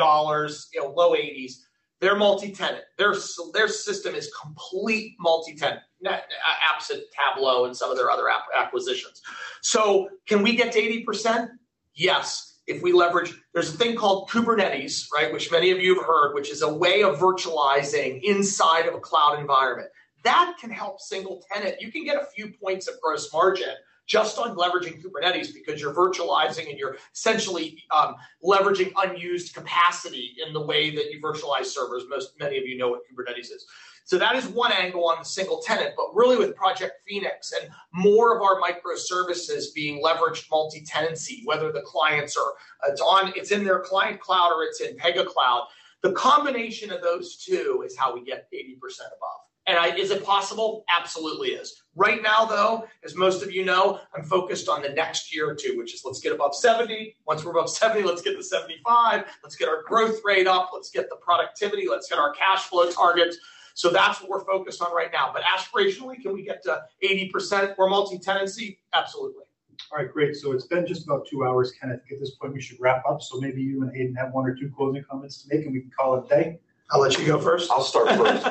low 80s. They're multi-tenant. Their system is complete multi-tenant, absent Tableau and some of their other acquisitions. So can we get to 80%? Yes. If we leverage, there's a thing called Kubernetes, right, which many of you have heard, which is a way of virtualizing inside of a cloud environment. That can help single tenant. You can get a few points of gross margin just on leveraging Kubernetes because you're virtualizing and you're essentially leveraging unused capacity in the way that you virtualize servers. Many of you know what Kubernetes is. So that is one angle on the single tenant, but really with Project Phoenix and more of our microservices being leveraged multi-tenancy, whether the clients it's in their client cloud or it's in Pega Cloud, the combination of those two is how we get 80% above. And is it possible? Absolutely is. Right now, though, as most of you know, I'm focused on the next year or two, which is let's get above 70. Once we're above 70, let's get to 75. Let's get our growth rate up. Let's get the productivity. Let's get our cash flow targets. So that's what we're focused on right now. But aspirationally, can we get to 80% or multi-tenancy? Absolutely. All right, great. So it's been just about 2 hours, Ken. I think at this point we should wrap up. So maybe you and Hayden have 1 or 2 closing comments to make, and we can call it a day. I'll let you go first. I'll start first.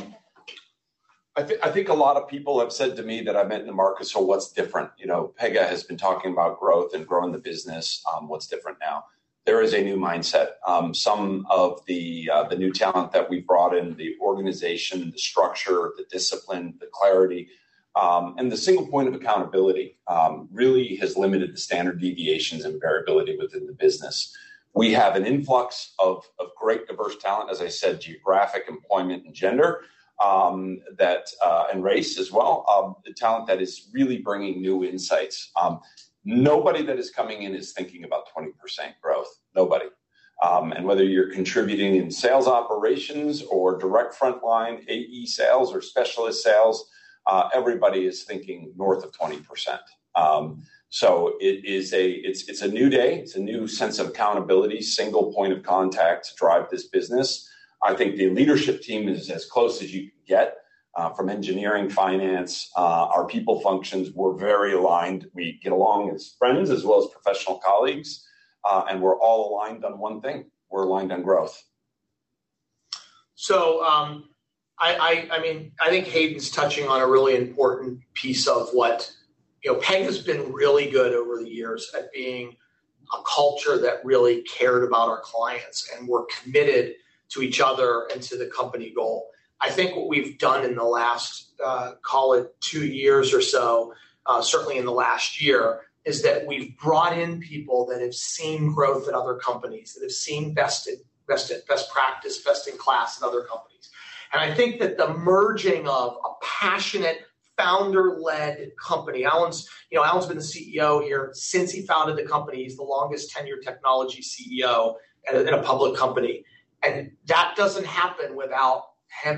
I think a lot of people have said to me that I met in the market, so what's different? Pega has been talking about growth and growing the business. What's different now? There is a new mindset. Some of the new talent that we brought in, the organization, the structure, the discipline, the clarity, and the single point of accountability really has limited the standard deviations and variability within the business. We have an influx of great diverse talent, as I said, geographic, employment, and gender. And race as well, the talent that is really bringing new insights. Nobody that is coming in is thinking about 20% growth. Nobody. And whether you're contributing in sales operations or direct frontline AE sales or specialist sales, everybody is thinking north of 20%. So it's a new day. It's a new sense of accountability, single point of contact to drive this business. I think the leadership team is as close as you can get. From engineering, finance, our people functions, we're very aligned. We get along as friends as well as professional colleagues, and we're all aligned on one thing. We're aligned on growth. So I think Hayden's touching on a really important piece of what, Pega's been really good over the years at being a culture that really cared about our clients and were committed to each other and to the company goal. I think what we've done in the last, call it 2 years or so, certainly in the last year, is that we've brought in people that have seen growth at other companies, that have seen best practice, best in class in other companies. And I think that the merging of a passionate founder-led company, Alan's been the CEO here since he founded the company. He's the longest tenured technology CEO in a public company. And that doesn't happen without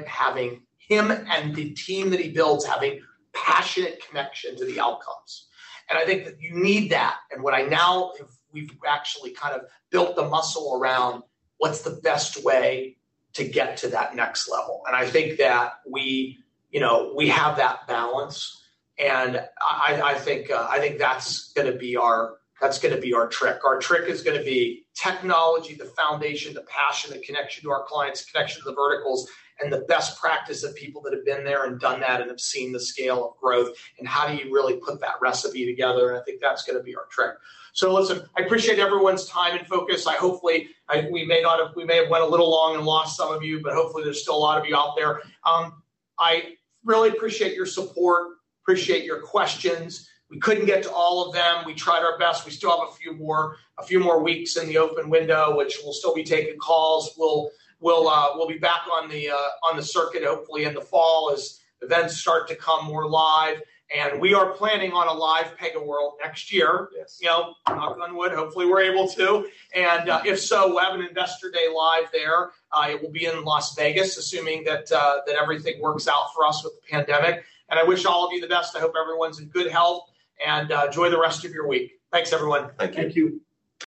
him and the team that he builds having passionate connection to the outcomes. And I think that you need that. And we've actually kind of built the muscle around what's the best way to get to that next level. And I think that we have that balance. And I think that's going to be our trick. Our trick is going to be technology, the foundation, the passion, the connection to our clients, connection to the verticals, and the best practice of people that have been there and done that and have seen the scale of growth. And how do you really put that recipe together? And I think that's going to be our trick. So listen, I appreciate everyone's time and focus. We may have went a little long and lost some of you, but hopefully there's still a lot of you out there. I really appreciate your support, appreciate your questions. We couldn't get to all of them. We tried our best. We still have a few more weeks in the open window, which we'll still be taking calls. We'll be back on the circuit hopefully in the fall as events start to come more live. And we are planning on a live PegaWorld next year. Yes. Knock on wood, hopefully we're able to. And if so, we'll have an Investor Day live there. It will be in Las Vegas, assuming that everything works out for us with the pandemic. And I wish all of you the best. I hope everyone's in good health and enjoy the rest of your week. Thanks, everyone. Thank you. Thank you.